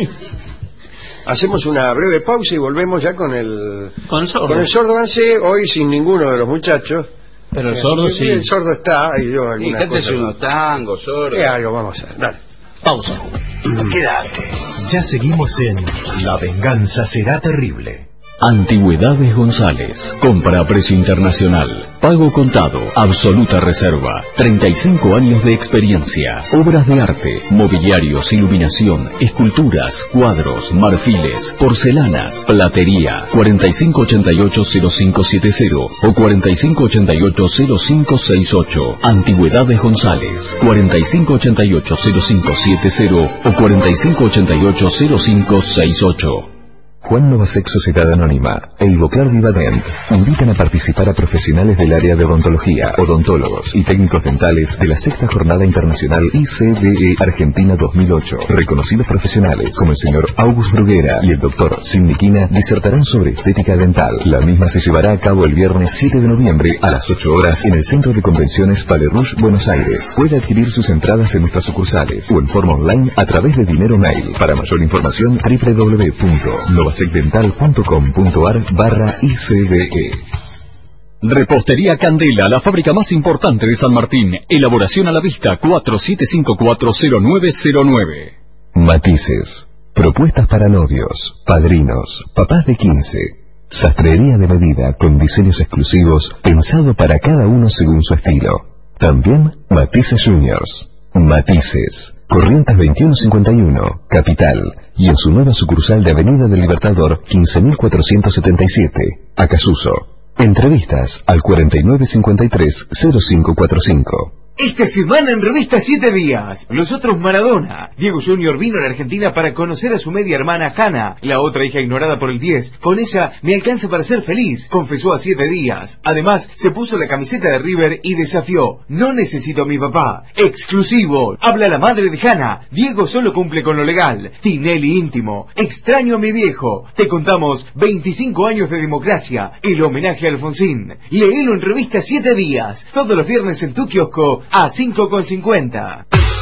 Hacemos una breve pausa y volvemos ya con el Con el sordo. con el sordo Gansé, hoy sin ninguno de los muchachos. Pero el sordo Eh, sí. El sordo está y yo Y algunas cántese cosas. unos tangos, sordo. Eh, algo vamos a hacer. Dale. Pausa. Quédate. Ya seguimos en La venganza será terrible. Antigüedades González. Compra a precio internacional. Pago contado. Absoluta reserva. treinta y cinco años de experiencia. Obras de arte, mobiliarios, iluminación, esculturas, cuadros, marfiles, porcelanas, platería. cuarenta y cinco ochenta y ocho cero cinco siete cero o cuarenta y cinco ochenta y ocho cero cinco seis ocho. Antigüedades González. cuarenta y cinco ochenta y ocho cero cinco siete cero o cuarenta y cinco ochenta y ocho cero cinco seis ocho. Juan Novasek Sociedad Anónima e Ivoclar Vivadent invitan a participar a profesionales del área de odontología, odontólogos y técnicos dentales de la sexta Jornada Internacional I C D E Argentina dos mil ocho. Reconocidos profesionales como el señor August Bruguera y el doctor Sidney Quina disertarán sobre estética dental. La misma se llevará a cabo el viernes siete de noviembre a las ocho horas en el Centro de Convenciones Palerush, Buenos Aires. Puede adquirir sus entradas en nuestras sucursales o en forma online a través de Dinero Mail. Para mayor información, doble u doble u doble u punto novasecdental punto com punto ar barra I C D E. Repostería Candela, la fábrica más importante de San Martín. Elaboración a la vista cuatro siete cinco cuatro cero nueve cero nueve. Matices. Propuestas para novios, padrinos, papás de quince. Sastrería de medida con diseños exclusivos pensado para cada uno según su estilo. También Matices Juniors. Matices. Corrientes veintiuno cincuenta y uno, Capital. Y en su nueva sucursal de Avenida del Libertador, quince mil cuatrocientos setenta y siete, Acasuso. Entrevistas al cuarenta y nueve cincuenta y tres cero cinco cuarenta y cinco. Esta semana en Revista Siete Días, los otros Maradona. Diego Junior vino a la Argentina para conocer a su media hermana Hanna, la otra hija ignorada por el diez. Con ella me alcanza para ser feliz, confesó a Siete Días. Además, se puso la camiseta de River y desafió: no necesito a mi papá. Exclusivo. Habla la madre de Hanna. Diego solo cumple con lo legal. Tinelli íntimo. Extraño a mi viejo. Te contamos veinticinco años de democracia. El homenaje a Alfonsín. Léelo en Revista Siete Días. Todos los viernes en tu kiosco a cinco con cincuenta.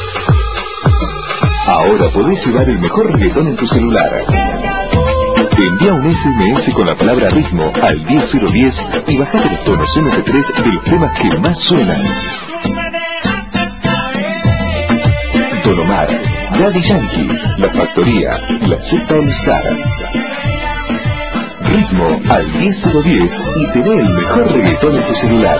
Ahora podés llevar el mejor reggaetón en tu celular. Envía un S M S con la palabra ritmo al diez cero diez y bajate los tonos eme pe tres de los temas que más suenan. Don Omar, Daddy Yankee, La Factoría, La Z All Star. Ritmo al diez cero diez y tené el mejor reggaetón en tu celular.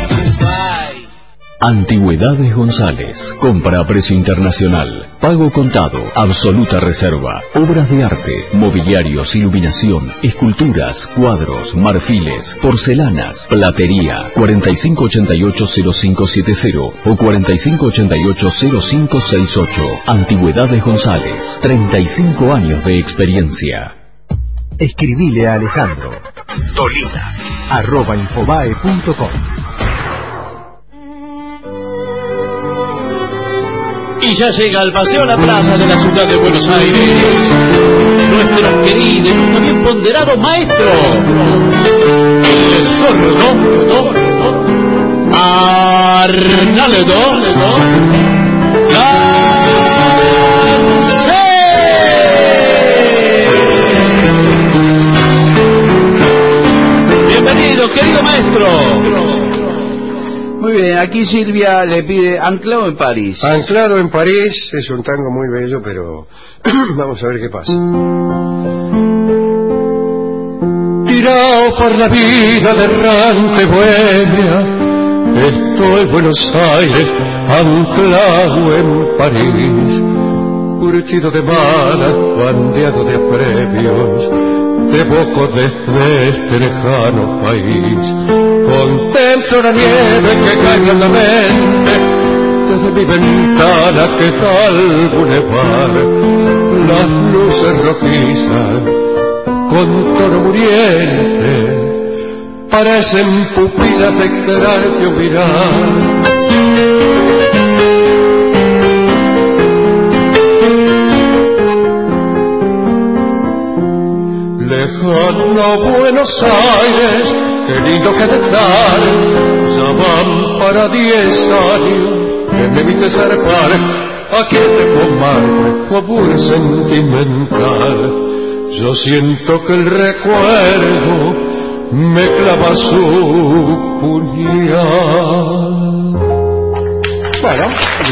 Antigüedades González. Compra a precio internacional. Pago contado. Absoluta reserva. Obras de arte, mobiliarios, iluminación, esculturas, cuadros, marfiles, porcelanas, platería. cuarenta y cinco ochenta y ocho cero cinco siete cero o cuarenta y cinco ochenta y ocho cero cinco seis ocho. Antigüedades González. treinta y cinco años de experiencia. Escribile a Alejandro Dolina arroba infobae punto com. Y ya llega al Paseo a la Plaza de la ciudad de Buenos Aires nuestro querido y nunca bien ponderado maestro, el sordo Arnaldo Gansé. aquí Silvia le pide Anclado en París. Anclado en París es un tango muy bello, pero vamos a ver qué pasa. Tirado por la vida de errante bohemia, estoy en Buenos Aires, anclado en París, curtido de balas, bandeado de apremios, te evoco desde este lejano país. Contemplo la nieve que cae en la mente, desde mi ventana que da al bulevar, las luces rojizas con tono muriente parecen pupilas de extraño mirar. Lejano Buenos Aires, qué lindo que de estar, ya van para diez años que me viste zarpar. Aquí tengo madre, favor sentimental. Yo siento que el recuerdo me clava su puñal. Bueno,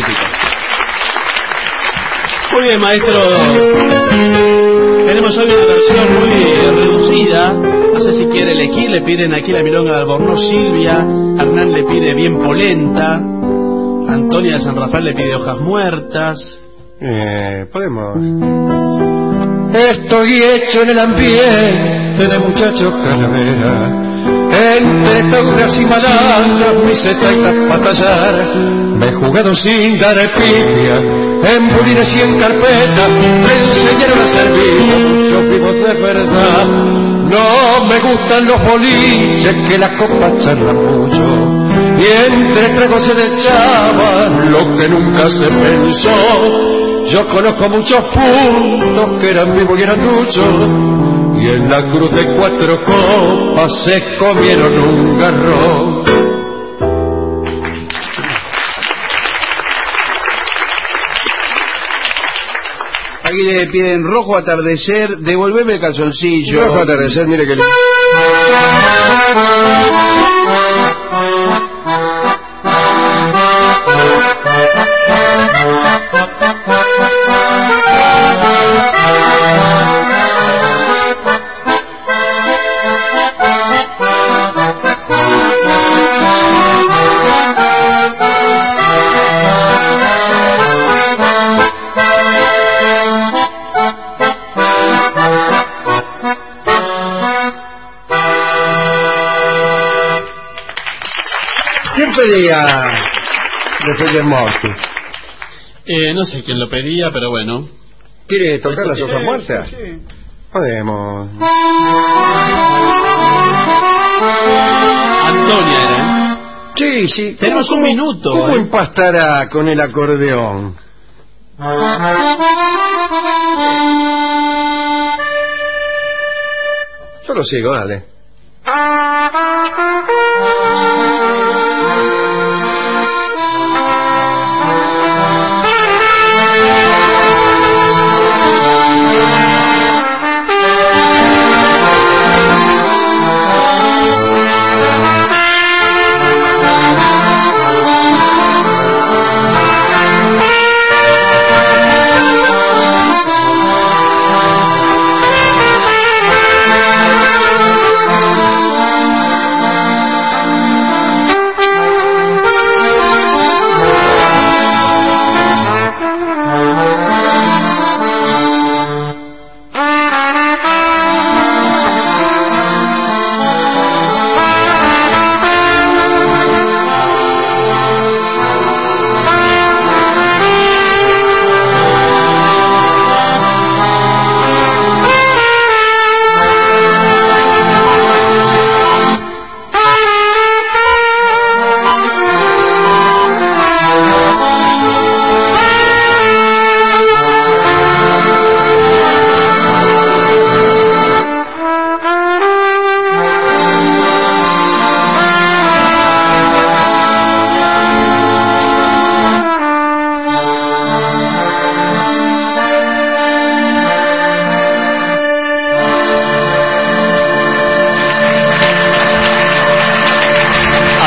muy bien, maestro. Tenemos hoy una versión muy reducida. No sé si quiere elegir. Le piden aquí la milonga de Albornoz Silvia. Hernán le pide bien polenta. Antonia de San Rafael le pide hojas muertas. Eh, podemos. Estoy hecho en el ambiente de muchacho calavera, entre tauras y malandras mis setaitas para tallar. Me he jugado sin dar pipia, en bulines y en carpeta, me enseñaron a servir muchos vivos de verdad. No me gustan los boliches que las copas charlan mucho, y entre tragos se dechaban lo que nunca se pensó. Yo conozco muchos puntos que eran vivos y eran duchos, y en la cruz de cuatro copas se comieron un garrón. Aquí le piden Rojo Atardecer, devolveme el calzoncillo. Rojo Atardecer, mire que... pedía después de muerte? Eh, no sé quién lo pedía, pero bueno. ¿Quiere tocar las hojas muertas? Sí, sí. Podemos. Antonia era. Sí, sí. Tenemos ¿Cómo, un minuto. ¿Cómo eh? empastará con el acordeón? Yo lo sigo, dale.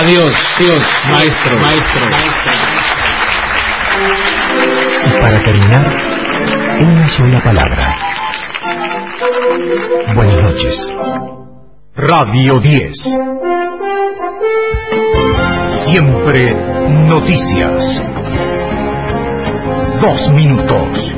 Dios, Dios, maestro, maestro. Y para terminar, una sola palabra. Buenas noches. Radio diez. Siempre noticias. Dos minutos.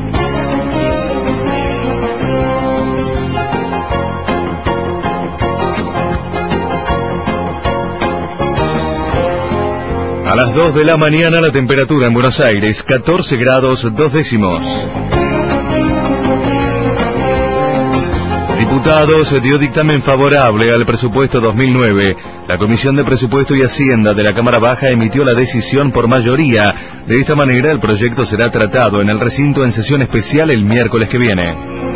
A las dos de la mañana la temperatura en Buenos Aires, catorce grados dos décimos. Diputados dio dictamen favorable al presupuesto dos mil nueve. La Comisión de Presupuesto y Hacienda de la Cámara Baja emitió la decisión por mayoría. De esta manera el proyecto será tratado en el recinto en sesión especial el miércoles que viene.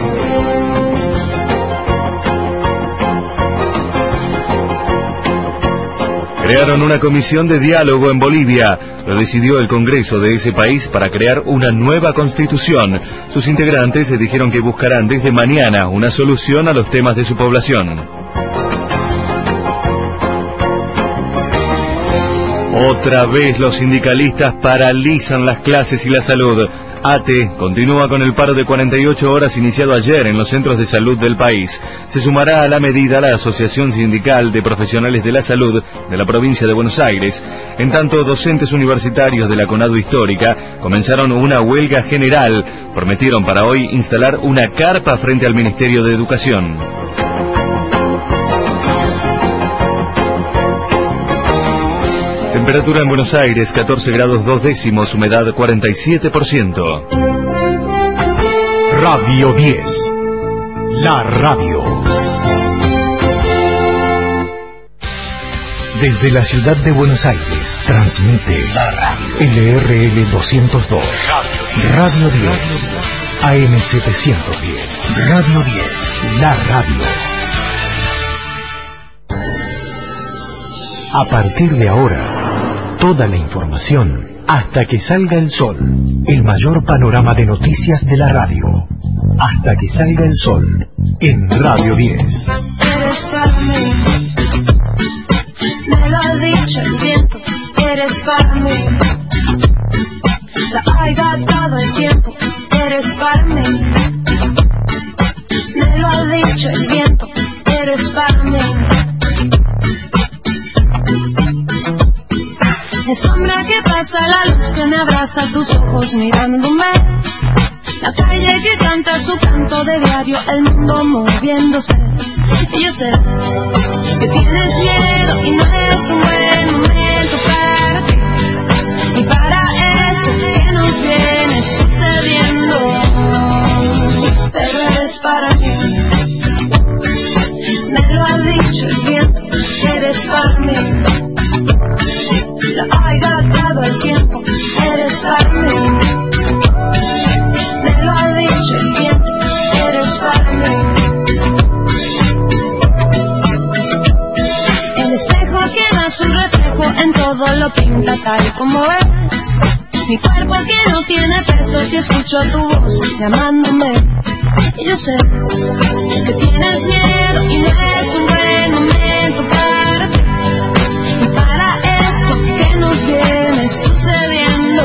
Crearon una comisión de diálogo en Bolivia. Lo decidió el Congreso de ese país para crear una nueva constitución. Sus integrantes dijeron que buscarán desde mañana una solución a los temas de su población. Otra vez los sindicalistas paralizan las clases y la salud. A T E continúa con el paro de cuarenta y ocho horas iniciado ayer en los centros de salud del país. Se sumará a la medida la Asociación Sindical de Profesionales de la Salud de la provincia de Buenos Aires. En tanto, docentes universitarios de la CONADU Histórica comenzaron una huelga general. Prometieron para hoy instalar una carpa frente al Ministerio de Educación. Temperatura en Buenos Aires, catorce grados dos décimos, humedad cuarenta y siete por ciento. Radio diez. La radio. Desde la ciudad de Buenos Aires, transmite la radio L R L doscientos dos. Radio diez. A M setecientos diez. Radio diez. La radio. A partir de ahora, toda la información hasta que salga el sol. El mayor panorama de noticias de la radio. Hasta que salga el sol. En Radio diez. Eres para mí. Me lo ha dicho el viento. Eres para mí. La hay dado el tiempo. Eres para mí. Me lo ha dicho el viento. Eres para mí. Es sombra que pasa, la luz que me abraza, tus ojos mirándome. La calle que canta su canto de diario, el mundo moviéndose. Y yo sé que tienes miedo y no es un buen momento para ti. Y para esto que nos viene sucediendo. Pero eres para mí. Me lo ha dicho el viento, eres para mí. La hay dado el tiempo, eres para mí. Me lo ha dicho el viento, eres para mí. El espejo que da su reflejo en todo lo pinta tal como es. Mi cuerpo que no tiene peso si escucho tu voz llamándome. Y yo sé que tienes miedo y no es un buen momento para ti. Y para esto que nos viene sucediendo.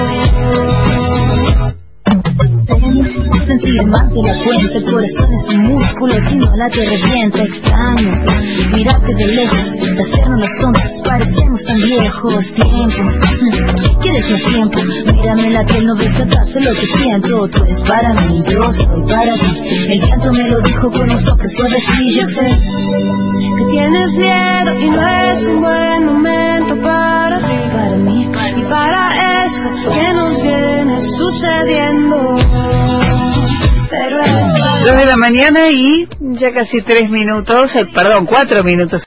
Necesito sentir más de la cuenta. El corazón es un músculo, si no la te revienta. Extraño mirarte de lejos, de hacernos los tontos, parecemos tan viejos. Tiempo, ¿quieres más tiempo? Mírame la piel, no ves acaso lo que siento. Tú eres para mí, yo soy para ti. El viento me lo dijo con un soplo suave, sí, yo sé que tienes miedo y no es un buen momento para ti, para mí y para esto que nos viene sucediendo. Pero es Dos de la mañana y ya casi tres minutos, eh, perdón, cuatro minutos.